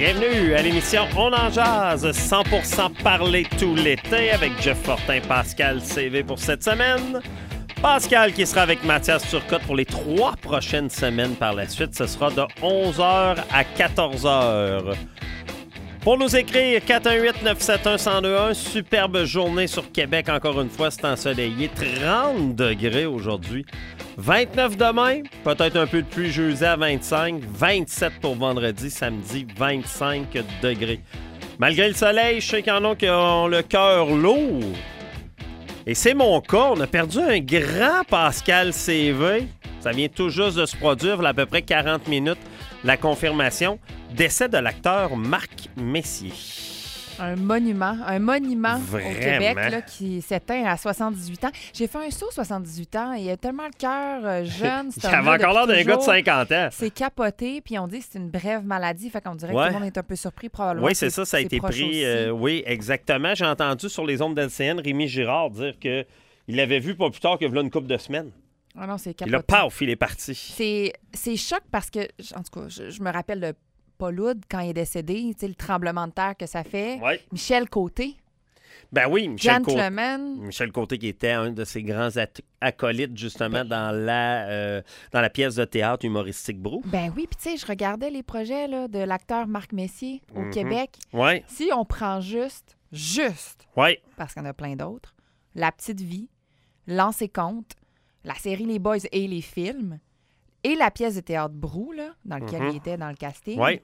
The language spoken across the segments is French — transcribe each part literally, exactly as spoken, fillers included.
Bienvenue à l'émission On en jase, cent pour cent parler tout l'été avec Jeff Fortin, Pascal C V pour cette semaine. Pascal qui sera avec Mathias Turcotte pour les trois prochaines semaines par la suite. Ce sera de onze heures à quatorze heures. Pour nous écrire, quatre un huit neuf sept un un zéro deux un. Superbe journée sur Québec, encore une fois, c'est ensoleillé. trente degrés aujourd'hui. vingt-neuf demain, peut-être un peu de pluie jeudi à vingt-cinq. vingt-sept pour vendredi, samedi, vingt-cinq degrés. Malgré le soleil, je sais qu'il y en a qui ont le cœur lourd. Et c'est mon cas. On a perdu un grand Pascal C V. Ça vient tout juste de se produire, il y a à peu près quarante minutes. La confirmation, décès de l'acteur Marc Messier. Un monument, un monument Vraiment? Au Québec là, qui s'éteint à soixante-dix-huit ans. J'ai fait un saut soixante-dix-huit ans et il a tellement le cœur euh, jeune. Il avait encore l'air d'un gars de cinquante ans. C'est capoté, puis on dit que c'est une brève maladie. Fait qu'on dirait ouais. que tout le monde est un peu surpris probablement. Oui, c'est ça, ça a été pris. Euh, oui, exactement. J'ai entendu sur les ondes d'L C N Rémi Girard dire qu'il l'avait vu pas plus tard que voilà une couple de semaines. Ah non, c'est capoté. Et là, paf, il est parti. C'est, c'est choc parce que, en tout cas, je, je me rappelle de Paul Oud quand il est décédé, tu sais, le tremblement de terre que ça fait. Ouais. Michel Côté. Ben oui, Michel Côté. Gentleman. Michel Côté qui était un de ses grands acolytes, justement, ben, dans, la, euh, dans la pièce de théâtre humoristique Brou. Ben oui, puis tu sais, je regardais les projets là, de l'acteur Marc Messier au mm-hmm. Québec. Ouais. Si on prend juste, juste, ouais. parce qu'il y en a plein d'autres, La Petite Vie, Lancer compte, la série Les Boys et les films, et la pièce de théâtre Brou, là, dans lequel mm-hmm. il était dans le casting. Ouais.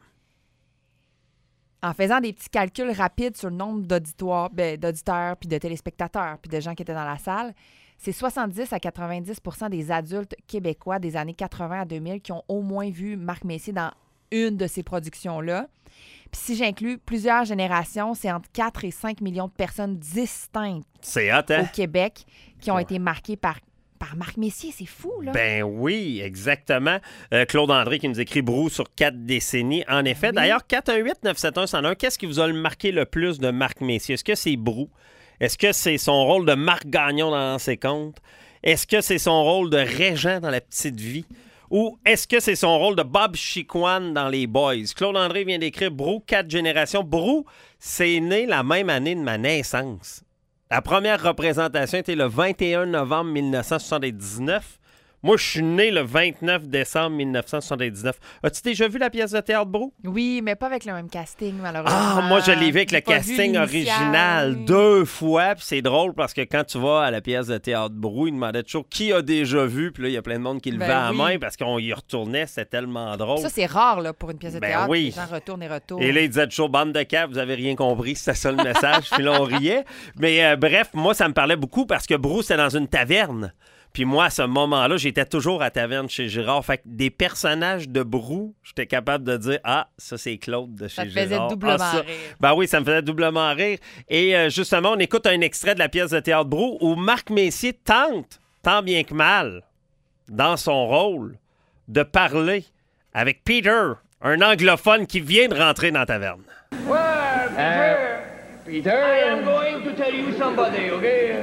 En faisant des petits calculs rapides sur le nombre d'auditoires, ben, d'auditeurs, puis de téléspectateurs, puis de gens qui étaient dans la salle, c'est soixante-dix à quatre-vingt-dix pour cent des adultes québécois des années quatre-vingts à deux mille qui ont au moins vu Marc Messier dans une de ces productions-là. Puis si j'inclus plusieurs générations, c'est entre quatre et cinq millions de personnes distinctes c'est hot, hein? au Québec qui ont ouais. été marquées par Par Marc Messier, c'est fou, là. Ben oui, exactement. Euh, Claude André qui nous écrit Brou sur quatre décennies. En effet, oui. D'ailleurs, quatre un huit neuf sept un un zéro un, qu'est-ce qui vous a marqué le plus de Marc Messier? Est-ce que c'est Brou? Est-ce que c'est son rôle de Marc Gagnon dans ses comptes? Est-ce que c'est son rôle de Régent dans La Petite Vie? Ou est-ce que c'est son rôle de Bob Chicoine dans Les Boys? Claude André vient d'écrire Brou, quatre générations. Brou, c'est né la même année de ma naissance. La première représentation était le vingt et un novembre mille neuf cent soixante-dix-neuf. Moi, je suis né le vingt-neuf décembre mille neuf cent soixante-dix-neuf. As-tu déjà vu la pièce de théâtre Brou? Oui, mais pas avec le même casting, malheureusement. Ah, moi, je l'ai vu avec le casting original deux fois. Puis c'est drôle parce que quand tu vas à la pièce de théâtre Brou, ils demandaient toujours qui a déjà vu. Puis là, il y a plein de monde qui le ben levait à oui. la main parce qu'on y retournait. C'était tellement drôle. Ça, c'est rare là, pour une pièce de ben théâtre. Oui. Les gens retournent et retournent. Et là, ils disaient toujours, bande de caves, vous avez rien compris. C'était ça le message. Puis là, on riait. Mais euh, bref, moi, ça me parlait beaucoup parce que Brou, c'était dans une taverne. Puis moi, à ce moment-là, j'étais toujours à taverne chez Girard. Fait que des personnages de Brou, j'étais capable de dire « Ah, ça, c'est Claude de chez Girard. » Ça te faisait doublement ah, ça... rire. Ben oui, ça me faisait doublement rire. Et euh, justement, on écoute un extrait de la pièce de théâtre Brou où Marc Messier tente, tant bien que mal, dans son rôle, de parler avec Peter, un anglophone qui vient de rentrer dans la taverne. Well, Peter, uh, Peter, I am going to tell you somebody, okay?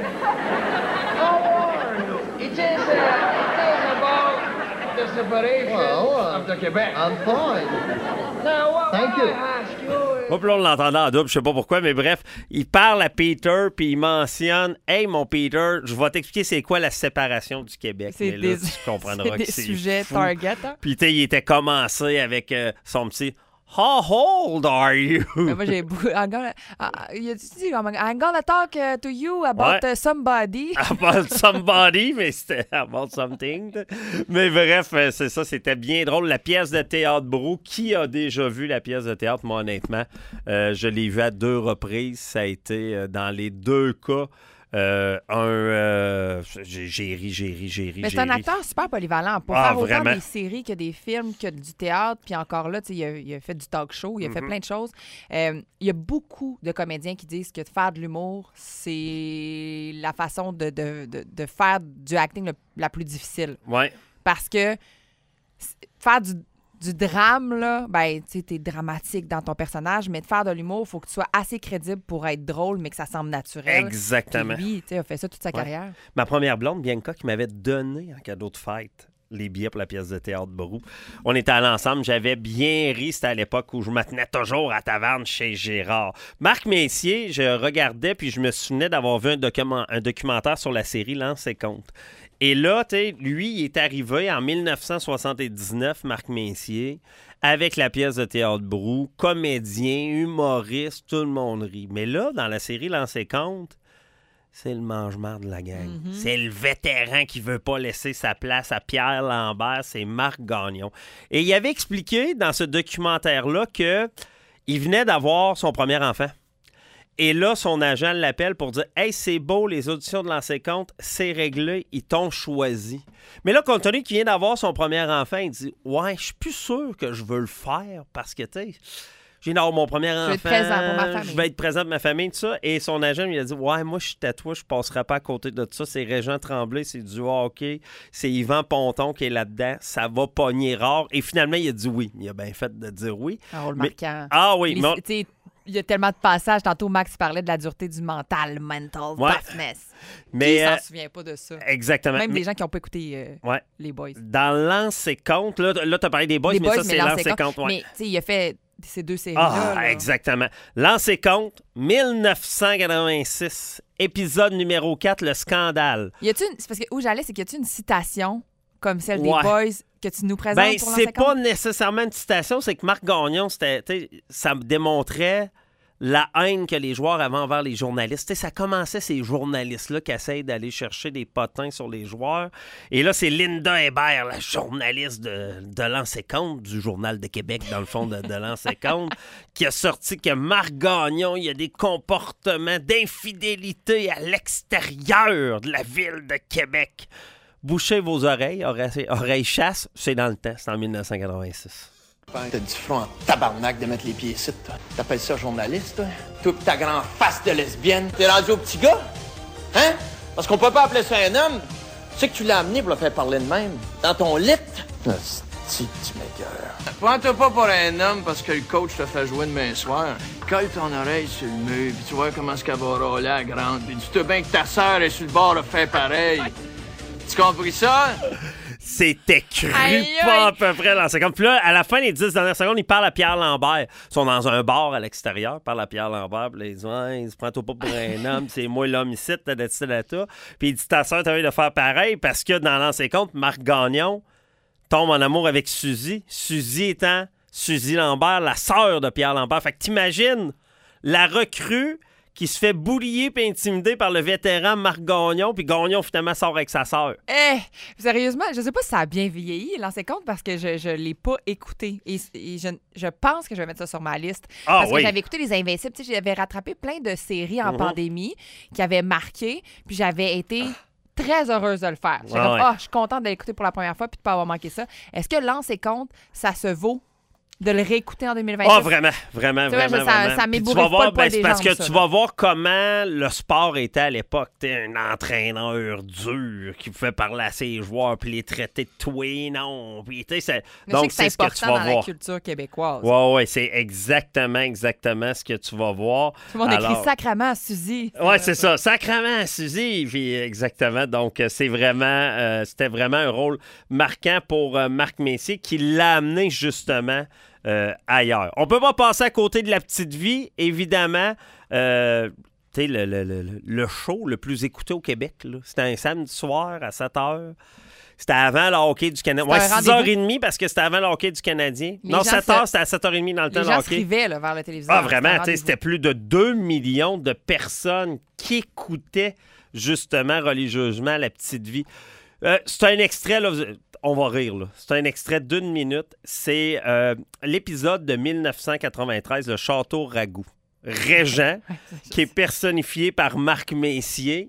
It is, uh, it is about the separation well, uh, of the Quebec. I'm fine. Now, what Thank I you. ask you... Moi, puis là, on l'entendait en double, je sais pas pourquoi, mais bref, il parle à Peter, puis il mentionne « Hey, mon Peter, je vais t'expliquer c'est quoi la séparation du Québec. » C'est mais des, là, tu comprendras c'est des que c'est sujets fou. target. Hein? Puis tu sais, il était commencé avec euh, son petit « How old are you? » Mais moi, j'ai beaucoup... I'm gonna, uh, il a dit, I'm gonna talk uh, to you about ouais. uh, somebody. About somebody, mais c'était about something. Mais bref, c'est ça, c'était bien drôle. La pièce de théâtre Brou, qui a déjà vu la pièce de théâtre? Moi, honnêtement, euh, je l'ai vue à deux reprises. Ça a été, euh, dans les deux cas, Euh, un... Euh, j'ai, j'ai ri, j'ai ri, j'ai ri, Mais j'ai c'est un ri. acteur super polyvalent. Pour Ah, faire autant vraiment? des séries que des films, que du théâtre, puis encore là, tu sais, il, a- il a fait du talk show, il a fait Mhm. plein de choses. Euh, il y a beaucoup de comédiens qui disent que de faire de l'humour, c'est la façon de, de, de, de faire du acting le- la plus difficile. Ouais. Parce que c- faire du, du drame, là, ben, tu sais, t'es dramatique dans ton personnage, mais de faire de l'humour, il faut que tu sois assez crédible pour être drôle, mais que ça semble naturel. Exactement. Puis lui, tu sais, a fait ça toute sa Ouais. carrière. Ma première blonde, Bianca, qui m'avait donné un cadeau de fête les billets pour la pièce de théâtre Brou. On était allés ensemble. J'avais bien ri. C'était à l'époque où je me tenais toujours à taverne chez Gérard. Marc Messier, je regardais puis je me souvenais d'avoir vu un, document, un documentaire sur la série Lance et Compte. Et là, tu sais, lui, il est arrivé en dix-neuf cent soixante-dix-neuf, Marc Messier, avec la pièce de théâtre Brou, comédien, humoriste, tout le monde rit. Mais là, dans la série Lance et Compte, c'est le mange-marde de la gang. Mm-hmm. C'est le vétéran qui veut pas laisser sa place à Pierre Lambert, c'est Marc Gagnon. Et il avait expliqué dans ce documentaire-là qu'il venait d'avoir son premier enfant. Et là, son agent l'appelle pour dire « Hey, c'est beau, les auditions de Lance et Compte, c'est réglé, ils t'ont choisi. » Mais là, compte tenu qu'il vient d'avoir son premier enfant, il dit « Ouais, je suis plus sûr que je veux le faire parce que, tu sais... » Je viens d'avoir mon premier enfant. Je vais être présent pour ma famille. Je vais être présent pour ma famille, tout ça. Et son agent lui a dit « Ouais, moi, je suis tatoué, je ne passerai pas à côté de tout ça. C'est Régent Tremblay, c'est du hockey. C'est Yvan Ponton qui est là-dedans. Ça va pogner rare. » Et finalement, il a dit oui. Il a bien fait de dire oui. Un rôle marquant. Ah oui. Mais... Il y a tellement de passages. Tantôt, Max parlait de la dureté du mental, mental ouais. toughness. Mais, Qui euh, s'en souvient pas de ça? Exactement. Même mais... des gens qui n'ont pas écouté euh, ouais. les Boys. Dans Lance et Compte, là, là tu as parlé des Boys, les mais boys, ça, mais c'est Lance et Compte. Ouais. Mais, tu sais, il a fait ces deux séries-là. Ah, là. exactement. Lance et Compte, dix-neuf cent quatre-vingt-six, épisode numéro quatre, le scandale. Y a-tu une... C'est parce que où j'allais, c'est qu'il y a-tu une citation comme celle ouais. des Boys que tu nous présentes ben, pour Lance c'est et Compte? pas nécessairement une citation, c'est que Marc Gagnon, c'était, ça démontrait la haine que les joueurs avaient envers les journalistes. T'sais, ça commençait ces journalistes-là qui essayent d'aller chercher des potins sur les joueurs. Et là, c'est Linda Hébert, la journaliste de, de Lance et Compte, du Journal de Québec, dans le fond, de, de Lance et Compte, qui a sorti que Marc Gagnon, il y a des comportements d'infidélité à l'extérieur de la ville de Québec. Bouchez vos oreilles, oreilles, oreilles chasse, c'est dans le temps, c'est en dix-neuf cent quatre-vingt-six. T'as du front en tabarnak de mettre les pieds ici, toi. T'appelles ça journaliste, toi? Toi pis ta grande face de lesbienne. T'es rendu au petit gars? Hein? Parce qu'on peut pas appeler ça un homme. Tu sais que tu l'as amené pour le faire parler de même. Dans ton lit. Hostie, tu m'écoeures. Prends-toi pas pour un homme parce que le coach te fait jouer demain soir. Colle ton oreille sur le mur, puis tu vois comment ce qu'elle va rôler à grande. Puis dis-toi bien que ta sœur est sur le bord de faire pareil. Tu compris ça? C'était cru pas à peu près dans cinquante. Puis là, à la fin des dix dernières secondes, il parle à Pierre Lambert. Ils sont dans un bar à l'extérieur, il parle à Pierre Lambert. Puis là, il dit ouais, il se prend-toi pas pour un homme, c'est moi l'homme ici, t'as de ça. Puis il dit ta soeur, t'as envie de faire pareil parce que dans Lance et Compte, Marc Gagnon tombe en amour avec Suzy. Suzy étant Suzy Lambert, la sœur de Pierre Lambert. Fait que t'imagines la recrue qui se fait boulier et intimider par le vétéran Marc Gagnon, puis Gagnon, finalement, sort avec sa sœur. Eh, hey, sérieusement, je sais pas si ça a bien vieilli, Lance et Compte, parce que je, je l'ai pas écouté. Et, et je, je pense que je vais mettre ça sur ma liste. Ah, parce oui. que j'avais écouté Les Invincibles. Tu sais, j'avais rattrapé plein de séries en Mm-hmm. pandémie qui avaient marqué, puis j'avais été très heureuse de le faire. J'étais Ah, comme, ouais. ah, oh, je suis contente de l'écouter pour la première fois puis de pas avoir manqué ça. Est-ce que Lance et Compte, ça se vaut de le réécouter en deux mille vingt-six? Ah, oh, vraiment, vraiment, vrai, vraiment, ça, vraiment. ça Puis tu m'ébouriffe vas pas voir, le poil ben, c'est des parce jambes, que ça, tu là. vas voir comment le sport était à l'époque. T'es un entraîneur dur qui pouvait parler à ses joueurs puis les traiter de toi, non. Puis, tu sais, c'est... Mais Donc, je sais que c'est c'est ce que important tu vas dans voir. la culture québécoise. Oui, oui, c'est exactement, exactement ce que tu vas voir. Tout le monde Alors... écrit sacrement à Suzy. Oui, c'est ça. Sacrement, Suzy. Puis, exactement. Donc, c'est vraiment, euh, c'était vraiment un rôle marquant pour euh, Marc Messier qui l'a amené justement euh, ailleurs. On peut pas passer à côté de La Petite Vie, évidemment. Euh, tu sais, le, le, le, le show le plus écouté au Québec, là, c'était un samedi soir à sept heures. C'était avant le hockey du Canadien. Ouais, six heures trente parce que c'était avant le hockey du Canadien. Les non, gens sept heures, se... c'était à sept heures trente dans le temps Les de gens hockey. se rivaient là, vers le téléviseur. Ah, vraiment, tu sais, c'était plus de deux millions de personnes qui écoutaient justement religieusement La Petite Vie. Euh, c'est un extrait, là, on va rire, là. C'est un extrait d'une minute. C'est euh, l'épisode de dix-neuf cent quatre-vingt-treize, le Château Ragout. Régent, qui est personnifié par Marc Messier,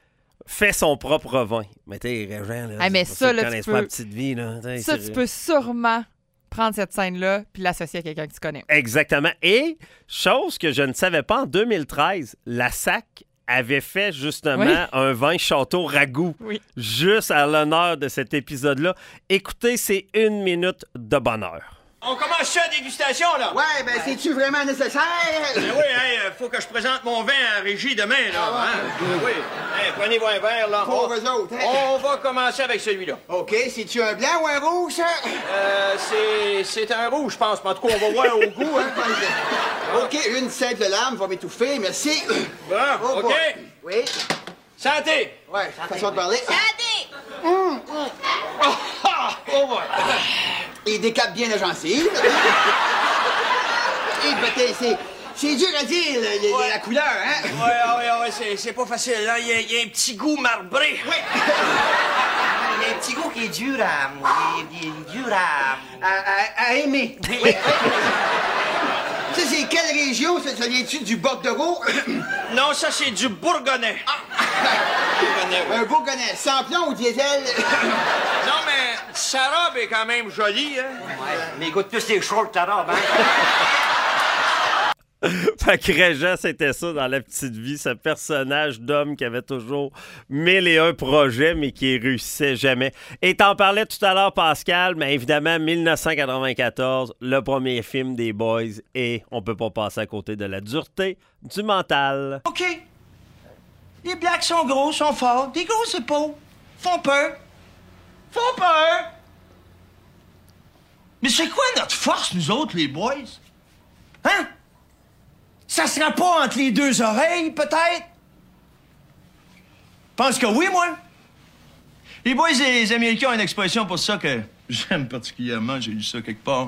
fait son propre vin. Mais tu sais, Régent, là, ah, mais ça, là, tu peux... pas La Petite Vie, là. Ça, tu peux sûrement prendre cette scène-là puis l'associer à quelqu'un que tu connais. Exactement. Et, chose que je ne savais pas, en deux mille treize, la S A C avait fait justement oui. un vin Château Ragout, oui. juste à l'honneur de cet épisode-là. Écoutez, c'est une minute de bonheur. On commence ça, la dégustation, là? Ouais, ben, c'est-tu vraiment nécessaire? Ben oui, hey, faut que je présente mon vin à la régie demain, là. Ah, hein? Ben oui. Hey, prenez-vous un verre, là. Pauvres autres, hein? On va commencer avec celui-là. OK, c'est-tu un blanc ou un rouge, ça? Euh, c'est... c'est un rouge, je pense. Mais en tout cas, on va voir au goût, hein? OK, une simple lame va m'étouffer, merci. Bon, Oh, OK. boy. Oui? Santé! Ouais, façon de parler. Santé! Hum, hum. Oh, ah, oh, ouais. Il décape bien la gencive. Et peut-être, c'est... C'est dur à dire, le- le- Ouais. la couleur, hein? Ouais, ah ouais, ah ouais, c'est, c'est pas facile, hein? Il y, a, il y a un petit goût marbré. Oui. Il y a un petit goût qui est dur à... Il est, il est dur à... À, à- à aimer. Oui. Ça, c'est quelle région? Ça, ça vient-tu du Bordeaux? Non, ça, c'est du bourgonnais. Bourgonnais, ouais. Un bourgonnais. Sans plomb ou diesel? Non, mais sa robe est quand même jolie, hein? Ouais, mais il goûte plus les shorts, ta robe, hein? Fait que Régent, c'était ça dans La Petite Vie, ce personnage d'homme qui avait toujours mille et un projets, mais qui réussissait jamais. Et t'en parlais tout à l'heure, Pascal, mais évidemment, dix-neuf cent quatre-vingt-quatorze, le premier film des Boys, et on peut pas passer à côté de la dureté du mental. OK. Les blacks sont gros, sont forts, des grosses épaules, font peur. Font peur! Mais c'est quoi notre force, nous autres, les boys? Hein? Ça sera pas entre les deux oreilles, peut-être? Pense que oui, moi. Les boys et les Américains ont une expression pour ça que j'aime particulièrement, j'ai lu ça quelque part.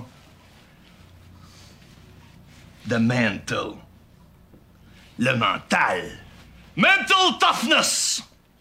The mental. Le mental. Mental toughness.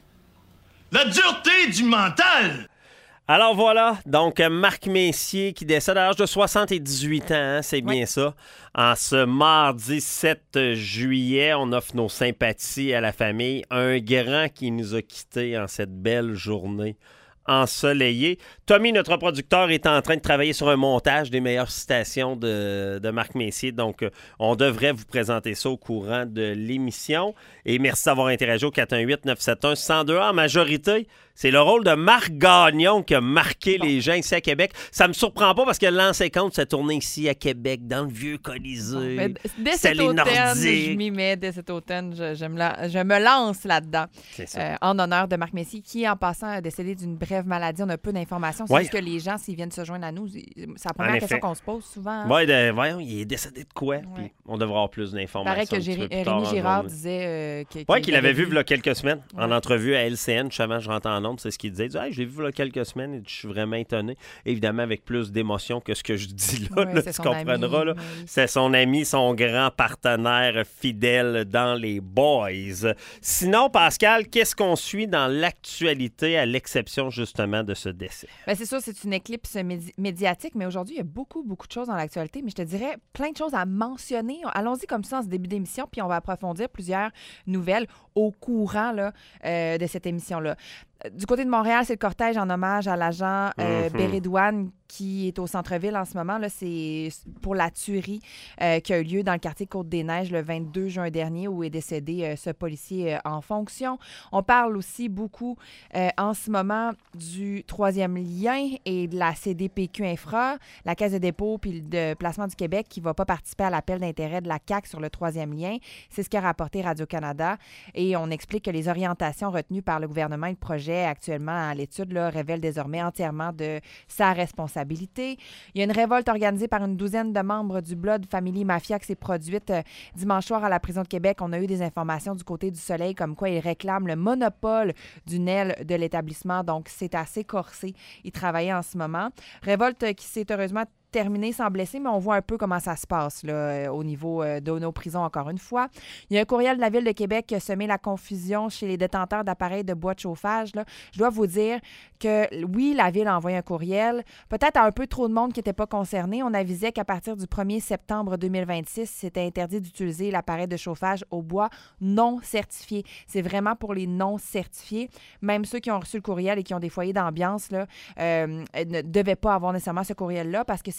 La dureté du mental. Alors voilà, donc Marc Messier qui décède à l'âge de soixante-dix-huit ans, hein, c'est bien Oui. ça. En ce mardi sept juillet, on offre nos sympathies à la famille. Un grand qui nous a quittés en cette belle journée ensoleillée. Tommy, notre producteur, est en train de travailler sur un montage des meilleures citations de, de Marc Messier. Donc, euh, on devrait vous présenter ça au courant de l'émission. Et merci d'avoir interagi au quatre un huit neuf sept un un zéro deux. En majorité, c'est le rôle de Marc Gagnon qui a marqué les gens ici à Québec. Ça me surprend pas parce que l'ancien compte s'est tourné ici à Québec, dans le vieux Colisée. Mais dès C'était cet les automne, Nordiques. je m'y mets. Dès cet automne, je, je me, la- je me lance là-dedans. C'est ça. Euh, en honneur de Marc Messier, qui, en passant, a décédé d'une brève maladie. On a peu d'informations. C'est Ouais. juste que les gens, s'ils viennent se joindre à nous, c'est c'est la En première question effet. qu'on se pose souvent. hein. Ouais, de- voyons, il est décédé de quoi? Puis Ouais. on devrait avoir plus d'informations. Pareil que un petit Géry- peu plus tard Rémi en Girard journée. disait euh, que- Oui, qu'il qu'il avait vu vu. il y a quelques semaines en Ouais. entrevue à L C N. Justement, je rentre en nombre, c'est ce qu'il disait. Il dit, hey, je l'ai vu il y a quelques semaines et je suis vraiment étonné. Évidemment, avec plus d'émotion que ce que je dis là, Ouais, là, c'est tu son comprendras. ami, là. oui. C'est son ami, son grand partenaire fidèle dans les Boys. Sinon, Pascal, qu'est-ce qu'on suit dans l'actualité à l'exception justement de ce décès? Ben, c'est sûr, c'est une éclipse médi- médiatique, mais aujourd'hui, il y a beaucoup, beaucoup de choses dans l'actualité. Mais je te dirais plein de choses à mentionner. Allons-y comme ça en ce début d'émission, puis on va approfondir plusieurs nouvelles au courant là, euh, de cette émission-là. Euh, Du côté de Montréal, c'est le cortège en hommage à l'agent euh, Mhm. Bérédouane qui est au centre-ville en ce moment. Là, c'est pour la tuerie euh, qui a eu lieu dans le quartier Côte-des-Neiges le vingt-deux juin dernier où est décédé euh, ce policier euh, en fonction. On parle aussi beaucoup euh, en ce moment du troisième lien et de la C D P Q Infra, la Caisse de dépôt puis de placement du Québec qui ne va pas participer à l'appel d'intérêt de la C A Q sur le troisième lien. C'est ce qu'a rapporté Radio-Canada. Et on explique que les orientations retenues par le gouvernement et le projet actuellement à l'étude là, révèlent désormais entièrement de sa responsabilité. Il y a une révolte organisée par une douzaine de membres du Blood Family Mafia qui s'est produite euh, dimanche soir à la prison de Québec. On a eu des informations du côté du Soleil comme quoi ils réclament le monopole d'une aile de l'établissement. Donc, c'est assez corsé. Ils travaillaient en ce moment. Révolte qui s'est heureusement terminé sans blesser, mais on voit un peu comment ça se passe là, euh, au niveau euh, de nos prisons, encore une fois. Il y a un courriel de la Ville de Québec qui a semé la confusion chez les détenteurs d'appareils de bois de chauffage. Là. Je dois vous dire que, oui, la Ville a envoyé un courriel, peut-être à un peu trop de monde qui n'était pas concerné. On avisait qu'à partir du premier septembre deux mille vingt-six, c'était interdit d'utiliser l'appareil de chauffage au bois non certifié. C'est vraiment pour les non certifiés. Même ceux qui ont reçu le courriel et qui ont des foyers d'ambiance là, euh, ne devaient pas avoir nécessairement ce courriel-là parce que c'est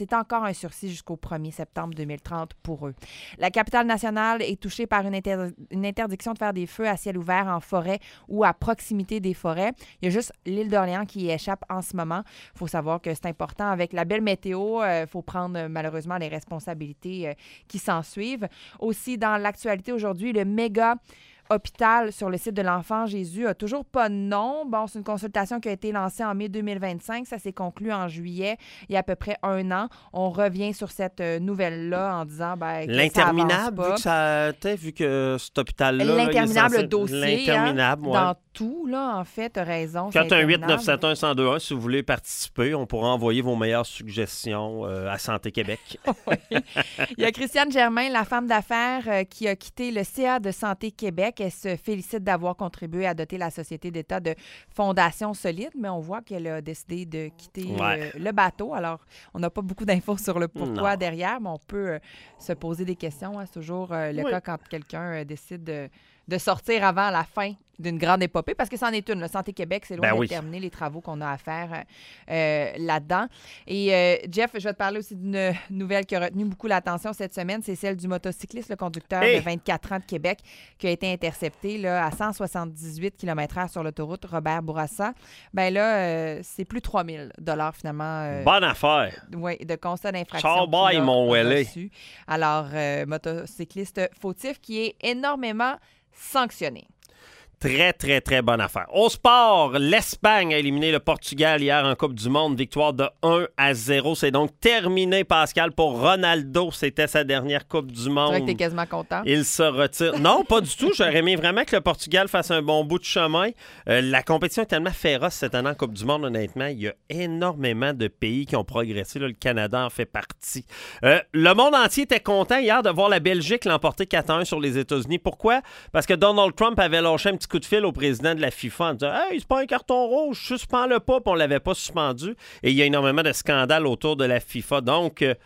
c'est encore un sursis jusqu'au premier septembre deux mille trente pour eux. La capitale nationale est touchée par une, inter- une interdiction de faire des feux à ciel ouvert en forêt ou à proximité des forêts. Il y a juste l'île d'Orléans qui y échappe en ce moment. Il faut savoir que c'est important. Avec la belle météo, il euh, faut prendre euh, malheureusement les responsabilités euh, qui s'en suivent. Aussi, dans l'actualité aujourd'hui, le méga hôpital sur le site de l'Enfant Jésus a toujours pas de nom. Bon, c'est une consultation qui a été lancée en mai deux mille vingt-cinq. Ça s'est conclu en juillet, il y a à peu près un an. On revient sur cette euh, nouvelle-là en disant ben, que l'interminable, ça avance pas. vu que, ça, vu que cet hôpital-là... L'interminable là, il est censé... dossier. L'interminable, hein, ouais. Dans tout, là, en fait, tu as raison. quatre un huit neuf sept un un zéro deux un, si vous voulez participer, on pourra envoyer vos meilleures suggestions euh, à Santé Québec. Oui. Il y a Christiane Germain, la femme d'affaires euh, qui a quitté le C A de Santé Québec. Elle se félicite d'avoir contribué à doter la société d'État de fondations solides, mais on voit qu'elle a décidé de quitter ouais. euh, le bateau. Alors, on n'a pas beaucoup d'infos sur le pourquoi non. derrière, mais on peut euh, se poser des questions. Hein. C'est toujours euh, le oui. cas quand quelqu'un euh, décide de, de sortir avant la fin d'une grande épopée, parce que c'en est une. Le Santé Québec, c'est loin ben de oui. terminer les travaux qu'on a à faire euh, là-dedans. Et euh, Jeff, je vais te parler aussi d'une nouvelle qui a retenu beaucoup l'attention cette semaine. C'est celle du motocycliste, le conducteur hey. de vingt-quatre ans de Québec, qui a été intercepté là, à cent soixante-dix-huit kilomètres heure sur l'autoroute Robert Bourassa. Ben là, euh, c'est plus trois mille dollars finalement. Euh, Bonne affaire. Oui, de constat d'infraction. Ciao, bye, mon Welly. Alors, euh, motocycliste fautif qui est énormément sanctionné. Très, très, très bonne affaire. Au sport, l'Espagne a éliminé le Portugal hier en Coupe du Monde. Victoire de un à zéro. C'est donc terminé, Pascal, pour Ronaldo. C'était sa dernière Coupe du Monde. C'est vrai que t'es quasiment content. Il se retire. Non, pas du tout. J'aurais aimé vraiment que le Portugal fasse un bon bout de chemin. Euh, la compétition est tellement féroce cette année en Coupe du Monde, honnêtement. Il y a énormément de pays qui ont progressé. Là, le Canada en fait partie. Euh, le monde entier était content hier de voir la Belgique l'emporter quatre à un sur les États-Unis. Pourquoi? Parce que Donald Trump avait lâché un petit coup de fil au président de la FIFA en disant « Hey, c'est pas un carton rouge, suspends-le pas », puis on l'avait pas suspendu. Et il y a énormément de scandales autour de la FIFA. Donc, euh,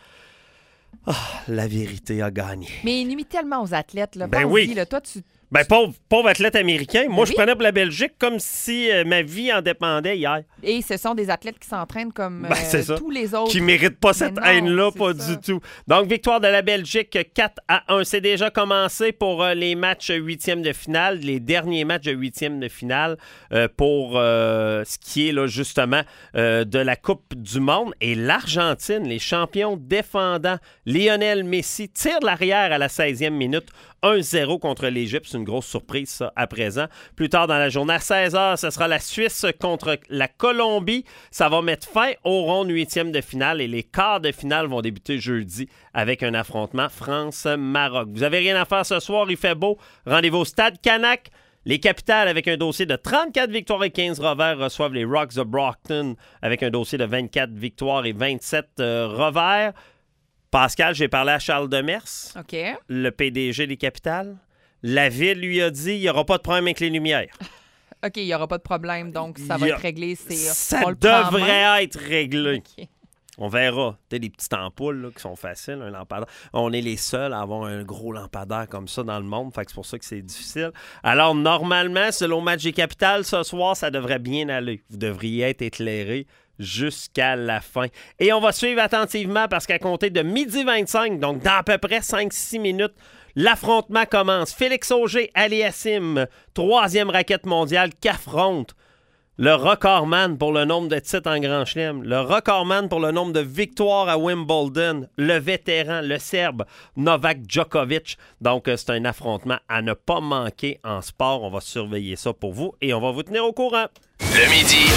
oh, la vérité a gagné. Mais il nuit tellement aux athlètes. Là. Ben Pense-y, oui. là, toi, tu... Ben, pauvre, pauvre athlète américain. Moi, oui. je prenais pour la Belgique comme si euh, ma vie en dépendait hier. Et ce sont des athlètes qui s'entraînent comme ben, euh, tous les autres. Qui ne méritent pas cette non, haine-là, pas ça. du tout. Donc, victoire de la Belgique, quatre à un. C'est déjà commencé pour euh, les matchs huitièmes de finale, les derniers matchs de huitièmes de finale euh, pour euh, ce qui est là, justement euh, de la Coupe du Monde. Et l'Argentine, les champions défendants, Lionel Messi, tire de l'arrière à la seizième minute. un zéro contre l'Égypte. C'est une grosse surprise, ça, à présent. Plus tard dans la journée, à seize heures, ce sera la Suisse contre la Colombie. Ça va mettre fin au rond huitième de finale et les quarts de finale vont débuter jeudi avec un affrontement France-Maroc. Vous avez rien à faire ce soir, il fait beau. Rendez-vous au Stade Canac. Les Capitales, avec un dossier de trente-quatre victoires et quinze revers, reçoivent les Rocks de Brockton avec un dossier de vingt-quatre victoires et vingt-sept euh, revers. Pascal, j'ai parlé à Charles Demers, OK. le P D G des Capitales. La ville lui a dit il n'y aura pas de problème avec les lumières. OK, il n'y aura pas de problème, donc ça va a... être réglé. C'est... Ça on le prend devrait être réglé. Okay. On verra. Tu sais, des petites ampoules là, qui sont faciles, un lampadaire. On est les seuls à avoir un gros lampadaire comme ça dans le monde, fait que c'est pour ça que c'est difficile. Alors, normalement, selon Match des Capitales, ce soir, ça devrait bien aller. Vous devriez être éclairés jusqu'à la fin. Et on va suivre attentivement parce qu'à compter de midi vingt-cinq, donc dans à peu près cinq six minutes, l'affrontement commence. Félix Auger-Aliassime, troisième raquette mondiale, qu'affronte le recordman pour le nombre de titres en Grand Chelem, le recordman pour le nombre de victoires à Wimbledon, le vétéran, le Serbe, Novak Djokovic. Donc, c'est un affrontement à ne pas manquer en sport. On va surveiller ça pour vous et on va vous tenir au courant. Le midi,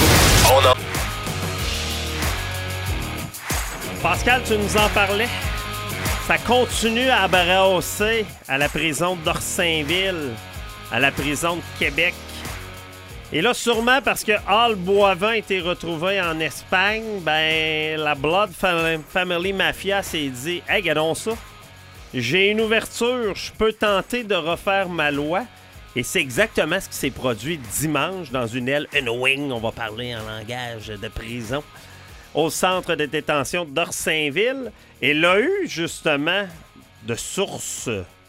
on a... Pascal, tu nous en parlais. Ça continue à brasser à la prison d'Orsainville, à la prison de Québec. Et là, sûrement parce que Al Boivin a été retrouvé en Espagne, ben la Blood Family Mafia s'est dit « Hey, regardons ça, j'ai une ouverture, je peux tenter de refaire ma loi. » Et c'est exactement ce qui s'est produit dimanche dans une aile, une wing, on va parler en langage de prison, au centre de détention d'Orsainville. Et l'a eu, justement, de sources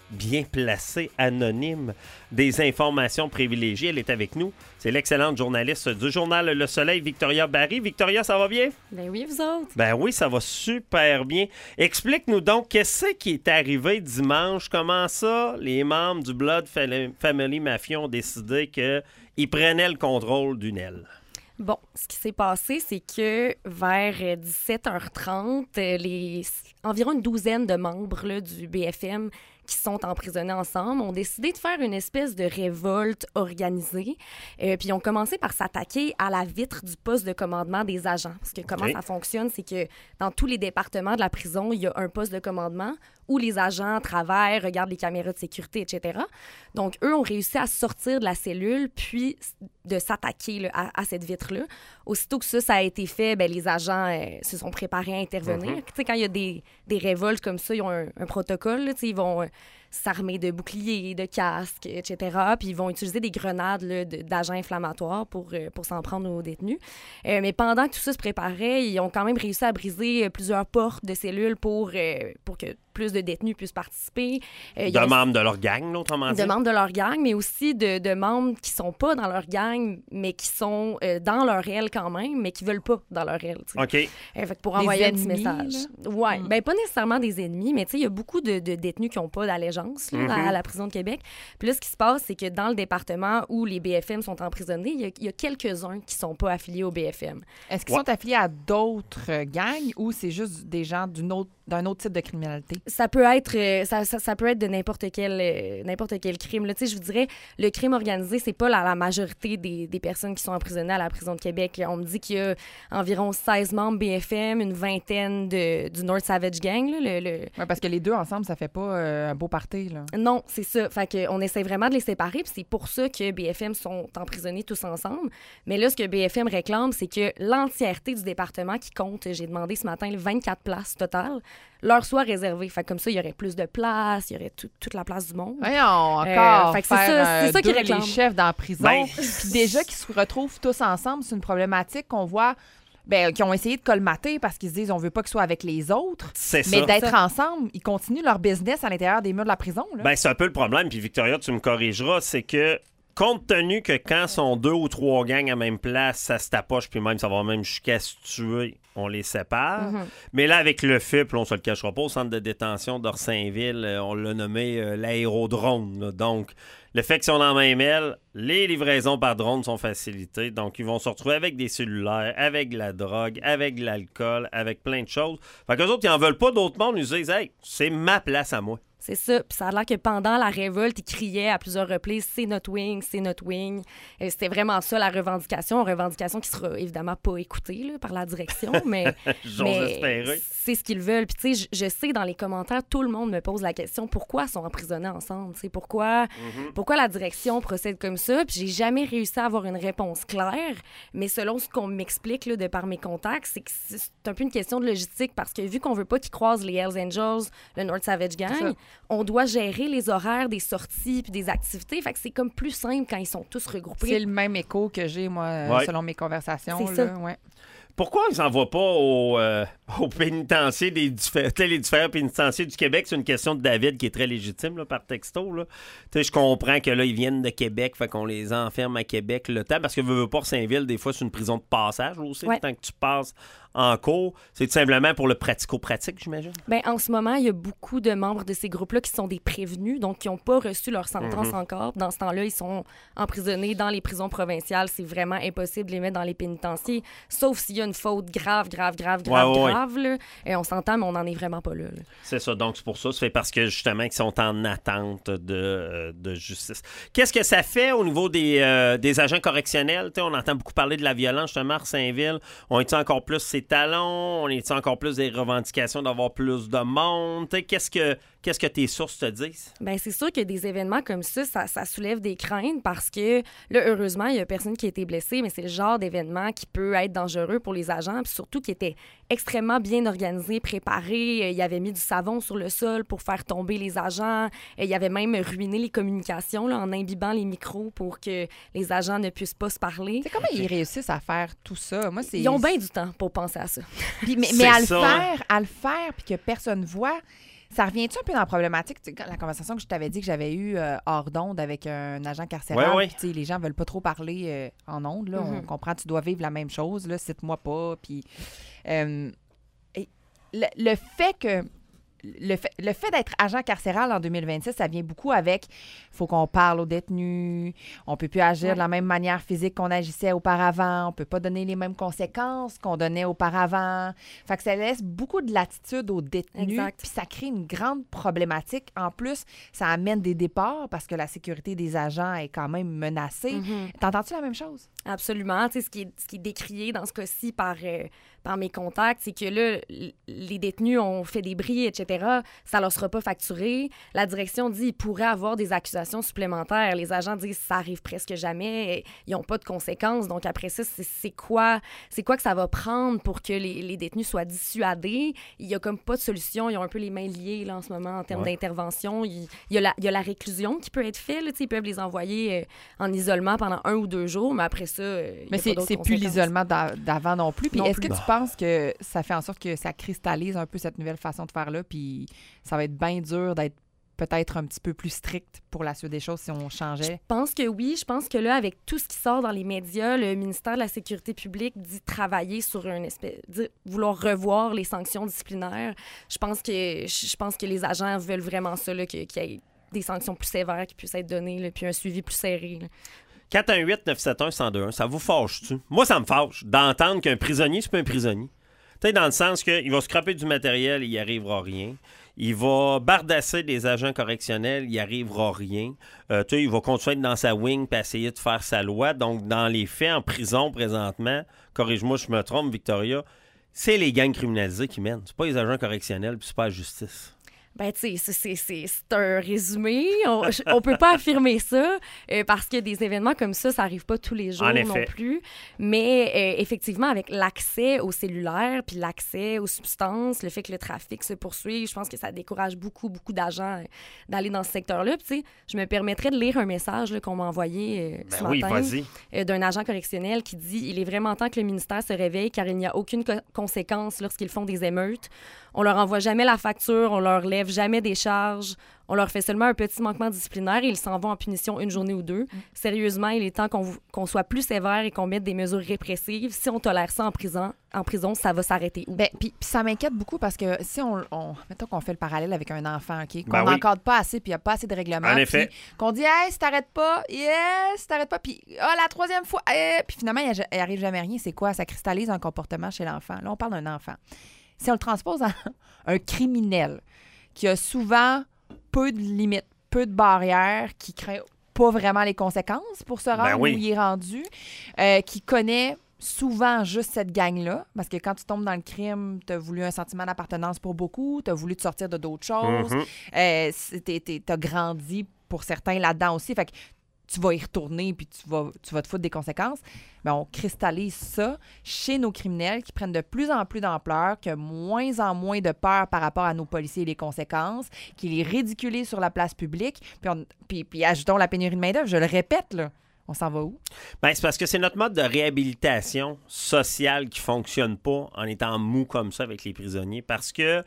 bien placée, anonyme, des informations privilégiées. Elle est avec nous. C'est l'excellente journaliste du journal Le Soleil, Victoria Barry. Victoria, ça va bien? Ben oui, vous autres. Ben oui, ça va super bien. Explique-nous donc, qu'est-ce qui est arrivé dimanche? Comment ça, les membres du Blood Family Mafia ont décidé qu'ils prenaient le contrôle d'une aile? Bon, ce qui s'est passé, c'est que vers dix-sept heures trente, les environ une douzaine de membres là, du B F M qui sont emprisonnés ensemble ont décidé de faire une espèce de révolte organisée. Euh, puis ils ont commencé par s'attaquer à la vitre du poste de commandement des agents. Parce que comment okay. ça fonctionne, c'est que dans tous les départements de la prison, il y a un poste de commandement où les agents travaillent, regardent les caméras de sécurité, et cetera. Donc, eux ont réussi à sortir de la cellule puis de s'attaquer là, à, à cette vitre-là. Aussitôt que ça, ça a été fait, bien, les agents euh, se sont préparés à intervenir. Mm-hmm. Tu sais, quand il y a des, des révoltes comme ça, ils ont un, un protocole. Là, ils vont euh, s'armer de boucliers, de casques, et cetera. Puis ils vont utiliser des grenades là, de, d'agents inflammatoires pour, euh, pour s'en prendre aux détenus. Euh, mais pendant que tout ça se préparait, ils ont quand même réussi à briser plusieurs portes de cellules pour, euh, pour que plus de détenus puissent participer. Euh, de membres de leur gang, là, autrement dit. De membres de leur gang, mais aussi de, de membres qui sont pas dans leur gang, mais qui sont euh, dans leur aile quand même, mais qui veulent pas dans leur aile. T'sais. OK. Euh, fait que pour envoyer des un ennemis, petit message. Là? Ouais, mm. ben pas nécessairement des ennemis, mais tu sais, il y a beaucoup de, de détenus qui n'ont pas d'allégeance là, mm-hmm. à, à la prison de Québec. Puis là, ce qui se passe, c'est que dans le département où les B F M sont emprisonnés, il y a, il y a quelques-uns qui sont pas affiliés au B F M. Est-ce qu'ils ouais. sont affiliés à d'autres gangs ou c'est juste des gens d'une autre, d'un autre type de criminalité? Ça peut être Ça, ça, ça peut être de n'importe quel, euh, n'importe quel crime. Là, je vous dirais, le crime organisé, c'est pas la, la majorité des, des personnes qui sont emprisonnées à la prison de Québec. On me dit qu'il y a environ seize membres B F M, une vingtaine de, du North Savage Gang. Là, le, le... Ouais, parce que les deux ensemble, ça fait pas euh, un beau party. Là. Non, c'est ça. Fait que on essaie vraiment de les séparer. Puis c'est pour ça que B F M sont emprisonnés tous ensemble. Mais là, ce que B F M réclame, c'est que l'entièreté du département qui compte, j'ai demandé ce matin, vingt-quatre places totales, leur soit réservée. Fait que comme ça, il y aurait plus de place, il y aurait tout, toute la place du monde. Voyons, encore. Euh, fait que c'est faire, ça, c'est ça deux qu'ils réclament. Les chefs dans la prison. Ben... Puis déjà qu'ils se retrouvent tous ensemble, c'est une problématique qu'on voit. Ben, qui ont essayé de colmater parce qu'ils se disent on veut pas qu'ils soient avec les autres. C'est mais ça. d'être ensemble, ils continuent leur business à l'intérieur des murs de la prison. Là. Ben, c'est un peu le problème. Puis Victoria, tu me corrigeras, c'est que compte tenu que quand sont deux ou trois gangs à la même place, ça se tapoche, puis même ça va même jusqu'à se tuer, on les sépare. Mm-hmm. Mais là, avec le F I P, là, on se le cachera pas, au centre de détention d'Orsainville, on l'a nommé euh, l'aérodrome. Là. Donc, le fait qu'ils sont dans la même aile, les livraisons par drone sont facilitées. Donc, ils vont se retrouver avec des cellulaires, avec de la drogue, avec de l'alcool, avec plein de choses. Fait qu'eux autres, ils n'en veulent pas d'autres mondes. Ils se disent « Hey, c'est ma place à moi ». C'est ça. Puis ça a l'air que pendant la révolte, ils criaient à plusieurs reprises « C'est notre wing, c'est notre wing ». Et c'était vraiment ça, la revendication. Une revendication qui sera évidemment pas écoutée là, par la direction, mais, mais c'est ce qu'ils veulent. Puis tu sais, je, je sais, dans les commentaires, tout le monde me pose la question « Pourquoi ils sont emprisonnés ensemble? » Pourquoi, mm-hmm. pourquoi la direction procède comme ça? Puis j'ai jamais réussi à avoir une réponse claire. Mais selon ce qu'on m'explique là, de par mes contacts, c'est que c'est un peu une question de logistique parce que vu qu'on veut pas qu'ils croisent les Hells Angels, le North Savage Gang, on doit gérer les horaires des sorties puis des activités. Fait que c'est comme plus simple quand ils sont tous regroupés. C'est le même écho que j'ai, moi, ouais. selon mes conversations. C'est là, ça. Ouais. Pourquoi ils n'envoient pas au, euh, au pénitencier des diffé- les différents pénitenciers du Québec? C'est une question de David qui est très légitime là, par texto. Là. Je comprends que là, ils viennent de Québec, fait qu'on les enferme à Québec le temps, parce que veux, veux pas, Saint-Ville, des fois, c'est une prison de passage aussi, ouais. le temps que tu passes en cours. C'est tout simplement pour le pratico-pratique, j'imagine? Bien, en ce moment, il y a beaucoup de membres de ces groupes-là qui sont des prévenus, donc qui n'ont pas reçu leur sentence mm-hmm. encore. Dans ce temps-là, ils sont emprisonnés dans les prisons provinciales. C'est vraiment impossible de les mettre dans les pénitenciers, sauf s'il y a une faute grave, grave, grave, grave, ouais, ouais, grave. Là. Et on s'entend, mais on n'en est vraiment pas là, là. C'est ça. Donc, c'est pour ça. C'est parce que, justement, ils sont en attente de, de justice. Qu'est-ce que ça fait au niveau des, euh, des agents correctionnels? T'sais, on entend beaucoup parler de la violence, justement, à Saint-Ville. On est encore plus ses talons? On est encore plus des revendications d'avoir plus de monde? T'sais, qu'est-ce que Qu'est-ce que tes sources te disent? Bien, c'est sûr que des événements comme ça, ça, ça soulève des craintes parce que, là, heureusement, il n'y a personne qui a été blessé, mais c'est le genre d'événement qui peut être dangereux pour les agents, puis surtout qui était extrêmement bien organisé, préparé. Il avait mis du savon sur le sol pour faire tomber les agents. Il avait même ruiné les communications là, en imbibant les micros pour que les agents ne puissent pas se parler. C'est comment ils réussissent à faire tout ça? Moi, c'est... Ils ont bien du temps pour penser à ça. Puis, mais mais à, le faire, à le faire, puis que personne voit... Ça revient-tu un peu dans la problématique? Tu sais, la conversation que je t'avais dit que j'avais eue euh, hors d'onde avec un agent carcéral. Ouais, ouais. Puis, tu sais, les gens veulent pas trop parler euh, en onde. Là. Mm-hmm. On comprend, tu dois vivre la même chose. Là, cite-moi pas. Puis, euh, et le, le fait que Le fait, le fait d'être agent carcéral en deux mille vingt-six, ça vient beaucoup avec il faut qu'on parle aux détenus, on peut plus agir ouais. de la même manière physique qu'on agissait auparavant, on peut pas donner les mêmes conséquences qu'on donnait auparavant. Fait que ça laisse beaucoup de latitude aux détenus, puis ça crée une grande problématique. En plus, ça amène des départs parce que la sécurité des agents est quand même menacée. Mm-hmm. T'entends-tu la même chose? Absolument. Tu sais, ce qui est, ce qui est décrié dans ce cas-ci par, euh, par mes contacts, c'est que là, les détenus ont fait des bris, et cetera. Ça leur sera pas facturé. La direction dit qu'ils pourraient avoir des accusations supplémentaires. Les agents disent que ça arrive presque jamais. Ils n'ont pas de conséquences. Donc, après ça, c'est, c'est, quoi, c'est quoi que ça va prendre pour que les, les détenus soient dissuadés? Il n'y a comme pas de solution. Ils ont un peu les mains liées là, en ce moment en termes ouais. d'intervention. Il, il, y a la, il y a la réclusion qui peut être faite. Là, ils peuvent les envoyer euh, en isolement pendant un ou deux jours, mais après ça, mais c'est, c'est plus l'isolement d'avant non plus. Puis est-ce plus. que tu penses que ça fait en sorte que ça cristallise un peu cette nouvelle façon de faire-là, puis ça va être bien dur d'être peut-être un petit peu plus strict pour la suite des choses si on changeait? Je pense que oui. Je pense que là, avec tout ce qui sort dans les médias, le ministère de la Sécurité publique dit travailler sur une espèce... dit vouloir revoir les sanctions disciplinaires. Je pense que, je pense que les agents veulent vraiment ça, là, qu'il y ait des sanctions plus sévères qui puissent être données, là, puis un suivi plus serré, là. quatre un huit neuf sept un un zéro deux un, ça vous fâche-tu? Moi, ça me fâche d'entendre qu'un prisonnier, c'est pas un prisonnier. Tu sais, dans le sens qu'il va scraper du matériel, il n'y arrivera rien. Il va bardasser des agents correctionnels, il n'y arrivera rien. Euh, tu sais, il va continuer dans sa wing et essayer de faire sa loi. Donc, dans les faits, en prison présentement, corrige-moi si je me trompe, Victoria, c'est les gangs criminalisés qui mènent. C'est pas les agents correctionnels puis c'est pas la justice. Ben, tu sais, c'est, c'est, c'est, c'est un résumé. On, on peut pas affirmer ça euh, parce que des événements comme ça, ça arrive pas tous les jours non plus. Mais euh, effectivement, avec l'accès aux cellulaires puis l'accès aux substances, le fait que le trafic se poursuive, je pense que ça décourage beaucoup, beaucoup d'agents euh, d'aller dans ce secteur-là. Puis, tu sais, je me permettrais de lire un message là, qu'on m'a envoyé euh, ben ce oui, matin vas-y. Euh, d'un agent correctionnel qui dit « Il est vraiment temps que le ministère se réveille car il n'y a aucune co- conséquence lorsqu'ils font des émeutes. On leur envoie jamais la facture, on leur lève jamais des charges, on leur fait seulement un petit manquement disciplinaire et ils s'en vont en punition une journée ou deux. Mm. Sérieusement, il est temps qu'on, qu'on soit plus sévère et qu'on mette des mesures répressives. Si on tolère ça en prison, en prison ça va s'arrêter où? Ben, puis ça m'inquiète beaucoup parce que si on, on mettons qu'on fait le parallèle avec un enfant, OK, qu'on ben oui. n'encadre pas assez puis il n'y a pas assez de règlements. En effet. Qu'on dit, hey, si t'arrêtes pas, yes, si t'arrêtes pas, puis oh, la troisième fois, hey, puis finalement, il n'y arrive jamais rien. C'est quoi? Ça cristallise un comportement chez l'enfant. Là, on parle d'un enfant. Si on le transpose à un criminel qui a souvent peu de limites, peu de barrières, qui craint pas vraiment les conséquences pour se rendre ben oui. où il est rendu, euh, qui connaît souvent juste cette gang-là, parce que quand tu tombes dans le crime, tu as voulu un sentiment d'appartenance pour beaucoup, tu as voulu te sortir de d'autres choses, mm-hmm. euh, tu as grandi pour certains là-dedans aussi, fait que tu vas y retourner puis tu vas, tu vas te foutre des conséquences. Mais on cristallise ça chez nos criminels qui prennent de plus en plus d'ampleur, qui ont moins en moins de peur par rapport à nos policiers et les conséquences, qui les ridiculisent sur la place publique. Puis, on, puis, puis ajoutons la pénurie de main-d'œuvre. Je le répète, là. On s'en va où? Bien, c'est parce que c'est notre mode de réhabilitation sociale qui ne fonctionne pas en étant mou comme ça avec les prisonniers. Parce que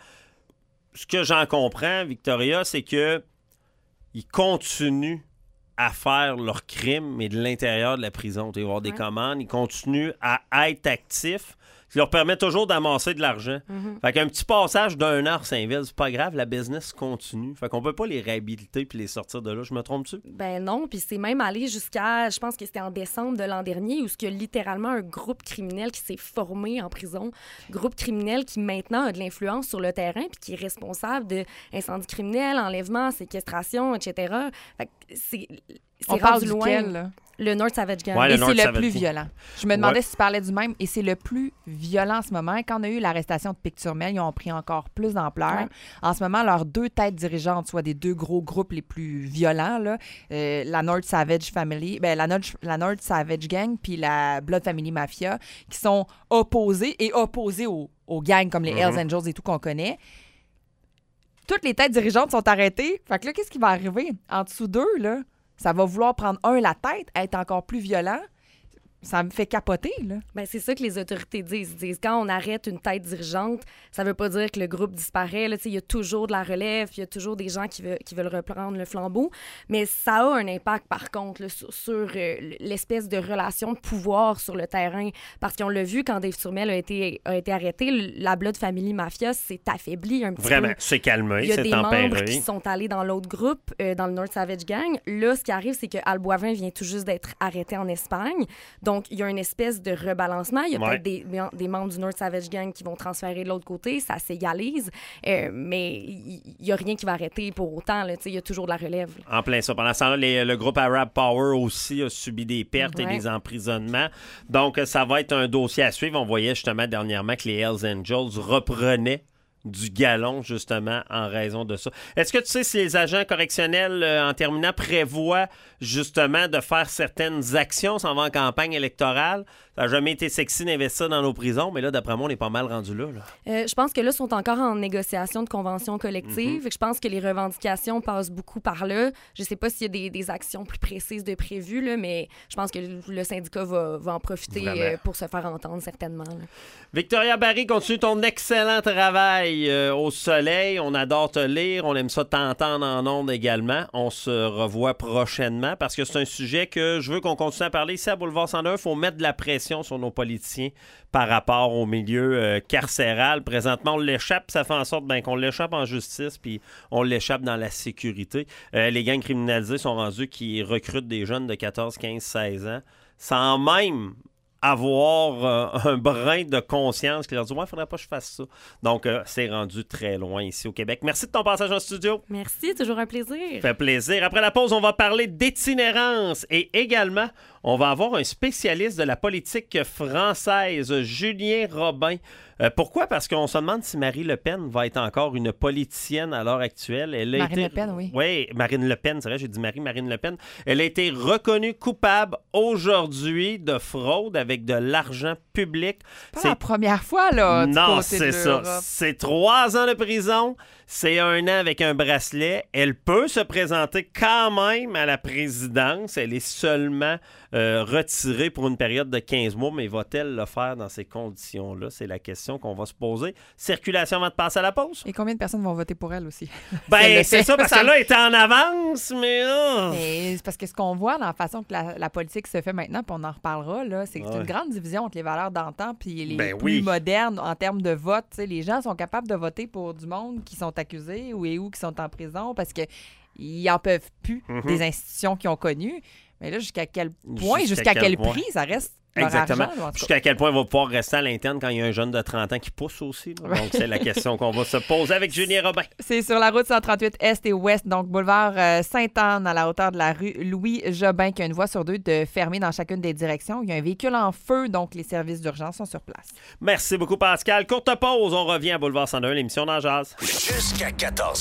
ce que j'en comprends, Victoria, c'est que ils continuent à faire leurs crimes, mais de l'intérieur de la prison. Tu vas avoir des ouais. commandes, ils continuent à être actifs, ce qui leur permet toujours d'amasser de l'argent. Mm-hmm. Fait qu'un petit passage d'un an à Saint-Ville, c'est pas grave, la business continue. Fait qu'on peut pas les réhabiliter puis les sortir de là. Je me trompe-tu? Ben non, puis c'est même allé jusqu'à, je pense que c'était en décembre de l'an dernier, où il y a littéralement un groupe criminel qui s'est formé en prison. Groupe criminel qui maintenant a de l'influence sur le terrain puis qui est responsable d'incendies criminels, enlèvements, séquestration, et cetera. Fait que c'est... C'est on parle duquel, là? Le North Savage Gang. Ouais, et le c'est North le plus Savage violent. Je me demandais ouais. si tu parlais du même. Et c'est le plus violent en ce moment. Quand on a eu l'arrestation de Picturmel, ils ont pris encore plus d'ampleur. Ouais. En ce moment, leurs deux têtes dirigeantes, soit des deux gros groupes les plus violents, là, euh, la North Savage Family, ben, la, North, la North Savage Gang puis la Blood Family Mafia, qui sont opposés et opposés aux, aux gangs comme les mm-hmm. Hells Angels et tout qu'on connaît. Toutes les têtes dirigeantes sont arrêtées. Fait que là, qu'est-ce qui va arriver? En dessous d'eux, là, ça va vouloir prendre, un, la tête, être encore plus violent. Ça me fait capoter, là. Bien, c'est ça que les autorités disent. Ils disent quand on arrête une tête dirigeante, ça veut pas dire que le groupe disparaît. Il y a toujours de la relève, il y a toujours des gens qui, veulent, qui veulent reprendre le flambeau. Mais ça a un impact, par contre, là, sur, sur euh, l'espèce de relation de pouvoir sur le terrain. Parce qu'on l'a vu quand Dave Turmel a été, a été arrêté, la Blood Family Mafia s'est affaiblie un petit Vraiment, peu. Vraiment, c'est calmé, c'est tempéré. Il y a des membres qui sont allés dans l'autre groupe, euh, dans le North Savage Gang. Là, ce qui arrive, c'est que Al Boivin vient tout juste d'être arrêté en Espagne. Donc, il y a une espèce de rebalancement. Il y a ouais. peut-être des, des membres du North Savage Gang qui vont transférer de l'autre côté. Ça s'égalise. Euh, mais il n'y a rien qui va arrêter pour autant. Il y a toujours de la relève. Là. En plein ça. Pendant ce temps-là, les, le groupe Arab Power aussi a subi des pertes ouais. et des emprisonnements. Donc, ça va être un dossier à suivre. On voyait justement dernièrement que les Hells Angels reprenaient du galon, justement, en raison de ça. Est-ce que tu sais si les agents correctionnels, euh, en terminant, prévoient justement de faire certaines actions s'en va en campagne électorale? Ça n'a jamais été sexy d'investir dans nos prisons, mais là, d'après moi, on est pas mal rendu là. là. Euh, je pense que là, ils sont encore en négociation de convention collective. Mm-hmm. Je pense que les revendications passent beaucoup par là. Je ne sais pas s'il y a des, des actions plus précises de prévues, là, mais je pense que le syndicat va, va en profiter euh, pour se faire entendre, certainement. Là. Victoria Barry, continue ton excellent travail euh, au soleil. On adore te lire. On aime ça t'entendre en ondes également. On se revoit prochainement parce que c'est un sujet que je veux qu'on continue à parler ici à Boulevard cent un. Il faut mettre de la pression sur nos politiciens par rapport au milieu euh, carcéral. Présentement, on l'échappe. Ça fait en sorte ben, qu'on l'échappe en justice puis on l'échappe dans la sécurité. Euh, les gangs criminalisés sont rendus qui recrutent des jeunes de quatorze, quinze, seize ans sans même avoir euh, un brin de conscience qui leur dit « Ouais, il ne faudrait pas que je fasse ça. » Donc, euh, c'est rendu très loin ici au Québec. Merci de ton passage en studio. Merci, toujours un plaisir. Ça fait plaisir. Après la pause, on va parler d'itinérance et également, on va avoir un spécialiste de la politique française, Julien Robin. Euh, pourquoi? Parce qu'on se demande si Marie Le Pen va être encore une politicienne à l'heure actuelle. Elle a Marine été... Le Pen, oui. Oui, Marine Le Pen, c'est vrai, j'ai dit Marie, Marine Le Pen. Elle a été reconnue coupable aujourd'hui de fraude avec de l'argent public. Pas c'est la première fois, là, du non, côté c'est de ça. l'Europe. C'est trois ans de prison. C'est un an avec un bracelet. Elle peut se présenter quand même à la présidence. Elle est seulement euh, retirée pour une période de quinze mois, mais va-t-elle le faire dans ces conditions-là? C'est la question qu'on va se poser. Circulation avant de passer à la pause. Et combien de personnes vont voter pour elle aussi? Ben, c'est ça, parce que là, elle est en avance, mais... Oh. mais c'est parce que ce qu'on voit dans la façon que la, la politique se fait maintenant, puis on en reparlera, là, c'est que ouais. c'est une grande division entre les valeurs d'antan puis les ben plus oui. modernes en termes de vote. T'sais, les gens sont capables de voter pour du monde qui sont accusés ou et où qui sont en prison parce qu'ils n'en peuvent plus mm-hmm. des institutions qu'ils ont connues. Mais là, jusqu'à quel point, jusqu'à, jusqu'à quel, quel prix ça reste leur exactement. Argent, jusqu'à quel point il va pouvoir rester à l'interne quand il y a un jeune de trente ans qui pousse aussi. Là. Donc, c'est la question qu'on va se poser avec Julien Robin. C'est sur la route cent trente-huit Est et Ouest, donc boulevard euh, Sainte-Anne, à la hauteur de la rue Louis-Jobin, qui a une voie sur deux de fermée dans chacune des directions. Il y a un véhicule en feu, donc les services d'urgence sont sur place. Merci beaucoup, Pascal. Courte pause, on revient à Boulevard cent un, l'émission d'En Jazz. Jusqu'à quatorze.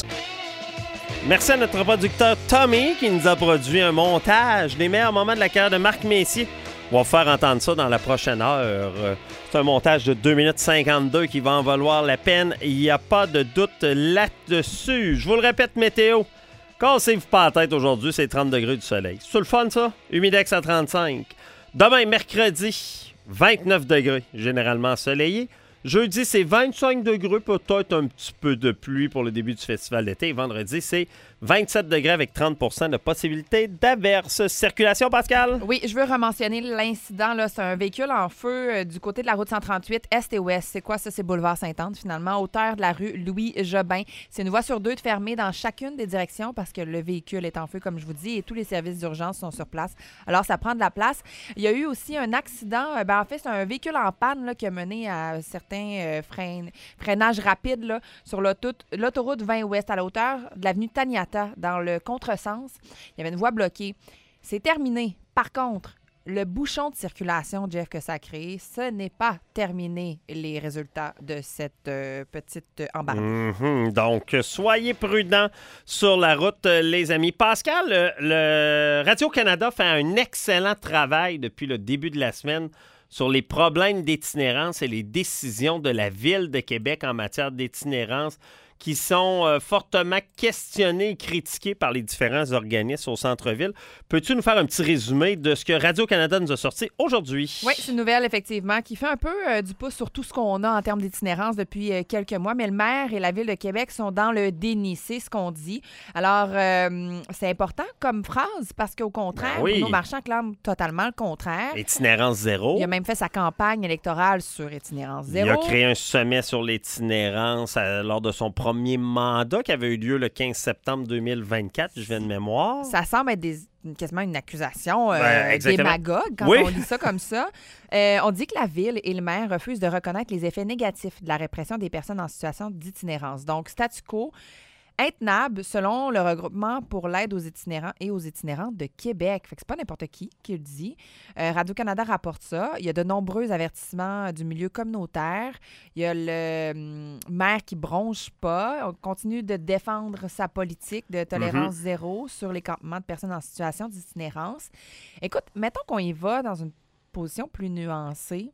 Merci à notre producteur Tommy qui nous a produit un montage des meilleurs moments de la carrière de Marc Messier. On va vous faire entendre ça dans la prochaine heure. C'est un montage de deux minutes cinquante-deux qui va en valoir la peine. Il n'y a pas de doute là-dessus. Je vous le répète, météo. Cassez-vous pas la tête aujourd'hui, c'est trente degrés du soleil. C'est le fun, ça? Humidex à trente-cinq. Demain, mercredi, vingt-neuf degrés, généralement ensoleillé. Jeudi, c'est vingt-cinq degrés, peut-être un petit peu de pluie pour le début du festival d'été. Et vendredi, c'est vingt-sept degrés avec trente pour cent de possibilité d'averse. Circulation, Pascal? Oui, je veux rementionner l'incident. Là. C'est un véhicule en feu euh, du côté de la route cent trente-huit, Est et Ouest. C'est quoi ça? C'est boulevard Sainte-Anne, finalement, hauteur de la rue Louis-Jobin. C'est une voie sur deux de fermée dans chacune des directions parce que le véhicule est en feu, comme je vous dis, et tous les services d'urgence sont sur place. Alors, ça prend de la place. Il y a eu aussi un accident. Euh, ben, en fait, c'est un véhicule en panne là, qui a mené à certains euh, frein... freinages rapides là, sur l'autoroute, l'autoroute vingt Ouest à la hauteur de l'avenue Taniata. Dans le contresens, il y avait une voie bloquée. C'est terminé. Par contre, le bouchon de circulation, Jeff, que ça a créé, ce n'est pas terminé, les résultats de cette euh, petite embarque. Mm-hmm. Donc, soyez prudents sur la route, les amis. Pascal, le, le Radio-Canada fait un excellent travail depuis le début de la semaine sur les problèmes d'itinérance et les décisions de la Ville de Québec en matière d'itinérance qui sont euh, fortement questionnés et critiqués par les différents organismes au centre-ville. Peux-tu nous faire un petit résumé de ce que Radio-Canada nous a sorti aujourd'hui? Oui, c'est une nouvelle, effectivement, qui fait un peu euh, du pouce sur tout ce qu'on a en termes d'itinérance depuis euh, quelques mois, mais le maire et la Ville de Québec sont dans le déni, c'est ce qu'on dit. Alors, euh, c'est important comme phrase parce qu'au contraire, ben oui. Bruno Marchand clame totalement le contraire. Itinérance zéro. Il a même fait sa campagne électorale sur itinérance zéro. Il a créé un sommet sur l'itinérance à, lors de son premier mandat qui avait eu lieu le quinze septembre deux mille vingt-quatre, je viens de mémoire. Ça semble être des, quasiment une accusation euh, ben, démagogue quand oui. on lit ça comme ça. Euh, on dit que la Ville et le maire refusent de reconnaître les effets négatifs de la répression des personnes en situation d'itinérance. Donc, statu quo intenable selon le regroupement pour l'aide aux itinérants et aux itinérantes de Québec. Fait que c'est pas n'importe qui qui le dit. Euh, Radio-Canada rapporte ça. Il y a de nombreux avertissements du milieu communautaire. Il y a le hum, maire qui bronche pas. On continue de défendre sa politique de tolérance mm-hmm. zéro sur les campements de personnes en situation d'itinérance. Écoute, mettons qu'on y va dans une position plus nuancée.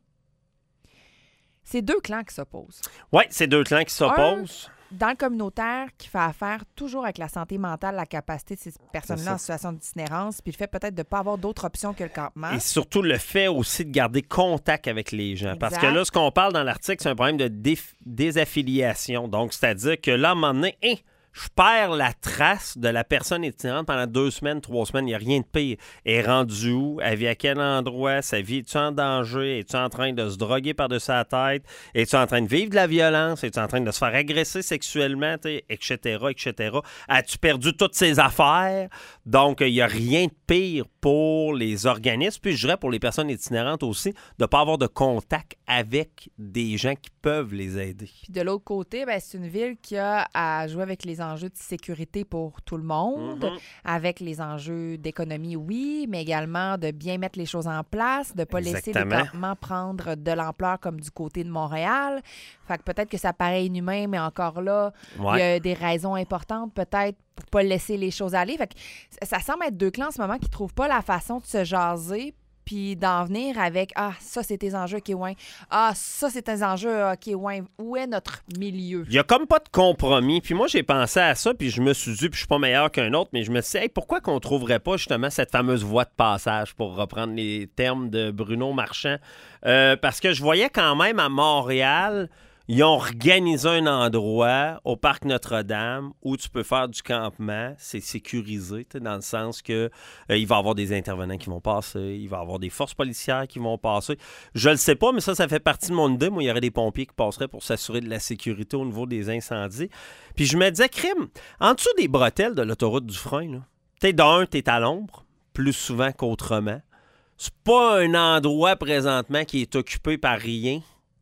C'est deux clans qui s'opposent. Oui, c'est deux clans qui s'opposent. Un, dans le communautaire, qui fait affaire toujours avec la santé mentale, la capacité de ces personnes-là en situation d'itinérance, puis le fait peut-être de ne pas avoir d'autres options que le campement. Et surtout le fait aussi de garder contact avec les gens. Exact. Parce que là, ce qu'on parle dans l'article, c'est un problème de dé- désaffiliation. Donc, c'est-à-dire que là, à un moment donné, hein, je perds la trace de la personne itinérante pendant deux semaines, trois semaines. Il n'y a rien de pire. Elle est rendue où? Elle vit à quel endroit? Sa vie, es-tu en danger? Es-tu en train de se droguer par-dessus la tête? Es-tu en train de vivre de la violence? Es-tu en train de se faire agresser sexuellement? et cetera, et cetera. As-tu perdu toutes ses affaires? Donc, il n'y a rien de pire pour les organismes, puis je dirais pour les personnes itinérantes aussi, de ne pas avoir de contact avec des gens qui peuvent les aider. Puis de l'autre côté, ben, c'est une ville qui a à jouer avec les enjeux de sécurité pour tout le monde, mm-hmm. avec les enjeux d'économie, oui, mais également de bien mettre les choses en place, de ne pas Exactement. laisser les campements prendre de l'ampleur comme du côté de Montréal. Fait que peut-être que ça paraît inhumain, mais encore là, ouais. il y a des raisons importantes peut-être pour ne pas laisser les choses aller. Fait que ça semble être deux clans en ce moment qui ne trouvent pas la façon de se jaser puis d'en venir avec « Ah, ça, c'est tes enjeux, OK, ouais. Ah, ça, c'est tes enjeux, OK, ouais. Où est notre milieu? » Il n'y a comme pas de compromis. Puis moi, j'ai pensé à ça, puis je me suis dit, puis je suis pas meilleur qu'un autre, mais je me suis dit, hey, pourquoi qu'on ne trouverait pas justement cette fameuse voie de passage, pour reprendre les termes de Bruno Marchand? Euh, parce que je voyais quand même à Montréal... Ils ont organisé un endroit au Parc Notre-Dame où tu peux faire du campement. C'est sécurisé, dans le sens que euh, il va y avoir des intervenants qui vont passer, il va y avoir des forces policières qui vont passer. Je le sais pas, mais ça, ça fait partie de mon idée. Moi, il y aurait des pompiers qui passeraient pour s'assurer de la sécurité au niveau des incendies. Puis je me disais, crime, en dessous des bretelles de l'autoroute du frein, là, t'es d'un, t'es à l'ombre, plus souvent qu'autrement. C'est pas un endroit présentement qui est occupé par rien.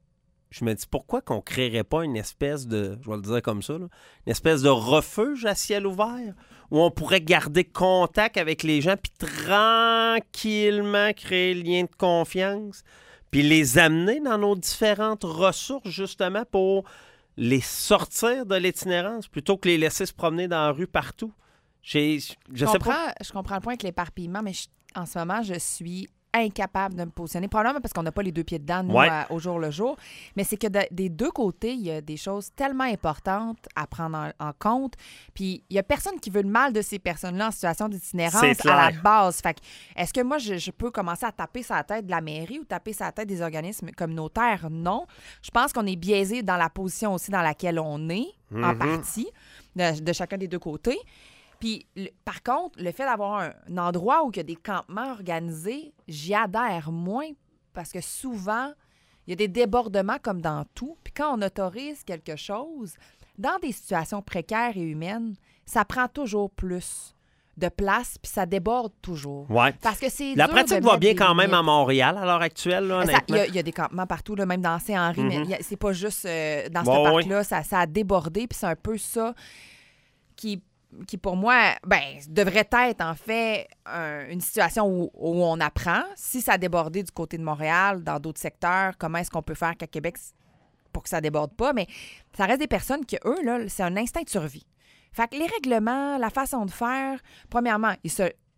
Je me dis, pourquoi qu'on ne créerait pas une espèce de, je vais le dire comme ça, là, une espèce de refuge à ciel ouvert où on pourrait garder contact avec les gens puis tranquillement créer le lien de confiance puis les amener dans nos différentes ressources justement pour les sortir de l'itinérance plutôt que les laisser se promener dans la rue partout. J'ai, je je sais comprends, pas. Je comprends le point avec l'éparpillement, mais je, en ce moment, je suis incapable de me positionner. Probablement parce qu'on n'a pas les deux pieds dedans, nous, ouais. à, au jour le jour. Mais c'est que de, des deux côtés, il y a des choses tellement importantes à prendre en, en compte. Puis, il n'y a personne qui veut le mal de ces personnes-là en situation d'itinérance à la base. Fait que, est-ce que moi, je, je peux commencer à taper sur la tête de la mairie ou taper sur la tête des organismes communautaires? Non. Je pense qu'on est biaisé dans la position aussi dans laquelle on est, mm-hmm. en partie, de, de chacun des deux côtés. Puis, le, par contre, le fait d'avoir un, un endroit où il y a des campements organisés, j'y adhère moins parce que souvent, il y a des débordements comme dans tout. Puis quand on autorise quelque chose, dans des situations précaires et humaines, ça prend toujours plus de place puis ça déborde toujours. Ouais. Parce que c'est La dur pratique de va mettre bien des quand même limites. à Montréal à l'heure actuelle, là, honnêtement. Il y, y a des campements partout, là, même dans Saint-Henri, mm-hmm. mais y a, c'est pas juste euh, dans bon, ce parc-là, oui. ça, ça a débordé puis c'est un peu ça qui... qui, pour moi, ben, devrait être, en fait, un, une situation où, où on apprend. Si ça a débordé du côté de Montréal, dans d'autres secteurs, comment est-ce qu'on peut faire qu'à Québec pour que ça déborde pas? Mais ça reste des personnes qui, eux, là, c'est un instinct de survie. Fait que les règlements, la façon de faire, premièrement, ils se,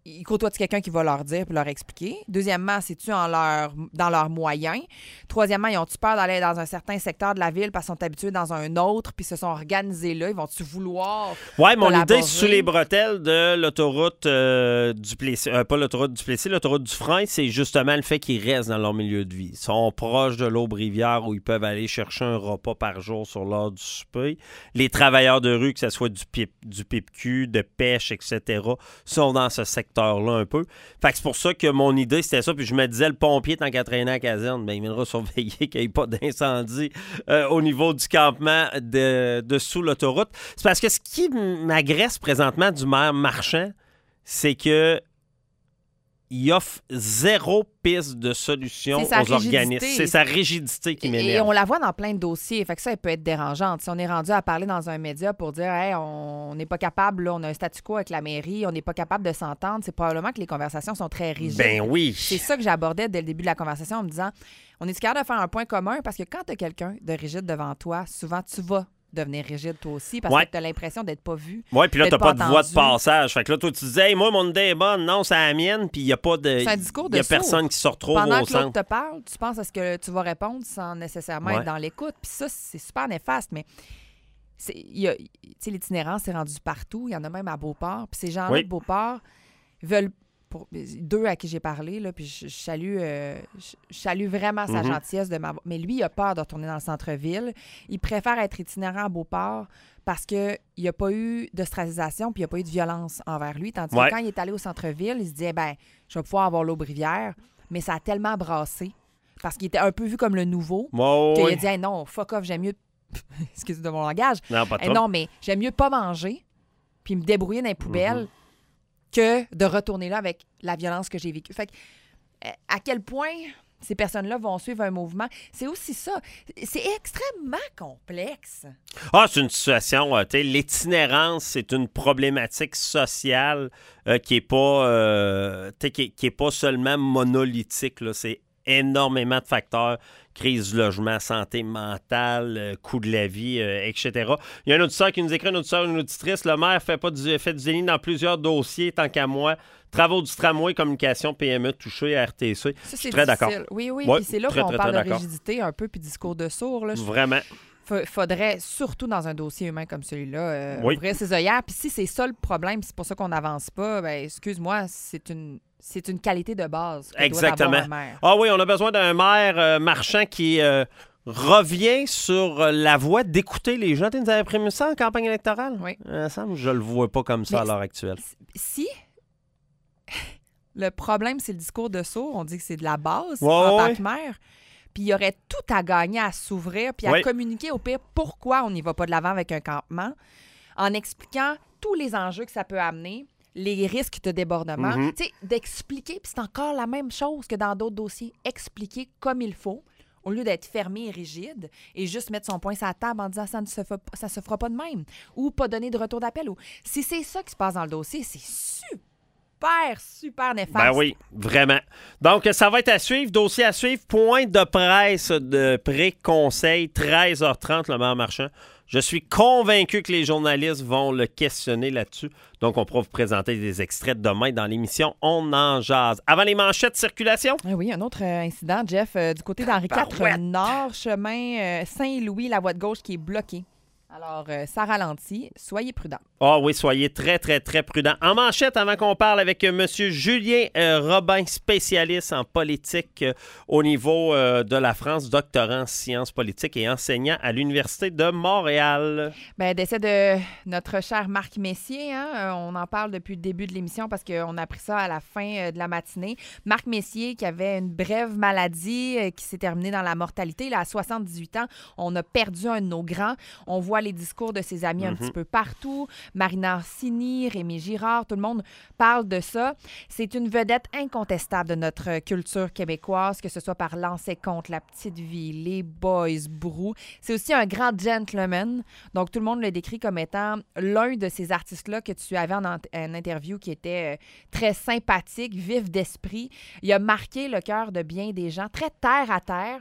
ils côtoient-tu quelqu'un qui va leur dire puis leur expliquer? Deuxièmement, c'est-tu en leur, dans leurs moyens? Troisièmement, ils ont-tu peur d'aller dans un certain secteur de la ville parce qu'ils sont habitués dans un autre puis se sont organisés là? Ils vont-tu vouloir Ouais, mon collaborer? idée, sous les bretelles de l'autoroute euh, du Plessis, euh, pas l'autoroute du Plessis, l'autoroute du Frein, c'est justement le fait qu'ils restent dans leur milieu de vie. Ils sont proches de l'Aube-Rivière où ils peuvent aller chercher un repas par jour sur l'heure du souper. Les travailleurs de rue, que ce soit du P I P Q, de pêche, et cetera, sont dans ce secteur là un peu. Fait que c'est pour ça que mon idée, c'était ça. Puis je me disais, le pompier, tant qu'à traîner à la caserne, ben, il viendra surveiller qu'il n'y ait pas d'incendie euh, au niveau du campement de, de sous l'autoroute. C'est parce que ce qui m'agresse présentement du maire Marchand, c'est que il offre zéro piste de solution aux organismes. C'est sa rigidité qui m'énerve. Et on la voit dans plein de dossiers. Fait que ça, elle peut être dérangeante. Si on est rendu à parler dans un média pour dire hey, on n'est pas capable, là, on a un statu quo avec la mairie, on n'est pas capable de s'entendre, c'est probablement que les conversations sont très rigides. Ben oui. C'est ça que j'abordais dès le début de la conversation en me disant on est capable de faire un point commun parce que quand tu as quelqu'un de rigide devant toi, souvent tu vas devenir rigide toi aussi parce ouais. que tu as l'impression d'être pas vu. Oui, puis là, tu n'as pas, pas de voix de passage. Fait que là, toi, tu disais, hey, moi, mon idée est bonne. Non, c'est la mienne. Puis il n'y a pas de. C'est un discours de Il n'y a sourd. personne qui se retrouve Pendant au que l'autre centre. te parle, tu penses à ce que tu vas répondre sans nécessairement ouais. être dans l'écoute. Puis ça, c'est super néfaste. Mais l'itinérance, c'est rendu partout. Il y en a même à Beauport. Puis ces gens-là oui. de Beauport veulent. Pour, deux à qui j'ai parlé, là, puis je, je, salue, euh, je, je salue vraiment sa mm-hmm. gentillesse de m'avoir. Mais lui, il a peur de retourner dans le centre-ville. Il préfère être itinérant à Beauport parce qu'il n'y a pas eu d'ostracisation puis il n'y a pas eu de violence envers lui. Tandis ouais. que quand il est allé au centre-ville, il se disait, ben, je vais pouvoir avoir l'Aube-Rivière, mais ça a tellement brassé parce qu'il était un peu vu comme le nouveau oh, qu'il oui. a dit, hey, non, fuck off, j'aime mieux. Excusez de mon langage. Non, pas hey, non, mais j'aime mieux pas manger puis me débrouiller dans les poubelles. Mm-hmm. que de retourner là avec la violence que j'ai vécue. Fait que, à quel point ces personnes-là vont suivre un mouvement, c'est aussi ça. C'est extrêmement complexe. Ah, c'est une situation, euh, tu sais, l'itinérance, c'est une problématique sociale euh, qui n'est pas, euh, qui, qui est pas seulement monolithique, là. C'est énormément de facteurs. Crise du logement, santé mentale, euh, coût de la vie, euh, et cetera. Il y a un auditeur qui nous écrit, une auditeur, une auditrice, le maire fait, pas du, fait du déni dans plusieurs dossiers, tant qu'à moi. Travaux du tramway, communication, P M E touché, R T C. Ça, je suis très difficile. d'accord. Oui, oui, ouais, puis c'est là très, qu'on très, parle très de rigidité un peu, puis discours de sourd. Là. Vraiment. Il faudrait, surtout dans un dossier humain comme celui-là, euh, oui. ouvrir ses œillères. Puis si c'est ça le problème, c'est pour ça qu'on n'avance pas, ben excuse-moi, c'est une... C'est une qualité de base que exactement. doit avoir un maire. Ah oui, on a besoin d'un maire euh, Marchand qui euh, revient sur euh, la voie d'écouter les gens. Tu nous avais prévu ça en campagne électorale? Oui. Euh, ça, je le vois pas comme ça. Mais à l'heure actuelle. Si le problème, c'est le discours de sourd, on dit que c'est de la base ouais, en ouais. tant que maire, puis il y aurait tout à gagner à s'ouvrir puis à oui. communiquer au pire pourquoi on n'y va pas de l'avant avec un campement, en expliquant tous les enjeux que ça peut amener, les risques de débordement, mm-hmm. tu sais, d'expliquer, puis c'est encore la même chose que dans d'autres dossiers, expliquer comme il faut, au lieu d'être fermé et rigide, et juste mettre son poing sur la table en disant ça ne se, fait, ça se fera pas de même, ou pas donner de retour d'appel. Ou... Si c'est ça qui se passe dans le dossier, c'est super, super néfaste. Ben oui, vraiment. Donc, ça va être à suivre, dossier à suivre, point de presse de pré-conseil, treize heures trente, le maire Marchand. Je suis convaincu que les journalistes vont le questionner là-dessus. Donc, on pourra vous présenter des extraits demain dans l'émission On en jase. Avant les manchettes circulation. Ah oui, un autre euh, incident, Jeff, euh, du côté d'Henri quatre Nord, chemin euh, Saint-Louis, la voie de gauche qui est bloquée. Alors, euh, ça ralentit. Soyez prudents. Ah oui, soyez très, très, très prudents. En manchette, avant qu'on parle avec euh, M. Julien euh, Robin, spécialiste en politique euh, au niveau euh, de la France, doctorant en sciences politiques et enseignant à l'Université de Montréal. Bien, décès de notre cher Marc Messier. Hein? Euh, on en parle depuis le début de l'émission parce qu'on a appris ça à la fin euh, de la matinée. Marc Messier qui avait une brève maladie euh, qui s'est terminée dans la mortalité. Là, à soixante-dix-huit ans, on a perdu un de nos grands. On voit les discours de ses amis mm-hmm. un petit peu partout. Marina Orsini, Rémi Girard, tout le monde parle de ça. C'est une vedette incontestable de notre culture québécoise, que ce soit par Lancer contre La Petite Vie, Les Boys, Brou. C'est aussi un grand gentleman. Donc, tout le monde le décrit comme étant l'un de ces artistes-là que tu avais en, en interview qui était euh, très sympathique, vif d'esprit. Il a marqué le cœur de bien des gens, très terre à terre.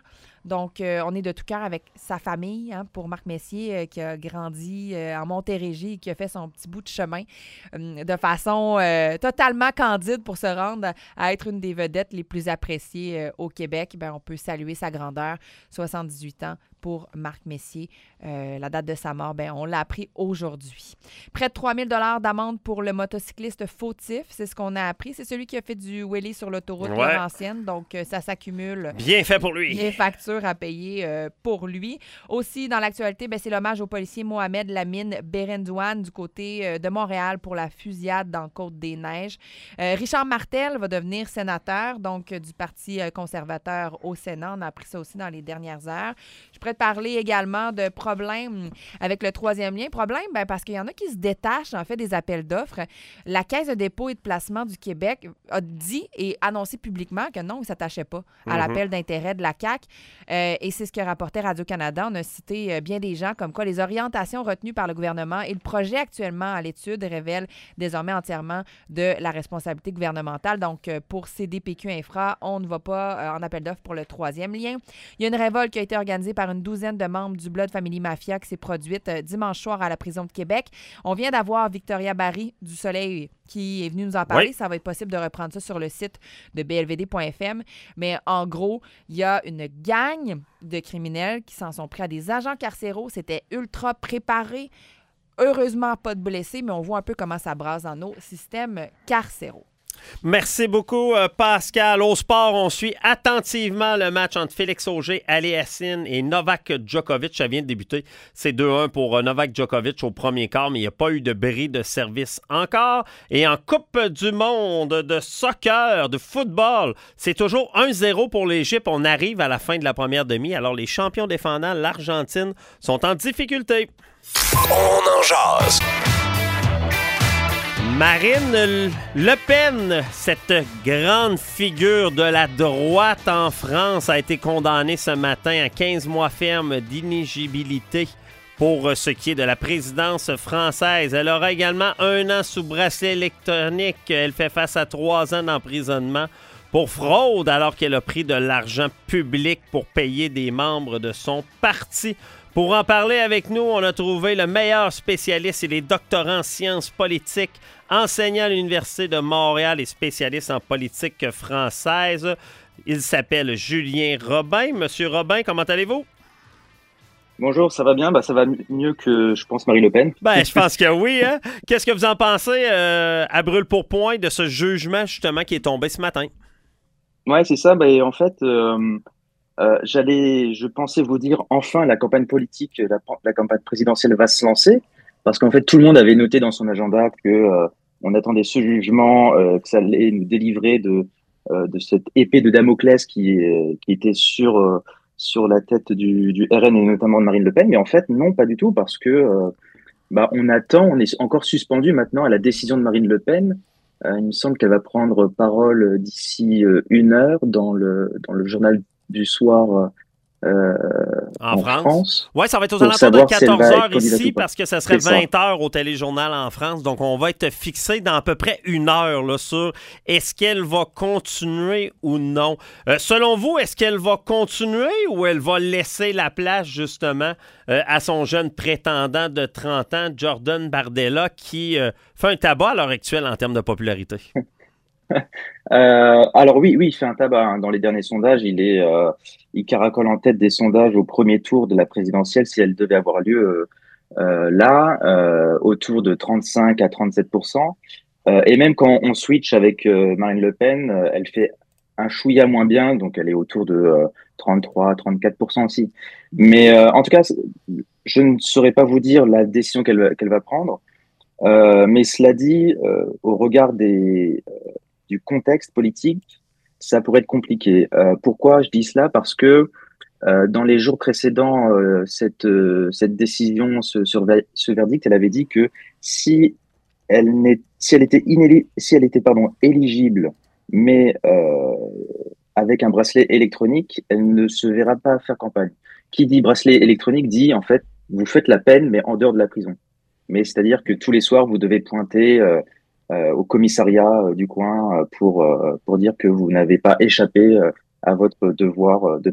Donc, euh, on est de tout cœur avec sa famille, hein, pour Marc Messier, euh, qui a grandi euh, en Montérégie et qui a fait son petit bout de chemin euh, de façon euh, totalement candide pour se rendre à, à être une des vedettes les plus appréciées euh, au Québec. Bien, on peut saluer sa grandeur, soixante-dix-huit ans pour Marc Messier. Euh, la date de sa mort, bien, on l'a appris aujourd'hui. Près de trois mille dollars d'amende pour le motocycliste fautif, c'est ce qu'on a appris. C'est celui qui a fait du wheelie sur l'autoroute Ouais. Laurentienne, donc euh, ça s'accumule. Bien fait pour lui. Les factures à payer euh, pour lui. Aussi, dans l'actualité, ben, c'est l'hommage au policier Mohamed Lamine Berendouane du côté euh, de Montréal pour la fusillade dans Côte-des-Neiges. Euh, Richard Martel va devenir sénateur, donc euh, du Parti euh, conservateur au Sénat. On a appris ça aussi dans les dernières heures. Je pourrais te parler également de problèmes avec le troisième lien. Problème, ben, parce qu'il y en a qui se détachent, en fait, des appels d'offres. La Caisse de dépôt et de placement du Québec a dit et annoncé publiquement que non, il ne s'attachait pas à Mhm. l'appel d'intérêt de la C A Q. Euh, et c'est ce que rapportait Radio-Canada. On a cité euh, bien des gens comme quoi les orientations retenues par le gouvernement et le projet actuellement à l'étude révèlent désormais entièrement de la responsabilité gouvernementale. Donc, euh, pour C D P Q Infra, on ne va pas euh, en appel d'offres pour le troisième lien. Il y a une révolte qui a été organisée par une douzaine de membres du Blood Family Mafia qui s'est produite euh, dimanche soir à la prison de Québec. On vient d'avoir Victoria Barry du Soleil qui est venue nous en parler. Oui. Ça va être possible de reprendre ça sur le site de B L V D point F M. Mais en gros, il y a une gang de criminels qui s'en sont pris à des agents carcéraux. C'était ultra préparé. Heureusement, pas de blessés, mais on voit un peu comment ça brasse dans nos systèmes carcéraux. Merci beaucoup, euh, Pascal. Au sport, on suit attentivement le match entre Félix Auger-Aliassime et Novak Djokovic. Ça vient de débuter. C'est deux un pour euh, Novak Djokovic au premier quart, mais il n'y a pas eu de bris de service encore. Et en Coupe du monde de soccer, de football, c'est toujours un zéro pour l'Égypte. On arrive à la fin de la première demi. Alors, les champions défendants, l'Argentine, sont en difficulté. On en jase. Marine Le Pen, cette grande figure de la droite en France, a été condamnée ce matin à quinze mois ferme d'inéligibilité pour ce qui est de la présidence française. Elle aura également un an sous bracelet électronique. Elle fait face à trois ans d'emprisonnement pour fraude alors qu'elle a pris de l'argent public pour payer des membres de son parti. Pour en parler avec nous, on a trouvé le meilleur spécialiste. Il est doctorant en sciences politiques, enseignant à l'Université de Montréal et spécialiste en politique française. Il s'appelle Julien Robin. Monsieur Robin, comment allez-vous? Bonjour, ça va bien? Bah, ça va mieux que, je pense, Marie Le Pen. Ben, je pense que oui. Hein? Qu'est-ce que vous en pensez euh, à brûle-pourpoint de ce jugement, justement, qui est tombé ce matin? Ouais, c'est ça. Bah, en fait, euh, euh, j'allais, je pensais vous dire, enfin, la campagne politique, la, la campagne présidentielle va se lancer. Parce qu'en fait, tout le monde avait noté dans son agenda que euh, on attendait ce jugement, euh, que ça allait nous délivrer de, euh, de cette épée de Damoclès qui, euh, qui était sur, euh, sur la tête du, du R N et notamment de Marine Le Pen. Mais en fait, non, pas du tout, parce que euh, bah, on attend, on est encore suspendu maintenant à la décision de Marine Le Pen. Euh, il me semble qu'elle va prendre parole d'ici euh, une heure dans le, dans le journal du soir euh, en, en France. France. Oui, ça va être aux alentours de quatorze heures si ici parce que ça serait vingt heures au téléjournal en France. Donc, on va être fixé dans à peu près une heure là, sur est-ce qu'elle va continuer ou non. Euh, selon vous, est-ce qu'elle va continuer ou elle va laisser la place justement euh, à son jeune prétendant de trente ans, Jordan Bardella, qui euh, fait un tabac à l'heure actuelle en termes de popularité? Euh, alors oui, oui, il fait un tabac. Hein. Dans les derniers sondages, il est, euh, il caracole en tête des sondages au premier tour de la présidentielle si elle devait avoir lieu euh, euh, là, euh, autour de trente-cinq à trente-sept pour cent. Euh, et même quand on switch avec euh, Marine Le Pen, euh, elle fait un chouïa moins bien, donc elle est autour de euh, trente-trois à trente-quatre pour cent aussi. Mais euh, en tout cas, je ne saurais pas vous dire la décision qu'elle qu'elle va prendre. Euh, mais cela dit, euh, au regard des euh, du contexte politique, ça pourrait être compliqué. Euh, pourquoi je dis cela? Parce que euh, dans les jours précédents, euh, cette, euh, cette décision, ce, ce, ce verdict, elle avait dit que si elle, n'est, si elle était, inéli- si elle était pardon, éligible, mais euh, avec un bracelet électronique, elle ne se verra pas faire campagne. Qui dit bracelet électronique dit, en fait, vous faites la peine, mais en dehors de la prison. Mais c'est-à-dire que tous les soirs, vous devez pointer... Euh, Euh, au commissariat euh, du coin euh, pour, euh, pour dire que vous n'avez pas échappé euh, à votre devoir euh, de peine.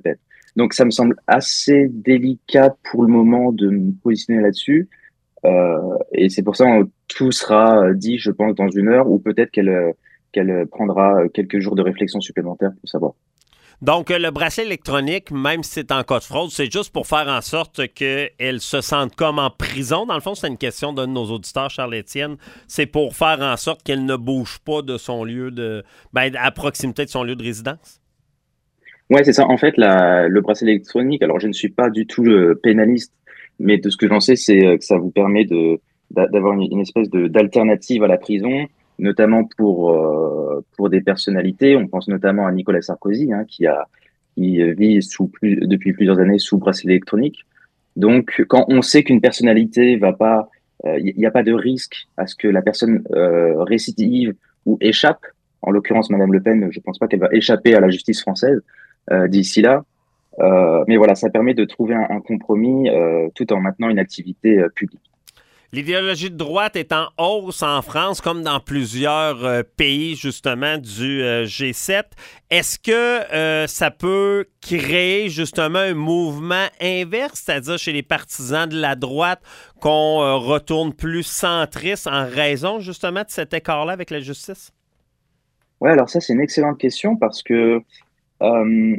Donc, ça me semble assez délicat pour le moment de me positionner là-dessus. Euh, et c'est pour ça que tout sera dit, je pense, dans une heure, ou peut-être qu'elle euh, qu'elle prendra quelques jours de réflexion supplémentaire pour savoir. Donc, le bracelet électronique, même si c'est en cas de fraude, c'est juste pour faire en sorte qu'elle se sente comme en prison. Dans le fond, c'est une question d'un de nos auditeurs, Charles-Étienne. C'est pour faire en sorte qu'elle ne bouge pas de son lieu de... Ben, à proximité de son lieu de résidence. Ouais, c'est ça. En fait, la, le bracelet électronique, alors je ne suis pas du tout le pénaliste, mais de ce que j'en sais, c'est que ça vous permet de d'avoir une, une espèce de d'alternative à la prison, notamment pour euh, pour des personnalités. On pense notamment à Nicolas Sarkozy, hein, qui a qui vit sous plus depuis plusieurs années sous bracelet électronique. Donc, quand on sait qu'une personnalité va pas, il euh, n'y a pas de risque à ce que la personne euh, récidive ou échappe. En l'occurrence, Madame Le Pen, je pense pas qu'elle va échapper à la justice française euh, d'ici là. Euh, mais voilà, ça permet de trouver un, un compromis euh, tout en maintenant une activité euh, publique. L'idéologie de droite est en hausse en France, comme dans plusieurs euh, pays, justement, du euh, G sept. Est-ce que euh, ça peut créer, justement, un mouvement inverse, c'est-à-dire chez les partisans de la droite, qu'on euh, retourne plus centriste en raison, justement, de cet écart-là avec la justice? Oui, alors ça, c'est une excellente question parce que euh,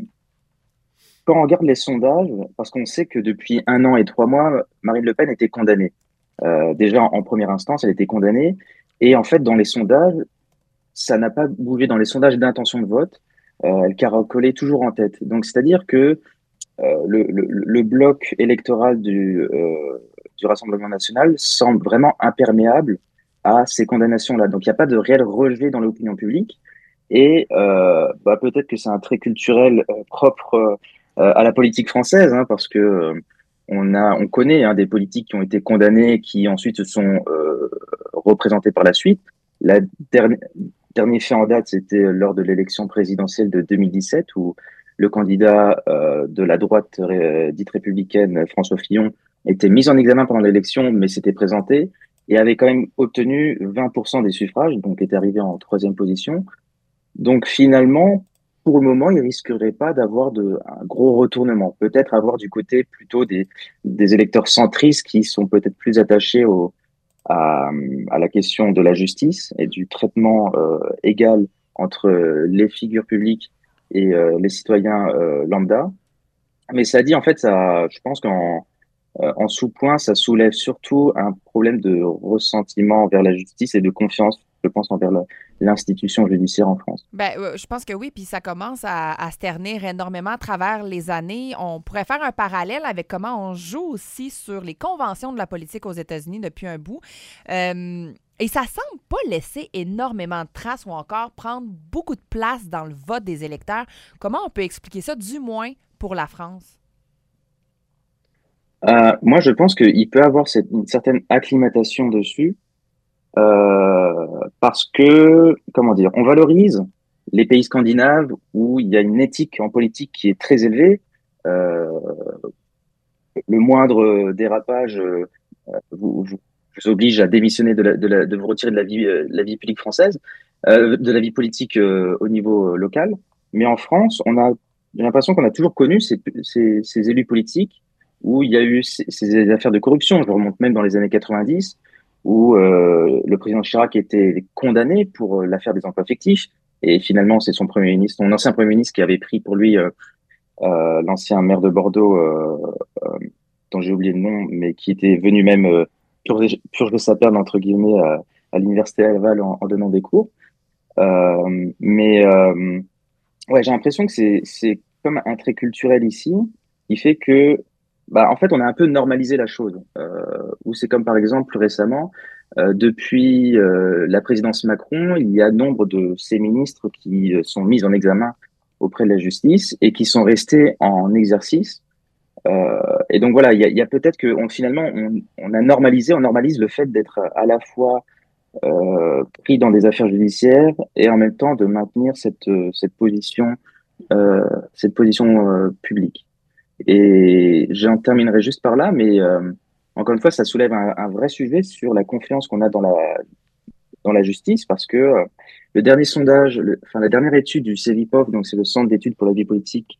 quand on regarde les sondages, parce qu'on sait que depuis un an et trois mois, Marine Le Pen était condamnée. Euh, déjà, en première instance, elle était condamnée. Et en fait, dans les sondages, ça n'a pas bougé dans les sondages d'intention de vote. Euh, elle caracolait toujours en tête. Donc, c'est-à-dire que euh, le, le, le bloc électoral du, euh, du Rassemblement national semble vraiment imperméable à ces condamnations-là. Donc, il n'y a pas de réel rejet dans l'opinion publique. Et euh, bah, peut-être que c'est un trait culturel euh, propre euh, à la politique française, hein, parce que euh, on a, on connaît hein, des politiques qui ont été condamnés, qui ensuite se sont euh, représentés par la suite. La dernière dernier fait en date, c'était lors de l'élection présidentielle de deux mille dix-sept, où le candidat euh, de la droite euh, dite républicaine, François Fillon, était mis en examen pendant l'élection, mais s'était présenté et avait quand même obtenu vingt pour cent des suffrages, donc était arrivé en troisième position. Donc finalement, pour le moment, il ne risquerait pas d'avoir de, un gros retournement. Peut-être avoir du côté plutôt des, des électeurs centristes qui sont peut-être plus attachés au, à, à la question de la justice et du traitement euh, égal entre les figures publiques et euh, les citoyens euh, lambda. Mais ça dit, en fait, ça, je pense qu'en euh, en sous-point, ça soulève surtout un problème de ressentiment envers la justice et de confiance, je pense, envers la, l'institution judiciaire en France. Bien, euh, je pense que oui, puis ça commence à, à se ternir énormément à travers les années. On pourrait faire un parallèle avec comment on joue aussi sur les conventions de la politique aux États-Unis depuis un bout. Euh, et ça semble pas laisser énormément de traces ou encore prendre beaucoup de place dans le vote des électeurs. Comment on peut expliquer ça, du moins pour la France? Euh, moi, je pense qu'il peut avoir cette, une certaine acclimatation dessus. Euh, parce que, comment dire, on valorise les pays scandinaves où il y a une éthique en politique qui est très élevée. Euh, le moindre dérapage euh, vous, vous, vous oblige à démissionner de, la, de, la, de vous retirer de la vie, euh, la vie publique française, euh, de la vie politique euh, au niveau local. Mais en France, on a, j'ai l'impression qu'on a toujours connu ces, ces, ces élus politiques où il y a eu ces, ces affaires de corruption. Je remonte même dans les années quatre-vingt-dix. Où euh, le président Chirac était condamné pour euh, l'affaire des emplois fictifs. Et finalement, c'est son premier ministre, son ancien premier ministre qui avait pris pour lui euh, euh, l'ancien maire de Bordeaux, euh, euh, dont j'ai oublié le nom, mais qui était venu même euh, purger, purger sa peine, entre guillemets, à, à l'université Laval en, en donnant des cours. Euh, mais euh, ouais, j'ai l'impression que c'est, c'est comme un trait culturel ici, qui fait que bah, en fait, on a un peu normalisé la chose. Euh, où c'est comme par exemple plus récemment, euh, depuis euh, la présidence Macron, il y a nombre de ces ministres qui sont mis en examen auprès de la justice et qui sont restés en exercice. Euh, et donc voilà, il y a, il y a peut-être que on, finalement on, on a normalisé, on normalise le fait d'être à la fois euh, pris dans des affaires judiciaires et en même temps de maintenir cette cette position euh, cette position euh, publique. Et j'en terminerai juste par là, mais euh, encore une fois, ça soulève un, un vrai sujet sur la confiance qu'on a dans la dans la justice, parce que euh, le dernier sondage, le, enfin la dernière étude du CEVIPOF, donc c'est le Centre d'études pour la vie politique,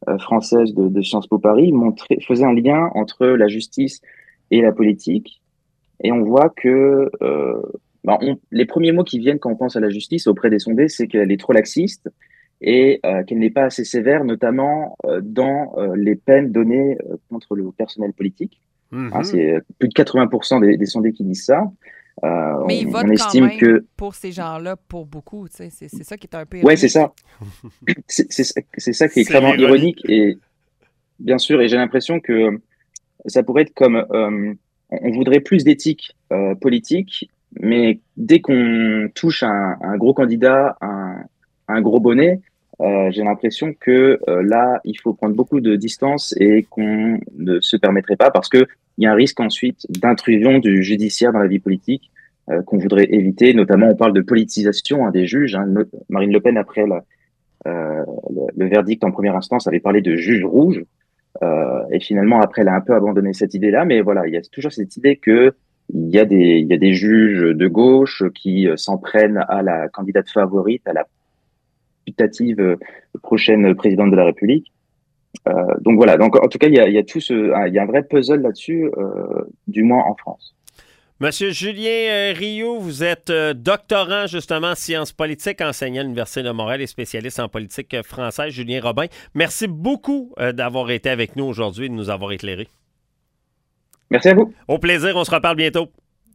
euh, française de, de Sciences Po Paris montrait, faisait un lien entre la justice et la politique. Et on voit que euh, bah on, les premiers mots qui viennent quand on pense à la justice auprès des sondés, c'est qu'elle est trop laxiste et euh, qu'elle n'est pas assez sévère, notamment euh, dans euh, les peines données euh, contre le personnel politique. Mm-hmm. Hein, c'est plus de quatre-vingts pour cent des, des sondés qui disent ça. Euh, Mais ils on, votent on quand estime même que... pour ces gens-là, pour beaucoup. C'est, c'est ça qui est un peu ironique. Ouais, c'est ça. c'est, c'est, c'est ça qui est extrêmement ironique. Et bien sûr, et j'ai l'impression que ça pourrait être comme... Euh, on voudrait plus d'éthique euh, politique, mais dès qu'on touche un, un gros candidat, un, un gros bonnet, euh, j'ai l'impression que euh, là, il faut prendre beaucoup de distance et qu'on ne se permettrait pas parce que il y a un risque ensuite d'intrusion du judiciaire dans la vie politique euh, qu'on voudrait éviter. Notamment, on parle de politisation hein, des juges. Hein. Marine Le Pen, après la, euh, le, le verdict en première instance, avait parlé de juge rouge. Euh, et finalement, après, elle a un peu abandonné cette idée-là. Mais voilà, il y a toujours cette idée que il y a des, il y a des juges de gauche qui euh, s'en prennent à la candidate favorite, à la putative euh, prochaine présidente de la République. Euh, donc voilà. Donc en tout cas, il y a, il y a tout ce, il y a un vrai puzzle là-dessus, euh, du moins en France. Monsieur Julien euh, Rioux, vous êtes euh, doctorant justement en sciences politiques, enseignant à l'Université de Montréal et spécialiste en politique française. Julien Robin, merci beaucoup euh, d'avoir été avec nous aujourd'hui et de nous avoir éclairés. Merci à vous. Au plaisir, on se reparle bientôt.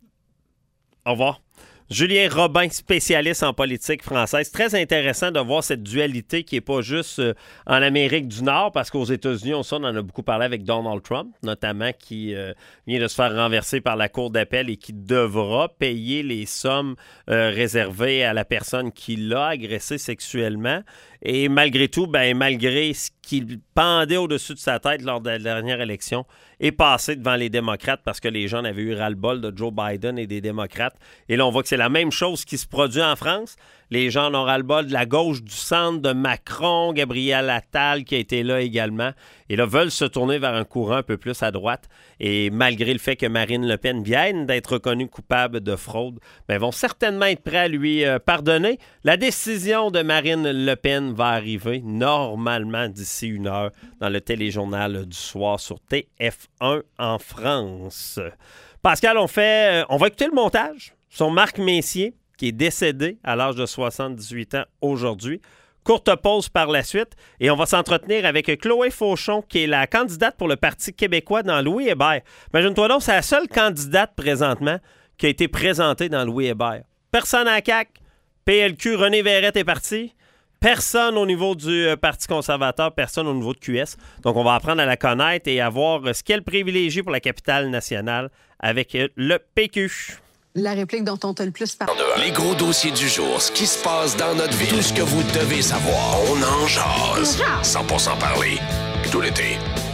Au revoir. Julien Robin, spécialiste en politique française. Très intéressant de voir cette dualité qui n'est pas juste euh, en Amérique du Nord, parce qu'aux États-Unis, on, ça, on en a beaucoup parlé avec Donald Trump, notamment, qui euh, vient de se faire renverser par la Cour d'appel et qui devra payer les sommes euh, réservées à la personne qui l'a agressé sexuellement. Et malgré tout, ben, malgré ce qu'il pendait au-dessus de sa tête lors de la dernière élection, est passé devant les démocrates parce que les gens avaient eu ras-le-bol de Joe Biden et des démocrates. Et là, on voit que c'est la même chose qui se produit en France. Les gens en ont ras-le-bol de la gauche, du centre, de Macron, Gabriel Attal qui a été là également. Et là, veulent se tourner vers un courant un peu plus à droite. Et malgré le fait que Marine Le Pen vienne d'être reconnue coupable de fraude, ben, vont certainement être prêts à lui euh, pardonner. La décision de Marine Le Pen va arriver normalement d'ici une heure dans le téléjournal du soir sur T F un en France. Pascal, on fait, on va écouter le montage sur Marc Messier, qui est décédé à l'âge de soixante-dix-huit ans aujourd'hui. Courte pause par la suite et on va s'entretenir avec Chloé Fauchon, qui est la candidate pour le Parti québécois dans Louis Hébert. Imagine-toi donc, c'est la seule candidate présentement qui a été présentée dans Louis Hébert. Personne à C A Q, P L Q, René Verrette est parti. Personne au niveau du Parti conservateur, personne au niveau de Q S. Donc, on va apprendre à la connaître et à voir ce qu'elle privilégie pour la capitale nationale avec le P Q. La réplique dont on t'a le plus parlé. Les gros dossiers du jour, ce qui se passe dans notre ville, tout ce que vous devez savoir. On en jase. cent pour cent parler, tout l'été.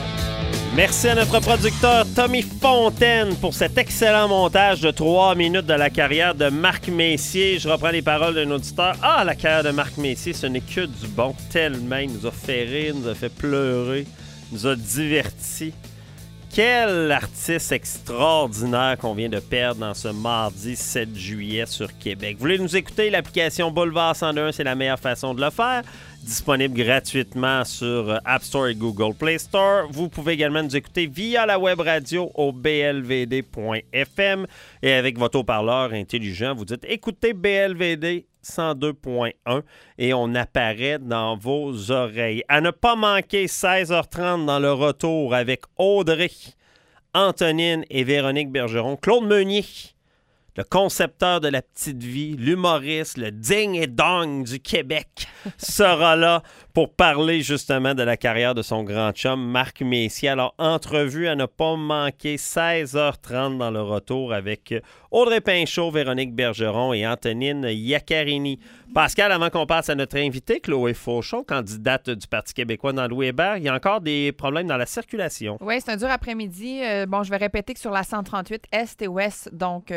Merci à notre producteur Tommy Fontaine pour cet excellent montage de trois minutes de la carrière de Marc Messier. Je reprends les paroles d'un auditeur. Ah, la carrière de Marc Messier, ce n'est que du bon. Tellement, il nous a fait rire, nous a fait pleurer, nous a divertis. Quel artiste extraordinaire qu'on vient de perdre dans ce mardi sept juillet sur Québec. Vous voulez nous écouter? L'application Boulevard cent un, c'est la meilleure façon de le faire. Disponible gratuitement sur App Store et Google Play Store. Vous pouvez également nous écouter via la web radio au b l v d point f m. Et avec votre haut-parleur intelligent, vous dites « Écoutez B L V D cent deux point un » et on apparaît dans vos oreilles. À ne pas manquer, seize heures trente dans le retour avec Audrey, Antonine et Véronique Bergeron. Claude Meunier, le concepteur de La Petite Vie, l'humoriste, le ding et dong du Québec, sera là pour parler justement de la carrière de son grand chum, Marc Messier. Alors, entrevue à ne pas manquer, seize heures trente dans le retour avec Audrey Pinchot, Véronique Bergeron et Antonine Iaccarini. Pascal, avant qu'on passe à notre invité, Chloé Fauchon, candidate du Parti québécois dans Louis Hébert, il y a encore des problèmes dans la circulation. Oui, c'est un dur après-midi. Euh, bon, je vais répéter que sur la cent trente-huit, est et ouest, donc euh, sur le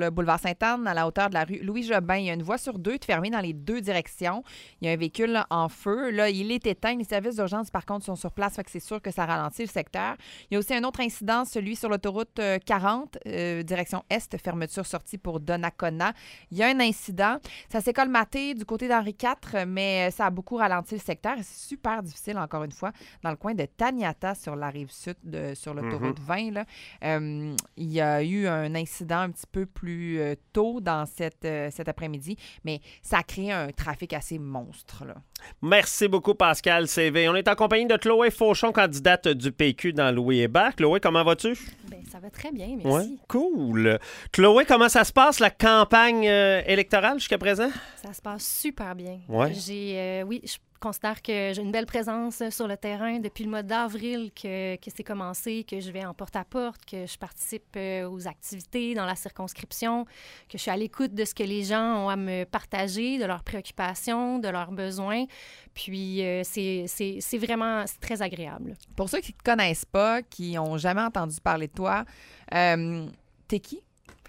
euh, boulevard Sainte-Anne, à la hauteur de la rue Louis-Jobin. Il y a une voie sur deux de fermée dans les deux directions. Il y a un véhicule là, en feu. Là, il est éteint. Les services d'urgence, par contre, sont sur place, fait que c'est sûr que ça ralentit le secteur. Il y a aussi un autre incident, celui sur l'autoroute euh, quarante, euh, direction Est, fermeture-sortie pour Donnacona. Il y a un incident. Ça s'est colmaté du côté d'Henri quatre, mais ça a beaucoup ralenti le secteur. C'est super difficile, encore une fois, dans le coin de Taniata, sur la rive sud, de, sur l'autoroute mm-hmm. vingt. Là. Euh, il y a eu un incident un petit peu plus euh, tôt dans cette, euh, cet après-midi, mais ça a créé un trafic assez monstre. Là. Merci beaucoup, Pascal C V. On est en compagnie de Chloé Fauchon, candidate du P Q dans Louis-Hébert. Chloé, comment vas-tu? Bien, ça va très bien, merci. Ouais, cool. Chloé, comment ça se passe, la campagne euh, électorale jusqu'à présent? Ça se passe super bien. Ouais. J'ai, euh, oui, je considère que j'ai une belle présence sur le terrain depuis le mois d'avril que, que c'est commencé, que je vais en porte-à-porte, que je participe euh, aux activités dans la circonscription, que je suis à l'écoute de ce que les gens ont à me partager, de leurs préoccupations, de leurs besoins. Puis euh, c'est, c'est, c'est vraiment c'est très agréable. Pour ceux qui ne te connaissent pas, qui n'ont jamais entendu parler de toi, euh, t'es qui?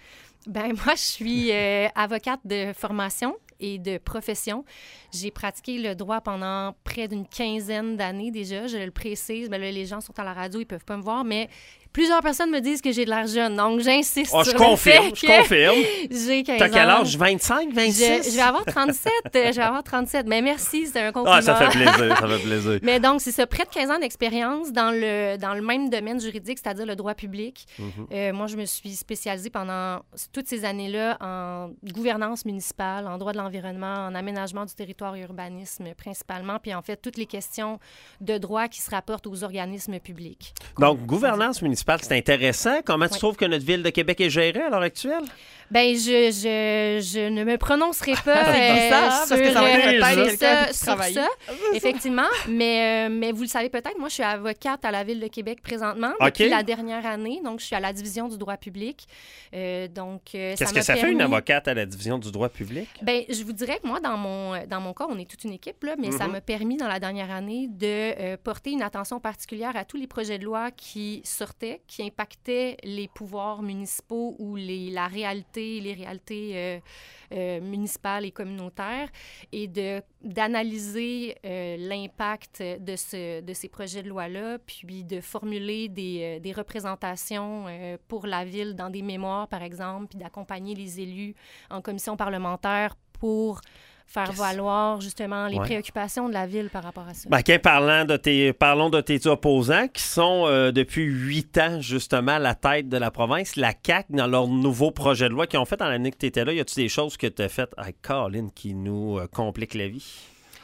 Ben moi, je suis euh, avocate de formation et de profession. J'ai pratiqué le droit pendant près d'une quinzaine d'années déjà. Je le précise. Ben là, les gens sont à la radio, ils peuvent pas me voir, mais plusieurs personnes me disent que j'ai de l'air jeune. Donc, j'insiste oh, sur je le confirme, fait je que confirme. J'ai quinze T'as quel ans. âge? vingt-cinq, vingt-six? Je, je vais avoir trente-sept. je vais avoir trente-sept. Mais merci, c'est un compliment. Ah, ça fait plaisir, ça fait plaisir. Mais donc, c'est ça, près de quinze ans d'expérience dans le, dans le même domaine juridique, c'est-à-dire le droit public. Mm-hmm. Euh, moi, je me suis spécialisée pendant toutes ces années-là en gouvernance municipale, en droit de l'environnement, en aménagement du territoire et urbanisme principalement, puis en fait, toutes les questions de droit qui se rapportent aux organismes publics. Donc, gouvernance municipale, c'est intéressant. Comment tu oui. trouves que notre ville de Québec est gérée à l'heure actuelle? Bien, je, je, je ne me prononcerai pas euh, ça, hein, sur, parce que ça va euh, sur ça, sur ça, effectivement. Mais, euh, mais vous le savez peut-être, moi, je suis avocate à la Ville de Québec présentement depuis okay. la dernière année. Donc, je suis à la division du droit public. Euh, donc, euh, Qu'est-ce ça que ça permis... fait une avocate à la division du droit public? Bien, je vous dirais que moi, dans mon, dans mon cas, on est toute une équipe, là, mais mm-hmm. ça m'a permis, dans la dernière année, de euh, porter une attention particulière à tous les projets de loi qui sortaient, qui impactaient les pouvoirs municipaux ou les, la réalité, les réalités euh, euh, municipales et communautaires, et de, d'analyser euh, l'impact de, ce, de ces projets de loi-là, puis de formuler des, euh, des représentations euh, pour la Ville dans des mémoires, par exemple, puis d'accompagner les élus en commission parlementaire pour faire Qu'est-ce... valoir justement les ouais. préoccupations de la Ville par rapport à ça. Ben, okay, parlant de tes, parlons de tes opposants qui sont euh, depuis huit ans justement à la tête de la province, la C A Q, dans leur nouveau projet de loi qu'ils ont fait dans l'année que tu étais là. Y a-tu des choses que tu as faites avec Colin qui nous euh, compliquent la vie?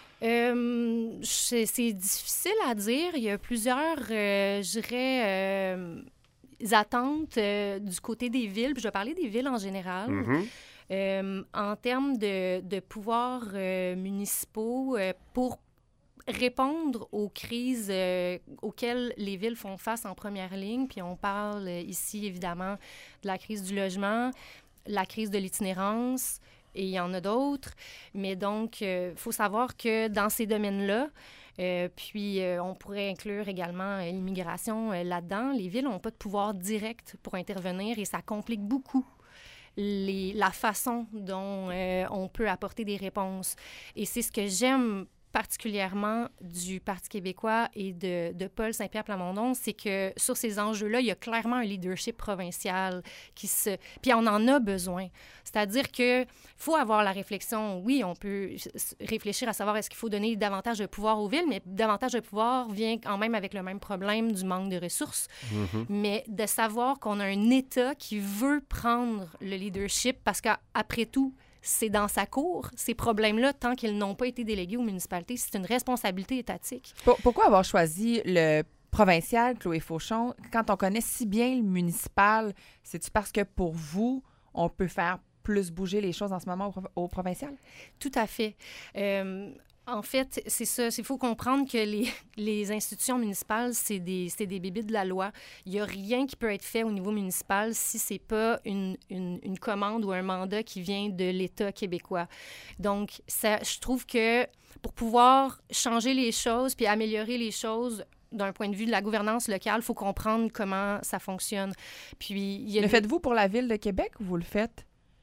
Euh, c'est, c'est difficile à dire. Il y a plusieurs, euh, je dirais, euh, attentes euh, du côté des villes. Puis je vais parler des villes en général. Mm-hmm. Euh, en termes de, de pouvoirs euh, municipaux, euh, pour répondre aux crises euh, auxquelles les villes font face en première ligne, puis on parle euh, ici évidemment de la crise du logement, la crise de l'itinérance, et il y en a d'autres. Mais donc, il euh, faut savoir que dans ces domaines-là, Euh, puis, euh, on pourrait inclure également euh, l'immigration euh, là-dedans. Les villes n'ont pas de pouvoir direct pour intervenir et ça complique beaucoup Les, la façon dont euh, on peut apporter des réponses. Et c'est ce que j'aime particulièrement du Parti québécois et de, de Paul Saint-Pierre Plamondon, c'est que sur ces enjeux-là, il y a clairement un leadership provincial qui se... Puis on en a besoin. C'est-à-dire qu'il faut avoir la réflexion. Oui, on peut réfléchir à savoir est-ce qu'il faut donner davantage de pouvoir aux villes, mais davantage de pouvoir vient quand même avec le même problème du manque de ressources. Mm-hmm. Mais de savoir qu'on a un État qui veut prendre le leadership parce qu'après tout, c'est dans sa cour, ces problèmes-là, tant qu'ils n'ont pas été délégués aux municipalités. C'est une responsabilité étatique. Pour, pourquoi avoir choisi le provincial, Chloé Fauchon, quand on connaît si bien le municipal? C'est-tu parce que pour vous, on peut faire plus bouger les choses en ce moment au, au provincial? Tout à fait. Euh, En fait, c'est ça. Il faut comprendre que les, les institutions municipales, c'est des, c'est des bébés de la loi. Il n'y a rien qui peut être fait au niveau municipal si ce n'est pas une, une, une commande ou un mandat qui vient de l'État québécois. Donc, ça, je trouve que pour pouvoir changer les choses puis améliorer les choses d'un point de vue de la gouvernance locale, il faut comprendre comment ça fonctionne. Puis, il y a le des... faites-vous pour la Ville de Québec ou vous le faites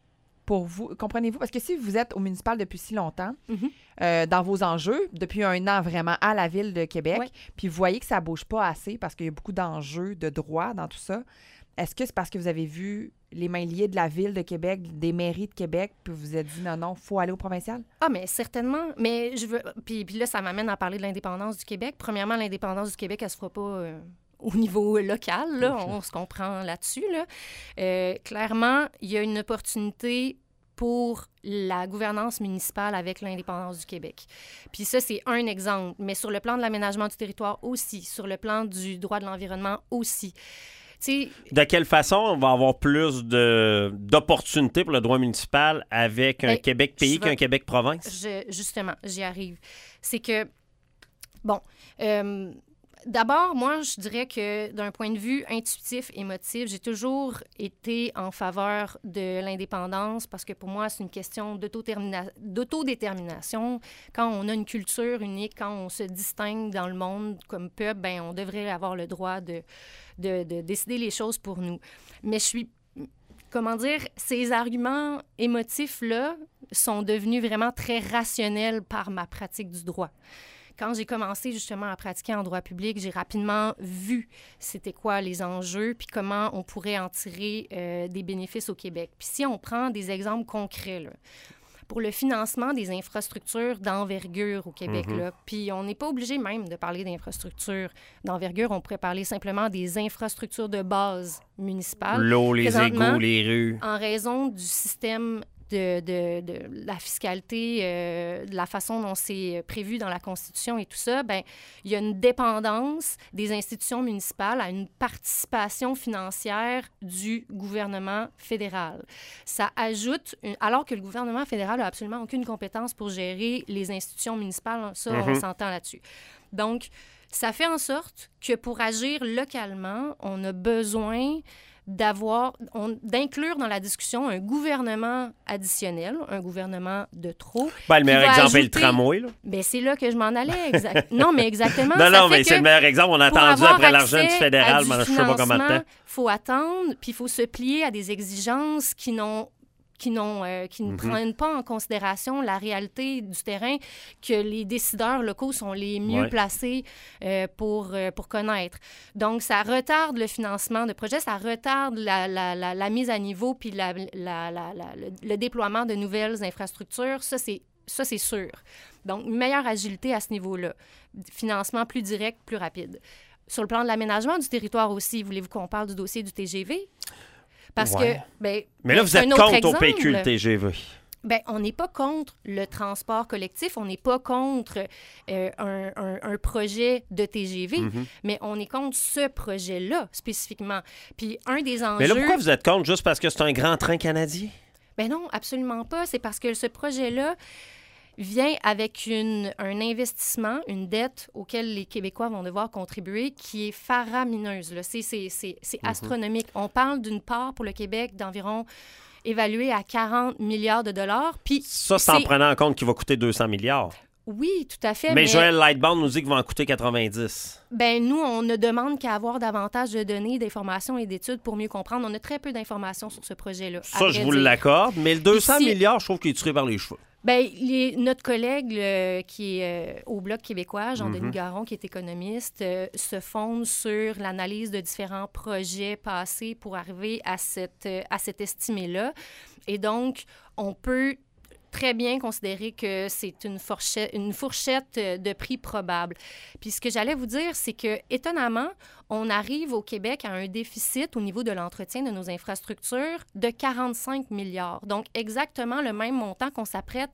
pour vous, comprenez-vous, parce que si vous êtes au municipal depuis si longtemps, Mm-hmm. euh, dans vos enjeux, depuis un an vraiment à la Ville de Québec, Ouais. puis vous voyez que ça bouge pas assez parce qu'il y a beaucoup d'enjeux de droit dans tout ça, est-ce que c'est parce que vous avez vu les mains liées de la Ville de Québec, des mairies de Québec, puis vous vous êtes dit non, non, il faut aller au provincial? Ah, mais certainement. Mais je veux. Puis, puis là, ça m'amène à parler de l'indépendance du Québec. Premièrement, l'indépendance du Québec, elle se fera pas euh, au niveau local. Là. On se comprend là-dessus. Là. Euh, clairement, il y a une opportunité pour la gouvernance municipale avec l'indépendance du Québec. Puis ça, c'est un exemple. Mais sur le plan de l'aménagement du territoire aussi, sur le plan du droit de l'environnement aussi. T'sais, de quelle façon on va avoir plus de, d'opportunités pour le droit municipal avec un ben, Québec pays je vais- qu'un Québec province? Je, justement, j'y arrive. C'est que, bon, euh, d'abord, moi, je dirais que d'un point de vue intuitif, émotif, j'ai toujours été en faveur de l'indépendance parce que pour moi, c'est une question d'autotermina- d'autodétermination. Quand on a une culture unique, quand on se distingue dans le monde comme peuple, ben, on devrait avoir le droit de, de, de décider les choses pour nous. Mais je suis comment dire, ces arguments émotifs-là sont devenus vraiment très rationnels par ma pratique du droit. Quand j'ai commencé justement à pratiquer en droit public, j'ai rapidement vu c'était quoi les enjeux puis comment on pourrait en tirer euh, des bénéfices au Québec. Puis si on prend des exemples concrets, là, pour le financement des infrastructures d'envergure au Québec, Mhm. là, puis on n'est pas obligé même de parler d'infrastructures d'envergure, on pourrait parler simplement des infrastructures de base municipales. L'eau, les Présentement, égouts, les rues. En raison du système de, de, de la fiscalité, euh, de la façon dont c'est prévu dans la Constitution et tout ça, ben il y a une dépendance des institutions municipales à une participation financière du gouvernement fédéral. Ça ajoute, une- alors que le gouvernement fédéral n'a absolument aucune compétence pour gérer les institutions municipales, ça, on Mhm. s'entend là-dessus. Donc, ça fait en sorte que pour agir localement, on a besoin d'avoir, on- d'inclure dans la discussion un gouvernement additionnel, un gouvernement de trop. Ben, le meilleur qui va exemple est le ajouter- tramway. Là. Ben, c'est là que je m'en allais. Exact. Non, mais exactement. Non, ça non, fait mais que c'est le meilleur exemple. On a pour attendu avoir après l'argent du accès fédéral, à du mais je sais pas combien de financement, temps. faut attendre, puis il faut se plier à des exigences qui n'ont qui, n'ont, euh, qui ne Mhm. prennent pas en considération la réalité du terrain que les décideurs locaux sont les mieux Ouais. placés euh, pour, euh, pour connaître. Donc, ça retarde le financement de projets, ça retarde la, la, la, la mise à niveau puis la, la, la, la- le, le déploiement de nouvelles infrastructures. Ça, c'est ça, c'est sûr. Donc, une meilleure agilité à ce niveau-là. Financement plus direct, plus rapide. Sur le plan de l'aménagement du territoire aussi, voulez-vous qu'on parle du dossier du T G V? Parce Ouais. que, ben, Mais là, vous c'est êtes un autre contre au exemple. P Q, le T G V. Ben, on n'est pas contre le transport collectif, on n'est pas contre euh, un, un- un projet de T G V, Mhm. mais on est contre ce projet-là spécifiquement. Puis un des enjeux... Mais là, pourquoi vous êtes contre juste parce que c'est un grand train canadien? Ben non, absolument pas. C'est parce que ce projet-là vient avec une, un investissement, une dette auquel les Québécois vont devoir contribuer qui est faramineuse. Là. C'est, c'est, c'est, c'est Mhm. astronomique. On parle d'une part pour le Québec d'environ évaluée à quarante milliards de dollars. Puis Ça, c'est en prenant en compte qu'il va coûter deux cents milliards. Oui, tout à fait. Mais, Mais, Joël Lightbound nous dit qu'il va en coûter quatre-vingt-dix. ben, nous, on ne demande qu'à avoir davantage de données, d'informations et d'études pour mieux comprendre. On a très peu d'informations sur ce projet-là. à Ça, je vrai vous dire. l'accorde. Mais le deux cents Ici- milliards, je trouve qu'il est tiré par les cheveux. Ben, les- notre collègue euh, qui est euh, au Bloc québécois, Jean-Denis Mhm. Garon, qui est économiste, euh, se fonde sur l'analyse de différents projets passés pour arriver à cette, euh, à cette estimée-là. Et donc, on peut très bien considérer que c'est une fourchette, une fourchette euh, de prix probable. Puis ce que j'allais vous dire, c'est que, étonnamment, on arrive au Québec à un déficit au niveau de l'entretien de nos infrastructures de quarante-cinq milliards. Donc, exactement le même montant qu'on s'apprête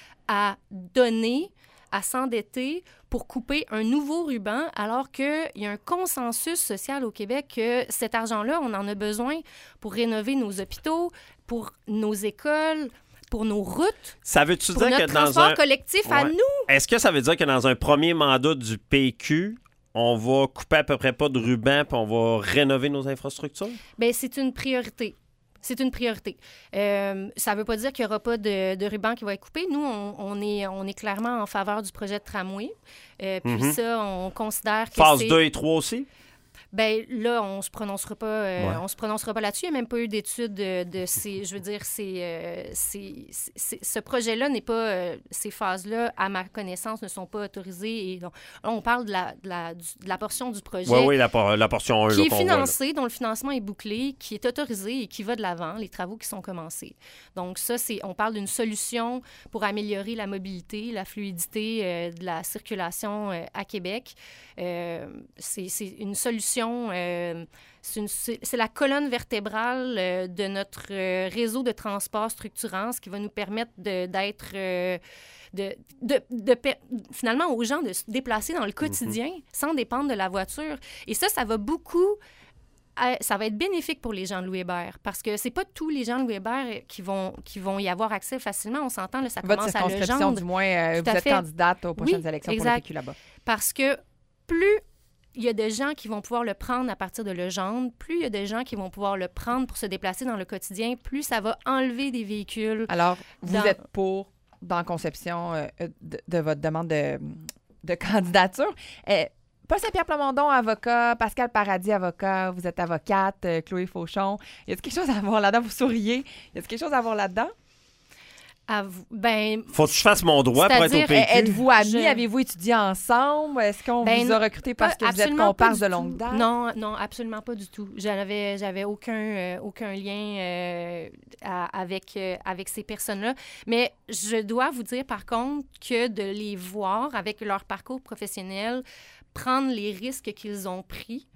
à donner, à s'endetter pour couper un nouveau ruban, alors qu'il y a un consensus social au Québec que cet argent-là, on en a besoin pour rénover nos hôpitaux, pour nos écoles, pour nos routes, Ça veut-tu pour dire notre que dans transport un... collectif à Ouais. nous. Est-ce que ça veut dire que dans un premier mandat du P Q, on va couper à peu près pas de ruban puis on va rénover nos infrastructures? Bien, c'est une priorité. C'est une priorité. Euh, ça ne veut pas dire qu'il n'y aura pas de, de ruban qui va être coupé. Nous, on, on est, on est clairement en faveur du projet de tramway. Euh, puis Mhm. ça, on considère que Phase c'est... deux et trois aussi? Ben là, on se prononcera pas, euh, Ouais. on se prononcera pas là-dessus. Il n'y a même pas eu d'études de, de ces, je veux dire, ces, euh, ces, ces- ce projet-là n'est pas, euh, ces phases-là, à ma connaissance, ne sont pas autorisées. Et donc, là, on parle de la, de la, du- de la portion du projet. Oui, oui, la, por- la portion un Qui là, est qu'on voit, là. financée, dont le financement est bouclé, qui est autorisé et qui va de l'avant, les travaux qui sont commencés. Donc ça, c'est, on parle d'une solution pour améliorer la mobilité, la fluidité euh, de la circulation euh, à Québec. Euh, c'est, c'est une solution, euh, c'est, une- c'est- c'est la colonne vertébrale euh, de notre euh, réseau de transport structurant, ce qui va nous permettre de, d'être... euh, de, de, de per- finalement aux gens de se déplacer dans le quotidien sans dépendre de la voiture. Et ça, ça va beaucoup... euh, Ça va être bénéfique pour les gens de Louis Hébert parce que c'est pas tous les gens de Louis Hébert qui vont, qui vont y avoir accès facilement. On s'entend, là, ça Votre commence à circonscription, Legendre. du moins, euh, Tout vous à êtes fait. candidate aux prochaines Oui, élections pour exact. le P Q là-bas. Parce que plus il y a de gens qui vont pouvoir le prendre à partir de Legendre, plus il y a de gens qui vont pouvoir le prendre pour se déplacer dans le quotidien, plus ça va enlever des véhicules. Alors, vous dans- êtes pour, dans la conception euh, de, de votre demande de, de candidature. Euh, Paul Saint-Pierre Plamondon, avocat. Pascal Paradis, avocat. Vous êtes avocate. euh, Chloé Fauchon. Y a-t-il quelque chose à voir là-dedans? Vous souriez. Y a-t-il quelque chose à voir là-dedans? À vous- ben, Faut que je fasse mon droit pour être au C'est-à-dire, P Q. Êtes-vous amis? Je- Avez-vous étudié ensemble? Est-ce qu'on Ben, vous a recruté parce que pas- vous êtes absolument pas comparse du de tout. longue date? Non, non, absolument pas du tout. J'avais, j'avais aucun, euh, aucun lien euh, à- avec, euh, avec ces personnes-là. Mais je dois vous dire, par contre, que de les voir avec leur parcours professionnel, prendre les risques qu'ils ont pris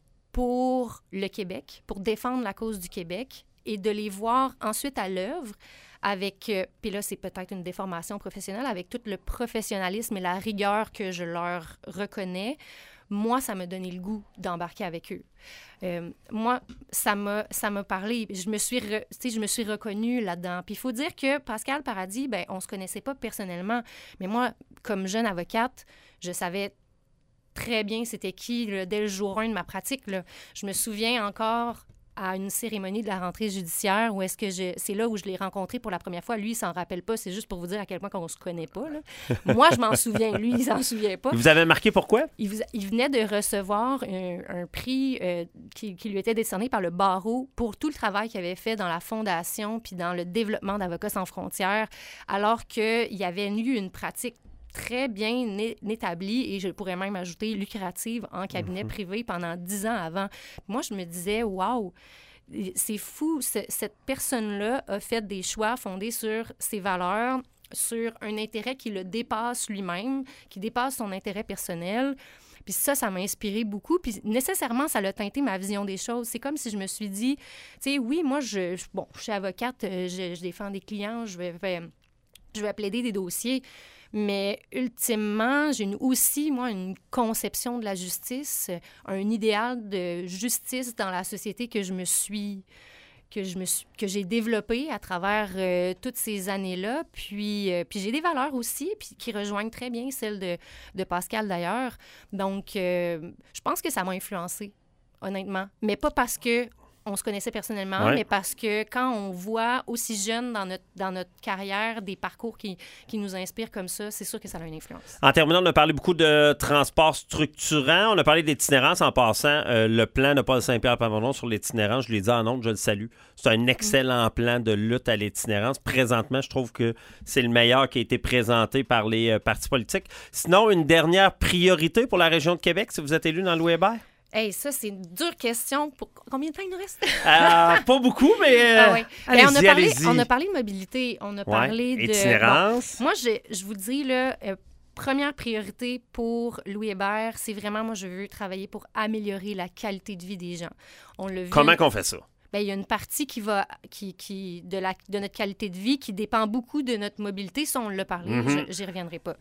pour le Québec, pour défendre la cause du Québec, et de les voir ensuite à l'œuvre avec, euh, puis là, c'est peut-être une déformation professionnelle, avec tout le professionnalisme et la rigueur que je leur reconnais, moi, ça m'a donné le goût d'embarquer avec eux. Euh, moi, ça m'a, ça m'a parlé. Je me suis, re- tu sais, je me suis reconnue là-dedans. Puis il faut dire que Pascal Paradis, ben, on se connaissait pas personnellement, mais moi, comme jeune avocate, je savais très bien c'était qui là, dès le jour un de ma pratique. Là. Je me souviens encore à une cérémonie de la rentrée judiciaire où est-ce que je... C'est là où je l'ai rencontré pour la première fois. Lui, il s'en rappelle pas. C'est juste pour vous dire à quel point qu'on se connaît pas. Là. Moi, je m'en souviens. Lui, il s'en souvient pas. Vous avez marqué pourquoi? Il, vous- il venait de recevoir un, un prix euh, qui, qui lui était décerné par le barreau pour tout le travail qu'il avait fait dans la fondation puis dans le développement d'Avocats sans frontières, alors qu'il y avait eu une pratique très bien é- établie et je pourrais même ajouter lucrative en cabinet Mhm. privé pendant dix ans avant. Moi, je me disais, waouh, c'est fou, ce- cette personne-là a fait des choix fondés sur ses valeurs, sur un intérêt qui le dépasse lui-même, qui dépasse son intérêt personnel. Puis ça, ça m'a inspiré beaucoup. Puis nécessairement, ça a teinté ma vision des choses. C'est comme si je me suis dit, tu sais, oui, moi, je, je- bon, je suis avocate, euh, je, je défends des clients, je vais, vais- je vais plaider des dossiers. Mais ultimement, j'ai une- aussi, moi, une conception de la justice, un idéal de justice dans la société que je me suis que je me suis, que j'ai développé à travers euh, toutes ces années-là. Puis, euh, puis j'ai des valeurs aussi, puis qui rejoignent très bien celles de, de Pascal d'ailleurs. Donc, euh, je pense que ça m'a influencée, honnêtement. Mais pas parce que on se connaissait personnellement, Ouais. mais parce que quand on voit aussi jeune dans notre, dans notre carrière des parcours qui, qui nous inspirent comme ça, c'est sûr que ça a une influence. En terminant, on a parlé beaucoup de transport structurant. On a parlé d'itinérance en passant. Euh, le plan de Paul Saint-Pierre Plamondon sur l'itinérance, je l'ai dit en ondes, je le salue. C'est un excellent plan de lutte à l'itinérance. Présentement, je trouve que c'est le meilleur qui a été présenté par les euh, partis politiques. Sinon, une dernière priorité pour la région de Québec, si vous êtes élu dans Louis Hébert? Hey, ça, c'est une dure question. Pour... Combien de temps il nous reste? Euh, pas beaucoup, mais euh, Ah ouais. Ben, allez-y, on, a parlé, allez-y. on a parlé de mobilité, on a Ouais. parlé de... Itinérance. Bon, moi, je, je vous dis, là, euh, première priorité pour Louis Hébert, c'est vraiment, moi, je veux travailler pour améliorer la qualité de vie des gens. On l'a vu. Comment qu'on fait ça? Ben, il y a une partie qui va, qui, qui, de, la, de notre qualité de vie qui dépend beaucoup de notre mobilité. Ça, on l'a parlé, Mhm. je- j'y reviendrai pas.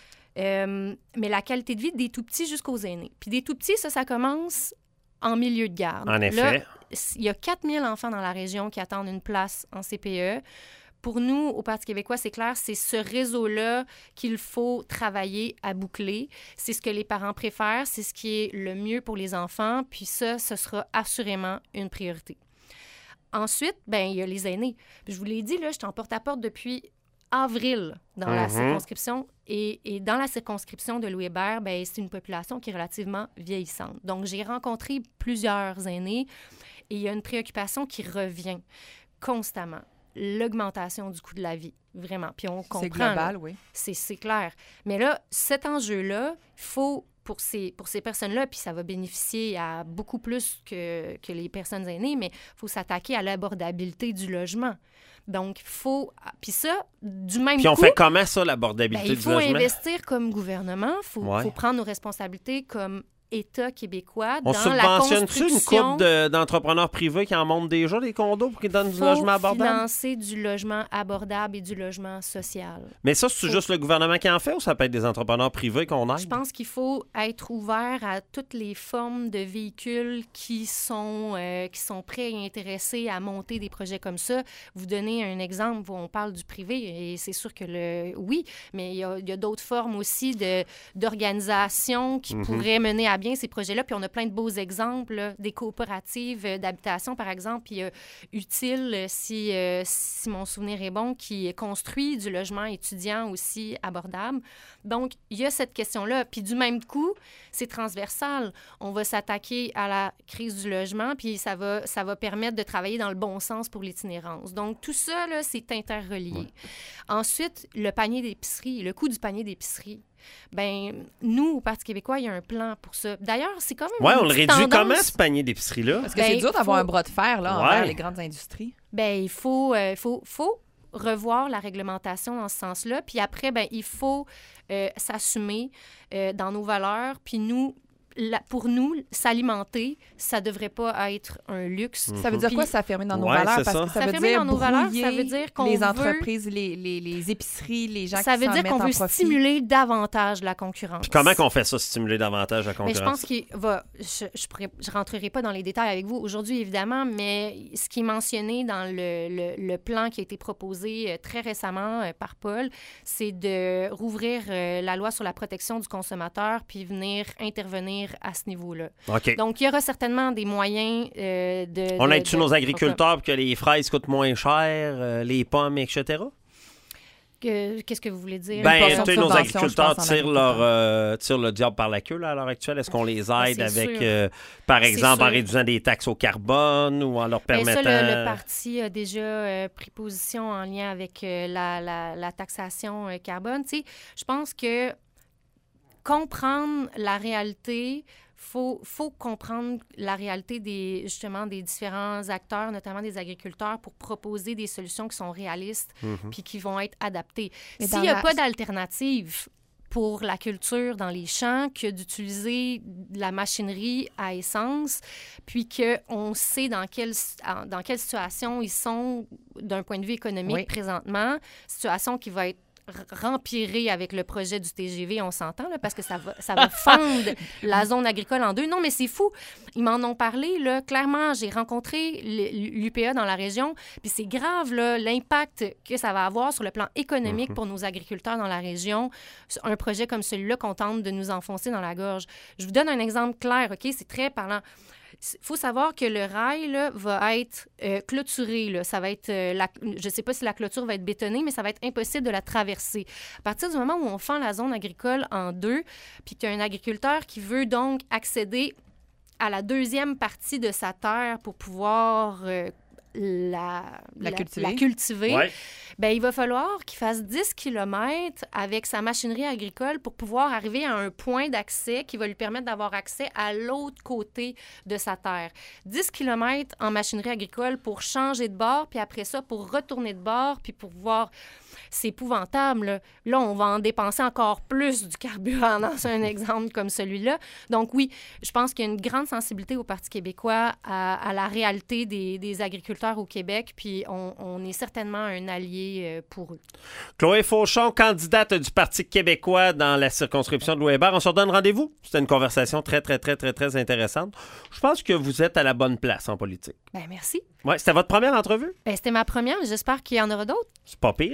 Euh, mais la qualité de vie des tout-petits jusqu'aux aînés. Puis des tout-petits, ça, ça commence en milieu de garde. En effet. Là, il y a quatre mille enfants dans la région qui attendent une place en C P E. Pour nous, au Parti québécois, c'est clair, c'est ce réseau-là qu'il faut travailler à boucler. C'est ce que les parents préfèrent, c'est ce qui est le mieux pour les enfants, puis ça, ce sera assurément une priorité. Ensuite, ben il y a les aînés. Puis je vous l'ai dit, là, je suis en porte-à-porte depuis avril dans Mm-hmm. la circonscription. Et, et dans la circonscription de Louis Hébert, ben, c'est une population qui est relativement vieillissante. Donc, j'ai rencontré plusieurs aînés et il y a une préoccupation qui revient constamment. L'augmentation du coût de la vie, vraiment. Puis on comprend. C'est global, là, oui. C'est, c'est clair. Mais là, cet enjeu-là, il faut, pour ces, pour ces personnes-là, puis ça va bénéficier à beaucoup plus que, que les personnes aînées, mais il faut s'attaquer à l'abordabilité du logement. Donc, il faut... Puis ça, du même Puis on coup, fait comment ça, ben, l'abordabilité il du faut logement? investir comme gouvernement. Il faut, Ouais. faut prendre nos responsabilités comme État québécois On dans la subventionne-tu une construction. couple de- d'entrepreneurs privés qui en montent déjà des condos pour qu'ils donnent du Faut logement abordable? financer du logement abordable et du logement social. Mais ça, c'est Faut- juste le gouvernement qui en fait ou ça peut être des entrepreneurs privés qu'on aide? Je pense qu'il faut être ouvert à toutes les formes de véhicules qui sont, euh, qui sont prêts et intéressés à monter des projets comme ça. Vous donnez un exemple où on parle du privé et c'est sûr que le oui, mais il y a, il y a d'autres formes aussi de, d'organisation qui Mhm. pourraient mener à bien ces projets-là. Puis on a plein de beaux exemples, là, des coopératives euh, d'habitation, par exemple, puis euh, Utile, euh, si, euh, si mon souvenir est bon, qui construit du logement étudiant aussi abordable. Donc, il y a cette question-là. Puis du même coup, c'est transversal. On va s'attaquer à la crise du logement, puis ça va, ça va permettre de travailler dans le bon sens pour l'itinérance. Donc, tout ça, là, c'est interrelié. Ouais. Ensuite, le panier d'épicerie, le coût du panier d'épicerie. Ben nous, au Parti québécois, il y a un plan pour ça. D'ailleurs, c'est quand même Ouais, une on le petite réduit tendance. comment, ce panier d'épicerie-là? Parce que Ben, c'est dur d'avoir faut- un bras de fer là, Ouais. envers les grandes industries. Ben il faut, euh, faut, faut revoir la réglementation dans ce sens-là. Puis après, ben il faut euh, s'assumer euh, dans nos valeurs. Puis nous, la- pour nous, s'alimenter, ça devrait pas être un luxe. Ça veut dire Puis- quoi s'affirmer dans nos Ouais, valeurs? c'est Parce ça. que ça, veut S'affirmer dire dans nos valeurs, ça brouiller veut dire qu'on les veut- entreprises, les, les, les épiceries, les gens Ça qui veut s'en dire mettent qu'on en veut profit. stimuler davantage la concurrence. Puis comment qu'on fait ça, stimuler davantage la Mais concurrence? je pense qu'il va. Je je, pourrais- je rentrerai pas dans les détails avec vous aujourd'hui, évidemment, mais ce qui est mentionné dans le, le, le plan qui a été proposé euh, très récemment euh, par Paul, c'est de rouvrir euh, la loi sur la protection du consommateur puis venir intervenir à ce niveau-là. OK. Donc, il y aura certainement des moyens euh, de. On de- aide-tu de- nos agriculteurs pour que les fraises coûtent moins cher, euh, les pommes, et cetera? Que- Qu'est-ce que vous voulez dire? Ben, portion de tu sais, nos subvention, agriculteurs je pense, en tirent, leur, euh, tirent le diable par la queue là, à l'heure actuelle. Est-ce qu'on les aide Ben, c'est avec, sûr. euh, par C'est exemple, en sûr. réduisant des taxes au carbone ou en leur Bien, permettant... ça, le, le parti a déjà euh, pris position en lien avec euh, la, la, la taxation euh, carbone. Tu sais, je pense que comprendre la réalité, faut, faut comprendre la réalité des, justement, des différents acteurs, notamment des agriculteurs, pour proposer des solutions qui sont réalistes Mhm. puis qui vont être adaptées. Mais S'il dans n'y a la- pas d'alternative pour la culture dans les champs que d'utiliser de la machinerie à essence, puis qu'on sait dans quelle, dans quelle situation ils sont d'un point de vue économique Oui. présentement, situation qui va être rempirée avec le projet du T G V, on s'entend, là, parce que ça va, ça va fendre la zone agricole en deux. Non, mais c'est fou. Ils m'en ont parlé, là. Clairement, j'ai rencontré l'U P A dans la région, puis c'est grave, là, l'impact que ça va avoir sur le plan économique Mhm. pour nos agriculteurs dans la région, un projet comme celui-là qu'on tente de nous enfoncer dans la gorge. Je vous donne un exemple clair, OK? C'est très parlant. Il faut savoir que le rail là, va être euh, clôturé. Là. Ça va être, euh, la, je ne sais pas si la clôture va être bétonnée, mais ça va être impossible de la traverser. À partir du moment où on fend la zone agricole en deux, puis qu'il y a un agriculteur qui veut donc accéder à la deuxième partie de sa terre pour pouvoir euh, la, La cultiver. la cultiver, Ouais. ben, il va falloir qu'il fasse dix kilomètres avec sa machinerie agricole pour pouvoir arriver à un point d'accès qui va lui permettre d'avoir accès à l'autre côté de sa terre. dix kilomètres en machinerie agricole pour changer de bord, puis après ça, pour retourner de bord, puis pour pouvoir... C'est épouvantable. Là. Là, on va en dépenser encore plus du carburant dans un exemple comme celui-là. Donc oui, je pense qu'il y a une grande sensibilité au Parti québécois à, à la réalité des, des agriculteurs au Québec, puis on, on est certainement un allié euh, pour eux. Chloé Fauchon, candidate du Parti québécois dans la circonscription de Louis Hébert. On se redonne rendez-vous. C'était une conversation très, très, très, très, très intéressante. Je pense que vous êtes à la bonne place en politique. Ben merci. Ouais, c'était votre première entrevue? Ben, c'était ma première, mais j'espère qu'il y en aura d'autres. C'est pas pire, hein?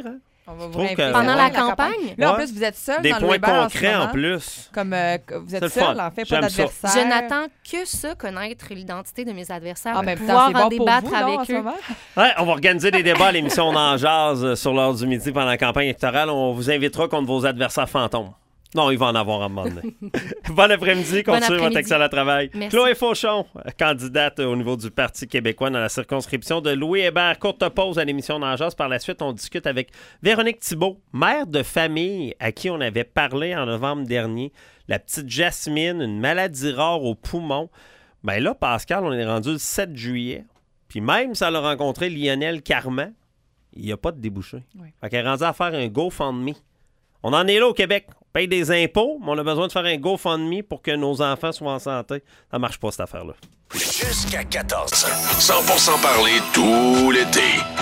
On va vous trouve réinviter que- Pendant Ouais, la campagne? Là, en Ouais. plus, vous êtes seul Des dans le points Weber en ce concrets en moment. plus. Comme euh, que vous C'est êtes le seul, fun. en fait, pas J'aime ça. d'adversaire. Je n'attends que ça, connaître l'identité de mes adversaires En pour même temps, pouvoir c'est en bon pour débattre vous, non, en avec ce eux. moment? Ouais, on va organiser des débats à l'émission On en jase euh, sur l'heure du midi pendant la campagne électorale. On vous invitera contre vos adversaires fantômes. Non, il va en avoir à un moment donné. Bon après-midi, Bon continuez votre après-midi. excellent travail. Merci. Chloé Fauchon, candidate au niveau du Parti québécois dans la circonscription de Louis Hébert. Courte pause à l'émission d'Angers. Par la suite, on discute avec Véronique Thibault, mère de famille à qui on avait parlé en novembre dernier. La petite Jasmine, une maladie rare au poumon. Ben là, Pascal, on est rendu le sept juillet. Puis même si elle a rencontré Lionel Carman, il n'y a pas de débouché. Oui. Fait qu'elle est rendue à faire un GoFundMe. On en est là au Québec. On paye des impôts, mais on a besoin de faire un GoFundMe pour que nos enfants soient en santé. Ça marche pas, cette affaire-là. Jusqu'à quatorze heures. cent pour cent parler tout l'été.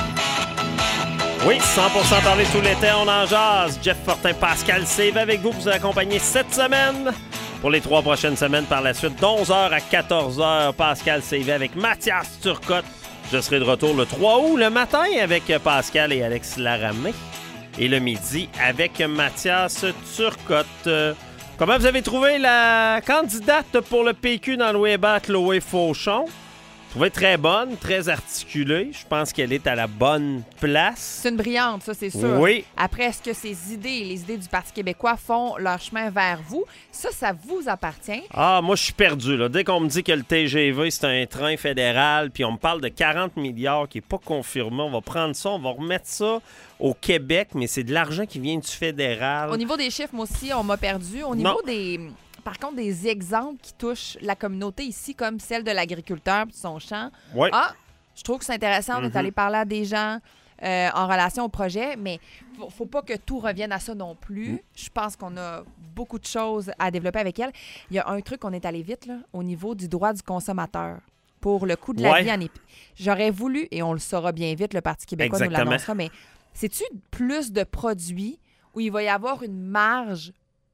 Oui, cent pour cent parler tout l'été, on en jase. Jeff Fortin, Pascal Save avec vous pour vous accompagner cette semaine. Pour les trois prochaines semaines par la suite, d'onze heures à quatorze heures, Pascal Save avec Mathias Turcotte. Je serai de retour le trois août le matin avec Pascal et Alex Laramé. Et le midi avec Mathias Turcotte. Euh, comment vous avez trouvé la candidate pour le P Q dans le Weber, Chloé Fauchon? Trouvée très bonne, très articulée. Je pense qu'elle est à la bonne place. C'est une brillante, ça, c'est sûr. Oui. Après, est-ce que ces idées, les idées du Parti québécois font leur chemin vers vous? Ça, ça vous appartient. Ah, moi, je suis perdu. Là. Dès qu'on me dit que le T G V, c'est un train fédéral, puis on me parle de quarante milliards qui n'est pas confirmé, on va prendre ça, on va remettre ça au Québec, mais c'est de l'argent qui vient du fédéral. Au niveau des chiffres, moi aussi, on m'a perdu. Au niveau Non. des... Par contre, des exemples qui touchent la communauté ici, comme celle de l'agriculteur et de son champ. Oui. Ah, je trouve que c'est intéressant. On est Mhm. allé parler à des gens euh, en relation au projet, mais faut, faut pas que tout revienne à ça non plus. Mhm. Je pense qu'on a beaucoup de choses à développer avec elle. Il y a un truc, on est allé vite, là, au niveau du droit du consommateur pour le coût de la Ouais. vie en épi. J'aurais voulu, et on le saura bien vite, le Parti québécois Exactement. nous l'annoncera, mais c'est-tu plus de produits où il va y avoir une marge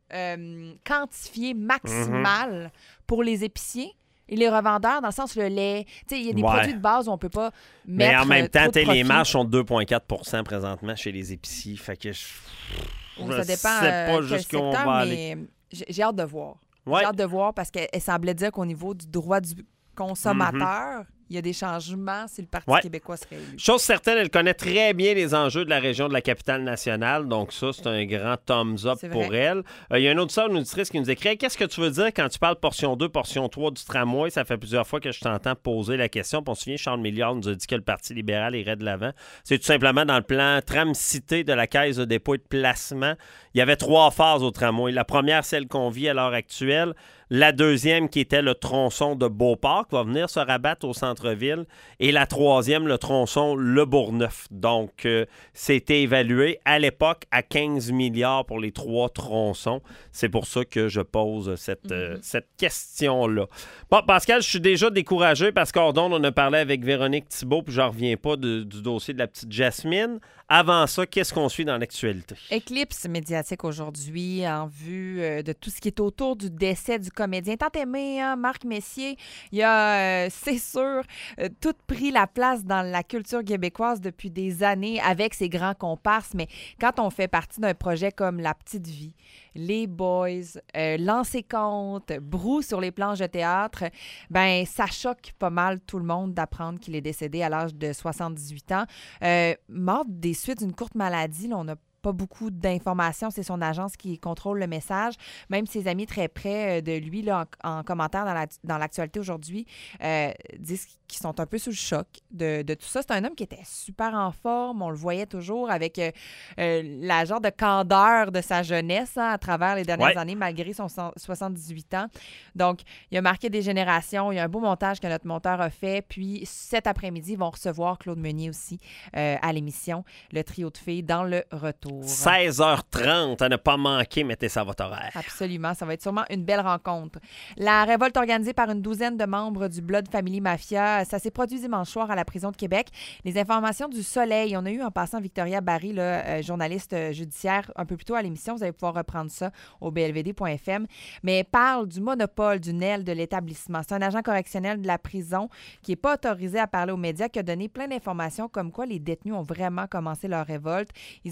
euh, quantifiée maximale pour les épiciers et les revendeurs, dans le sens le lait? Tu sais, il y a des Ouais. produits de base où on peut pas Mais mettre en même euh, temps, trop de t'sais, les profit. marges sont de deux virgule quatre pour cent présentement chez les épiciers. Fait que je, Ou je ça dépend sais euh, pas quel jusqu'où on secteur, va aller. mais j'ai j'ai hâte de voir. Ouais. J'ai hâte de voir parce qu'elle elle semblait dire qu'au niveau du droit du consommateur, il y a des changements si le Parti Ouais. québécois serait élu. Chose certaine, elle connaît très bien les enjeux de la région de la capitale nationale. Donc ça, c'est un grand thumbs up C'est pour vrai. elle. Euh, Il y a une autre sœur, une auditrice qui nous écrit « Qu'est-ce que tu veux dire quand tu parles portion deux, portion trois du tramway? » Ça fait plusieurs fois que je t'entends poser la question. Puis on se souvient, Charles Milliard nous a dit que le Parti libéral irait de l'avant. C'est tout simplement dans le plan Tram-Cité de la Caisse de dépôt et de placement. Il y avait trois phases au tramway. La première, celle qu'on vit à l'heure actuelle. La deuxième, qui était le tronçon de Beauport, qui va venir se rabattre au centre-ville. Et la troisième, le tronçon Le Bourgneuf. Donc, euh, c'était évalué à l'époque à quinze milliards pour les trois tronçons. C'est pour ça que je pose cette, euh, cette question-là. Bon, Pascal, je suis déjà découragé parce qu'Ordon, on a parlé avec Véronique Thibault, puis je reviens pas de- du dossier de la petite Jasmine. Avant ça, qu'est-ce qu'on suit dans l'actualité? Éclipse médiatique aujourd'hui en vue euh, de tout ce qui est autour du décès du comédien tant aimé, hein, Marc Messier. Il a, euh, c'est sûr, euh, tout pris la place dans la culture québécoise depuis des années avec ses grands comparses. Mais quand on fait partie d'un projet comme La Petite Vie, Les Boys, euh, Lancer compte, Brou sur les planches de théâtre, ben ça choque pas mal tout le monde d'apprendre qu'il est décédé à l'âge de soixante-dix-huit ans. Euh, mort des suites d'une courte maladie, là, on a pas beaucoup d'informations. C'est son agence qui contrôle le message. Même ses amis très près euh, de lui, là, en, en commentaire dans, la, dans l'actualité aujourd'hui, euh, disent qu'ils sont un peu sous le choc de, de tout ça. C'est un homme qui était super en forme. On le voyait toujours avec euh, euh, la genre de candeur de sa jeunesse, hein, à travers les dernières Ouais. années, malgré son so- soixante-dix-huit ans. Donc, il a marqué des générations. Il y a un beau montage que notre monteur a fait. Puis, cet après-midi, ils vont recevoir Claude Meunier aussi euh, à l'émission, le trio de filles dans le retour. seize heures trente, à ne pas manquer, mettez ça à votre horaire. Absolument, ça va être sûrement une belle rencontre. La révolte organisée par une douzaine de membres du Blood Family Mafia, ça s'est produit dimanche soir à la prison de Québec. Les informations du Soleil, on a eu en passant Victoria Barry, là, euh, journaliste euh, judiciaire, un peu plus tôt à l'émission. Vous allez pouvoir reprendre ça au b l v d point f m. Mais elle parle du monopole du N E L de l'établissement. C'est un agent correctionnel de la prison qui n'est pas autorisé à parler aux médias, qui a donné plein d'informations comme quoi les détenus ont vraiment commencé leur révolte. Ils ont brisé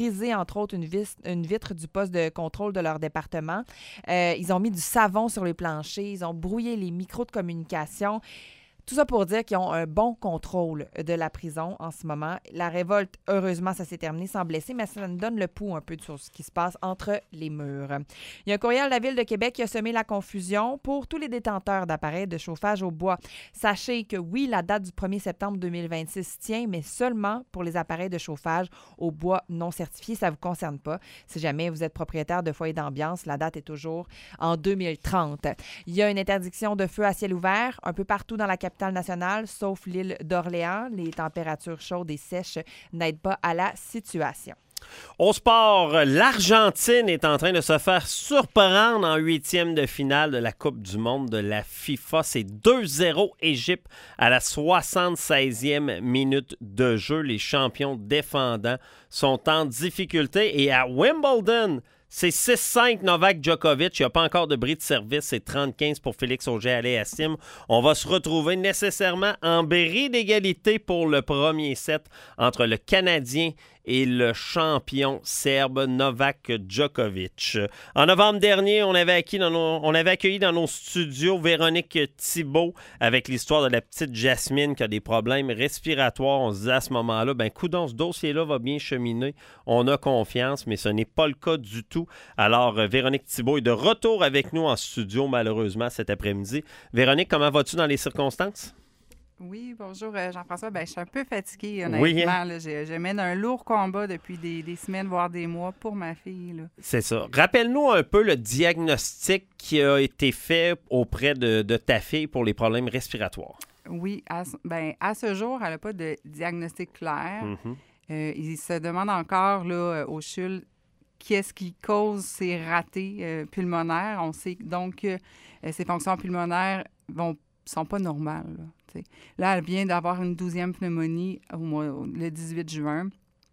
brisé, entre autres, une, vis- une vitre du poste de contrôle de leur département. Euh, ils ont mis du savon sur les planchers. Ils ont brouillé les micros de communication. Tout ça pour dire qu'ils ont un bon contrôle de la prison en ce moment. La révolte, heureusement, ça s'est terminé sans blessés, mais ça nous donne le pouls un peu sur ce qui se passe entre les murs. Il y a un courriel de la Ville de Québec qui a semé la confusion pour tous les détenteurs d'appareils de chauffage au bois. Sachez que oui, la date du premier septembre deux mille vingt-six tient, mais seulement pour les appareils de chauffage au bois non certifiés. Ça ne vous concerne pas. Si jamais vous êtes propriétaire de foyer d'ambiance, la date est toujours en deux mille trente. Il y a une interdiction de feu à ciel ouvert un peu partout dans la capitale nationale, sauf l'île d'Orléans. Les températures chaudes et sèches n'aident pas à la situation. Au sport, l'Argentine est en train de se faire surprendre en huitième de finale de la Coupe du monde de la FIFA. C'est deux zéro Égypte à la soixante-seizième minute de jeu. Les champions défendants sont en difficulté. Et à Wimbledon, c'est six cinq Novak Djokovic. Il n'y a pas encore de bris de service. C'est trente quinze pour Félix Auger-Aliassime. On va se retrouver nécessairement en bris d'égalité pour le premier set entre le Canadien et le champion serbe Novak Djokovic. En novembre dernier, on avait, acquis dans nos, on avait accueilli dans nos studios Véronique Thibault avec l'histoire de la petite Jasmine qui a des problèmes respiratoires. On se disait à ce moment-là, ben coudonc, ce dossier-là va bien cheminer. On a confiance, mais ce n'est pas le cas du tout. Alors, Véronique Thibault est de retour avec nous en studio, malheureusement, cet après-midi. Véronique, comment vas-tu dans les circonstances? Oui, bonjour euh, Jean-François. Ben, je suis un peu fatiguée, honnêtement. Oui, hein? Là, je, je mène un lourd combat depuis des, des semaines, voire des mois pour ma fille. Là. C'est ça. Rappelle-nous un peu le diagnostic qui a été fait auprès de, de ta fille pour les problèmes respiratoires. Oui, à, ben, à ce jour, elle n'a pas de diagnostic clair. Mm-hmm. Euh, il se demande encore là, au C H U L qu'est-ce qui cause ces ratés euh, pulmonaires. On sait donc que euh, ces fonctions pulmonaires vont sont pas normales. Là. Là, elle vient d'avoir une douzième pneumonie au mois, le dix-huit juin.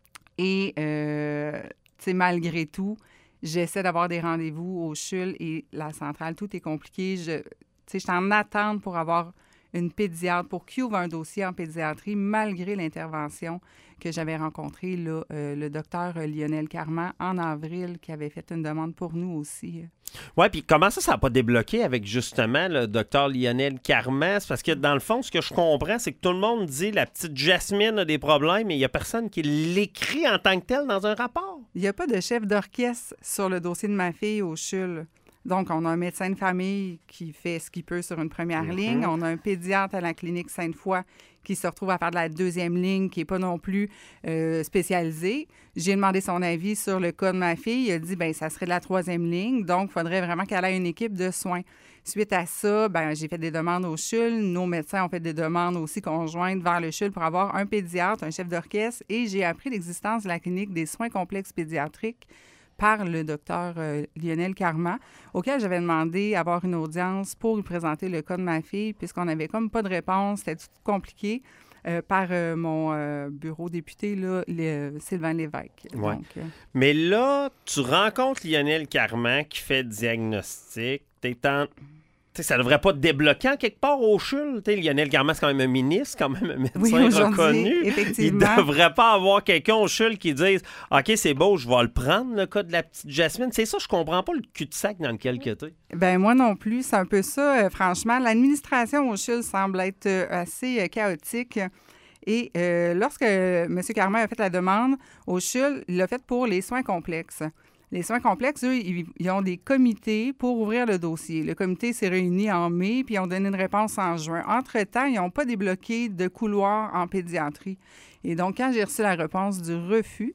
Et, euh, malgré tout, j'essaie d'avoir des rendez-vous au C H U L et la centrale. Tout est compliqué. Je, je suis en attente pour avoir une pédiatre, pour qu'il ouvre un dossier en pédiatrie, malgré l'intervention que j'avais rencontrée, là, euh, le docteur Lionel Carman, en avril, qui avait fait une demande pour nous aussi. Oui, puis comment ça, ça n'a pas débloqué avec justement le docteur Lionel Carman? C'est parce que dans le fond, ce que je comprends, c'est que tout le monde dit la petite Jasmine a des problèmes, mais il n'y a personne qui l'écrit en tant que tel dans un rapport. Il n'y a pas de chef d'orchestre sur le dossier de ma fille au C H U L. Donc, on a un médecin de famille qui fait ce qu'il peut sur une première mm-hmm. ligne. On a un pédiatre à la clinique Sainte-Foy qui se retrouve à faire de la deuxième ligne, qui n'est pas non plus euh, spécialisée. J'ai demandé son avis sur le cas de ma fille. Il a dit, bien, ça serait de la troisième ligne. Donc, il faudrait vraiment qu'elle ait une équipe de soins. Suite à ça, ben, j'ai fait des demandes au C H U L. Nos médecins ont fait des demandes aussi conjointes vers le C H U L pour avoir un pédiatre, un chef d'orchestre. Et j'ai appris l'existence de la clinique des soins complexes pédiatriques par le docteur euh, Lionel Carman, auquel j'avais demandé d'avoir une audience pour lui présenter le cas de ma fille, puisqu'on n'avait comme pas de réponse, c'était tout compliqué, euh, par euh, mon euh, bureau député, là, le, Sylvain Lévesque. Ouais. Donc, euh... Mais là, tu rencontres Lionel Carman qui fait diagnostic, t'es en... T'sais, ça devrait pas te débloquer en quelque part au C H U L. Lionel Carman, c'est quand même un ministre, quand même un médecin oui, reconnu. Effectivement. Il devrait pas avoir quelqu'un au C H U L qui dise « OK, c'est beau, je vais le prendre, le cas de la petite Jasmine. » C'est ça, je comprends pas le cul-de-sac dans lequel tu es. Ben moi non plus, c'est un peu ça. Euh, franchement, l'administration au C H U L semble être euh, assez euh, chaotique. Et euh, lorsque M. Carman a fait la demande au C H U L, il l'a fait pour les soins complexes. Les soins complexes, eux, ils, ils ont des comités pour ouvrir le dossier. Le comité s'est réuni en mai, puis ils ont donné une réponse en juin. Entre-temps, ils n'ont pas débloqué de couloir en pédiatrie. Et donc, quand j'ai reçu la réponse du refus,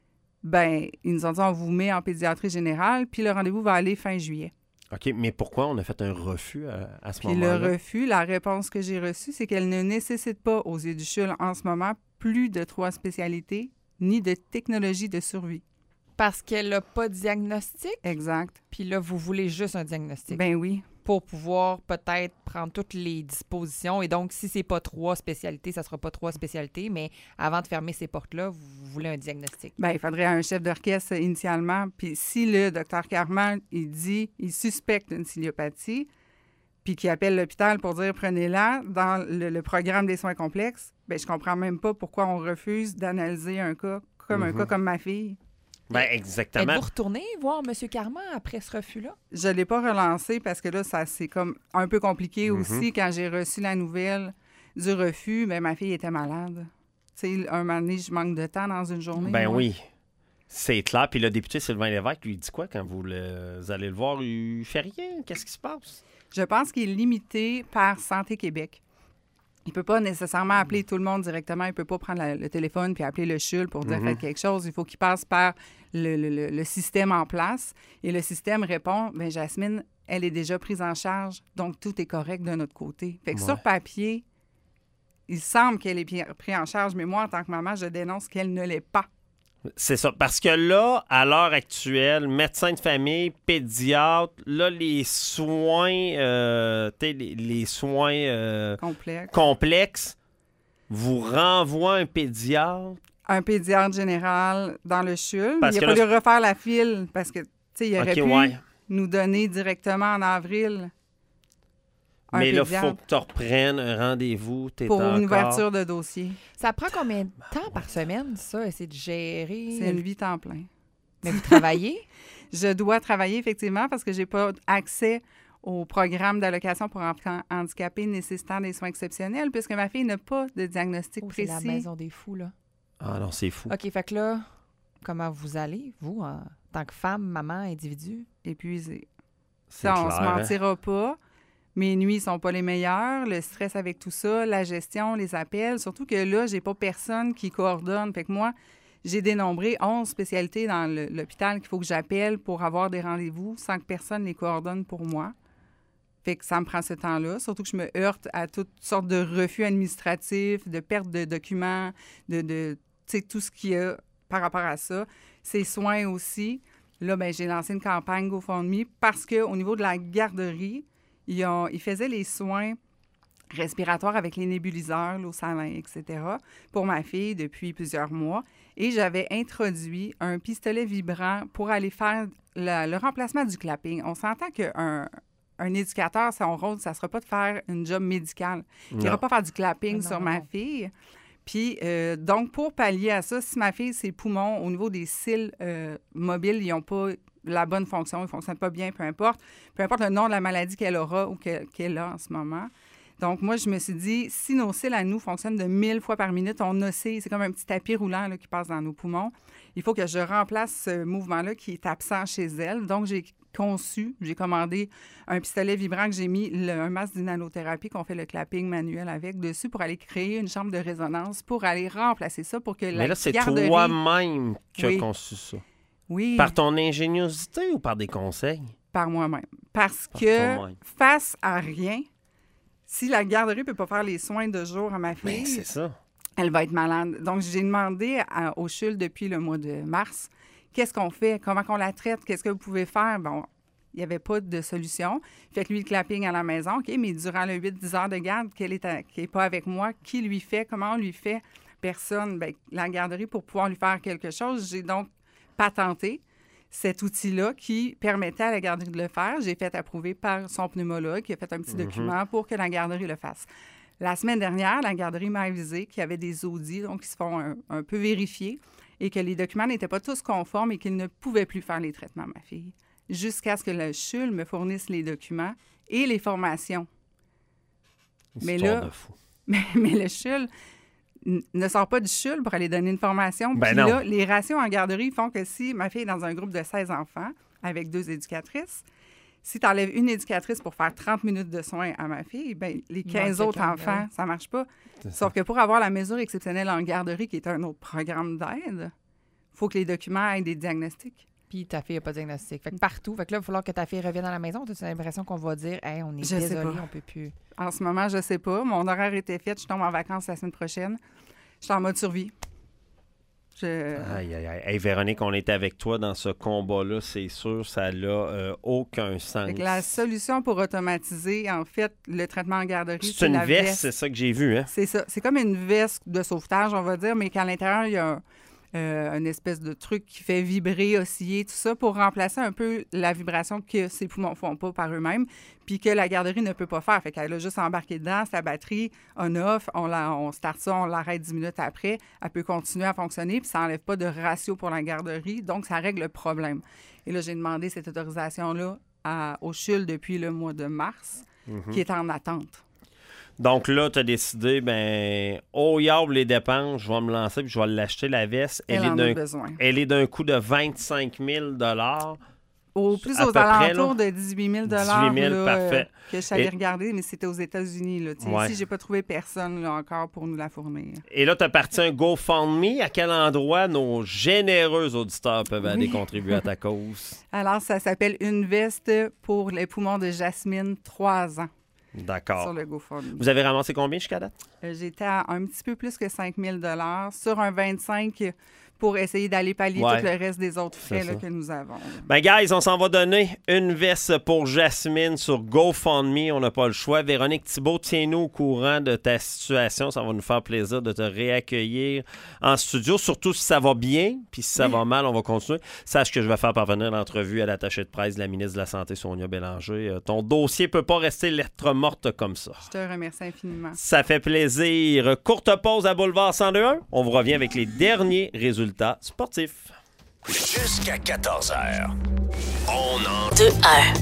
ben ils nous ont dit, on vous met en pédiatrie générale, puis le rendez-vous va aller fin juillet. OK, mais pourquoi on a fait un refus à, à ce puis moment-là? Le refus, la réponse que j'ai reçue, c'est qu'elle ne nécessite pas, aux yeux du C H U L en ce moment, plus de trois spécialités, ni de technologie de survie. Parce qu'elle n'a pas de diagnostic? Exact. Puis là, vous voulez juste un diagnostic? Ben oui. Pour pouvoir peut-être prendre toutes les dispositions. Et donc, si c'est pas trois spécialités, ça sera pas trois spécialités. Mais avant de fermer ces portes-là, vous voulez un diagnostic? Bien, il faudrait un chef d'orchestre initialement. Puis si le docteur Carman, il dit, il suspecte une ciliopathie, puis qu'il appelle l'hôpital pour dire prenez-la dans le, le programme des soins complexes, bien, je comprends même pas pourquoi on refuse d'analyser un cas comme mm-hmm. un cas comme ma fille. Ben, exactement. Êtes-vous retourné voir M. Carman après ce refus-là? Je ne l'ai pas relancé parce que là, ça c'est comme un peu compliqué Mhm. aussi. Quand j'ai reçu la nouvelle du refus, ben, ma fille était malade. Tu sais, un moment donné, je manque de temps dans une journée. Ben moi. oui. C'est clair. Puis le député Sylvain Lévesque, lui, il dit quoi quand vous, le- vous allez le voir? Il fait rien. Qu'est-ce qui se passe? Je pense qu'il est limité par Santé Québec. Il ne peut pas nécessairement appeler tout le monde directement. Il ne peut pas prendre la- le téléphone puis appeler le C H U L pour dire Mhm. faites quelque chose. Il faut qu'il passe par le, le- le- le système en place. Et le système répond bien, Jasmine, elle est déjà prise en charge, donc tout est correct de notre côté. Fait que Ouais. sur papier, il semble qu'elle est pi- prise en charge, mais moi, en tant que maman, je dénonce qu'elle ne l'est pas. C'est ça. Parce que là, à l'heure actuelle, médecin de famille, pédiatre, là, les soins, euh, tu sais, les, les soins euh, Complexe. complexes vous renvoient un pédiatre. Un pédiatre général dans le C H U L. Parce Il a que fallu là, refaire la file parce que, tu sais, il aurait OK, pu ouais. nous donner directement en avril un Mais là, il pédiatre faut que tu reprennes un rendez-vous. T'es pour encore... une ouverture de dossier. Ça prend combien de temps par semaine, ça, essayer de gérer? C'est une vie temps plein. Mais vous travaillez? Je dois travailler, effectivement, parce que j'ai pas accès au programme d'allocation pour enfants handicapés nécessitant des soins exceptionnels, puisque ma fille n'a pas de diagnostic Oh, c'est précis. la maison des fous, là. Ah non, c'est fou. OK, fait que là, comment vous allez, vous, en tant que femme, maman, individu? Épuisée. C'est Ça, on clair, se hein? mentira pas. Mes nuits sont pas les meilleures. Le stress avec tout ça, la gestion, les appels. Surtout que là, j'ai pas personne qui coordonne. Fait que moi, j'ai dénombré onze spécialités dans le- l'hôpital qu'il faut que j'appelle pour avoir des rendez-vous sans que personne les coordonne pour moi. Fait que ça me prend ce temps-là. Surtout que je me heurte à toutes sortes de refus administratifs, de perte de documents, de, de tu sais, tout ce qu'il y a par rapport à ça. Ces soins aussi. Là, ben, j'ai lancé une campagne GoFundMe parce qu'au niveau de la garderie, ils, ont, ils faisaient les soins respiratoires avec les nébuliseurs, l'eau salin, et cetera, pour ma fille depuis plusieurs mois. Et j'avais introduit un pistolet vibrant pour aller faire la- le remplacement du clapping. On s'entend qu'un un éducateur, son rôle, ça ne sera pas de faire une job médicale. Il Non. n'ira pas faire du clapping Ah non, sur non, ma non. fille. Puis, euh, donc, pour pallier à ça, si ma fille, ses poumons, au niveau des cils euh, mobiles, ils n'ont pas la bonne fonction, ils ne fonctionnent pas bien, peu importe. Peu importe le nom de la maladie qu'elle aura ou que- qu'elle a en ce moment. Donc, moi, je me suis dit, si nos cils à nous fonctionnent de mille fois par minute, on oscille, c'est comme un petit tapis roulant là, qui passe dans nos poumons. Il faut que je remplace ce mouvement-là qui est absent chez elle. Donc, j'ai conçu, j'ai commandé un pistolet vibrant que j'ai mis le- un masque d'inhalothérapie qu'on fait le clapping manuel avec dessus pour aller créer une chambre de résonance pour aller remplacer ça pour que la Mais là, c'est garderie... toi-même qui Oui. as conçu ça. Oui, Par ton ingéniosité ou par des conseils? par moi-même. Parce Par que toi-même. face à rien, si la garderie ne peut pas faire les soins de jour à ma Mais fille, c'est ça. elle va être malade. Donc, j'ai demandé à- au C H U L depuis le mois de mars, qu'est-ce qu'on fait? Comment qu'on la traite? Qu'est-ce que vous pouvez faire? Bon, il n'y avait pas de solution. Fait que lui, le clapping à la maison, OK, mais durant le huit dix heures de garde, qu'elle n'est pas avec moi, qui lui fait? Comment on lui fait? Personne. Bien, la garderie, pour pouvoir lui faire quelque chose, j'ai donc patenté cet outil-là qui permettait à la garderie de le faire. J'ai fait approuver par son pneumologue qui a fait un petit Mhm. document pour que la garderie le fasse. La semaine dernière, la garderie m'a avisé qu'il y avait des audits, donc qui se font un, un peu vérifier, et que les documents n'étaient pas tous conformes et qu'ils ne pouvaient plus faire les traitements, ma fille, jusqu'à ce que le C H U L me fournisse les documents et les formations. Mais Histoire là, de fou. mais, mais le C H U L n- ne sort pas du C H U L pour aller donner une formation. Ben Puis non. là, les ratios en garderie font que si ma fille est dans un groupe de seize enfants avec deux éducatrices, si tu enlèves une éducatrice pour faire trente minutes de soins à ma fille, ben, les Il quinze manque autres quelqu'un, enfants, ben ça marche pas. C'est ça. Sauf que pour avoir la mesure exceptionnelle en garderie, qui est un autre programme d'aide, il faut que les documents aient des diagnostics. Puis ta fille n'a pas de diagnostic. Fait que partout. Fait que là, il va falloir que ta fille revienne à la maison. Tu as l'impression qu'on va dire, hey, on est Je sais désolé, pas. on peut plus. En ce moment, je sais pas. Mon horaire était fait. Je tombe en vacances la semaine prochaine. Je suis en mode survie. Je... Aïe, aïe, aïe. Hey, Véronique, on était avec toi dans ce combat-là, c'est sûr, ça n'a euh, aucun sens. Fait que la solution pour automatiser, en fait, le traitement en garderie, C'est une la veste, c'est ça que j'ai vu, hein? C'est ça. C'est comme une veste de sauvetage, on va dire, mais qu'à l'intérieur, il y a un, euh, une espèce de truc qui fait vibrer, osciller, tout ça, pour remplacer un peu la vibration que ses poumons ne font pas par eux-mêmes, puis que la garderie ne peut pas faire. Fait qu'elle a juste embarqué dedans, sa batterie, on-off, on, la, on start ça, on l'arrête dix minutes après, elle peut continuer à fonctionner, puis ça n'enlève pas de ratio pour la garderie, donc ça règle le problème. Et là, j'ai demandé cette autorisation-là à, au C H U L depuis le mois de mars, mm-hmm. qui est en attente. Donc là, tu as décidé, ben, au yard les dépenses, je vais me lancer puis je vais l'acheter, la veste. Elle, Elle, est, d'un, besoin. elle est d'un coût de vingt-cinq mille dollars. Au plus à aux alentours de dix-huit mille dollars dix-huit mille, là, parfait. Euh, que je savais Et... regarder, mais c'était aux États-Unis. Là, ouais. Ici, j'ai pas trouvé personne là, encore pour nous la fournir. Et là, tu as parti un GoFundMe. À quel endroit nos généreux auditeurs peuvent aller oui. contribuer à ta cause? Alors, ça s'appelle Une veste pour les poumons de Jasmine, trois ans. D'accord. Sur le GoFundMe. Vous avez ramassé combien jusqu'à date? Euh, j'étais à un petit peu plus que cinq mille dollars sur un vingt-cinq pour essayer d'aller pallier ouais. tout le reste des autres frais là, que nous avons. Ben, guys, on s'en va donner une veste pour Jasmine sur GoFundMe. On n'a pas le choix. Véronique Thibault, tiens-nous au courant de ta situation. Ça va nous faire plaisir de te réaccueillir en studio, surtout si ça va bien. Puis si ça oui. va mal, on va continuer. Sache que je vais faire parvenir l'entrevue à l'attachée de presse de la ministre de la Santé, Sonia Bélanger. Euh, ton dossier peut pas rester lettre morte comme ça. Je te remercie infiniment. Ça fait plaisir. Courte pause à Boulevard cent deux point un. On vous revient avec les derniers résultats sportifs. Jusqu'à quatorze heures. On en... deux un.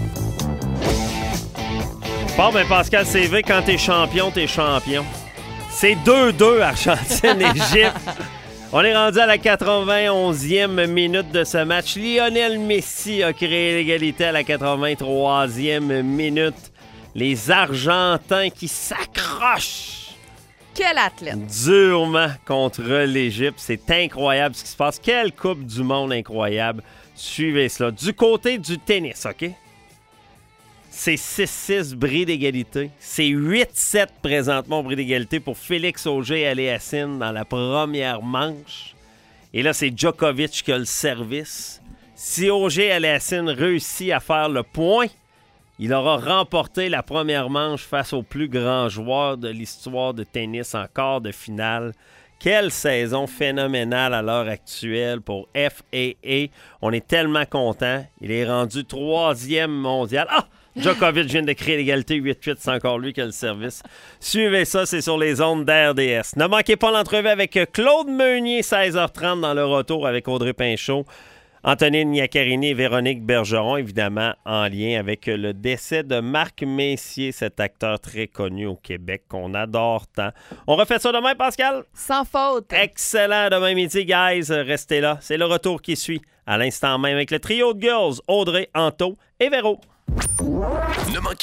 Bon, ben Pascal C V, quand t'es champion, t'es champion. C'est deux deux Argentine-Égypte. On est rendu à la quatre-vingt-onzième minute de ce match. Lionel Messi a créé l'égalité à la quatre-vingt-troisième minute. Les Argentins qui s'accrochent. Quel athlète! Durement contre l'Égypte. C'est incroyable ce qui se passe. Quelle Coupe du Monde incroyable. Suivez cela. Du côté du tennis, OK? C'est six six bris d'égalité. C'est huit sept présentement bris d'égalité pour Félix Auger et Aliassime dans la première manche. Et là, c'est Djokovic qui a le service. Si Auger et Aliassime réussit à faire le point, il aura remporté la première manche face au plus grand joueur de l'histoire de tennis en quart de finale. Quelle saison phénoménale à l'heure actuelle pour F A A. On est tellement contents. Il est rendu troisième mondial. Ah! Djokovic vient de créer l'égalité huit huit. C'est encore lui qui a le service. Suivez ça, c'est sur les ondes d'R D S. Ne manquez pas l'entrevue avec Claude Meunier, seize heures trente dans le retour avec Audrey Pinchot. Antonine Iaccarini et Véronique Bergeron, évidemment, en lien avec le décès de Marc Messier, cet acteur très connu au Québec qu'on adore tant. On refait ça demain, Pascal? Sans faute. Excellent. Demain midi, guys. Restez là. C'est le retour qui suit. À l'instant même avec le trio de girls, Audrey, Anto et Véro. Ne manquez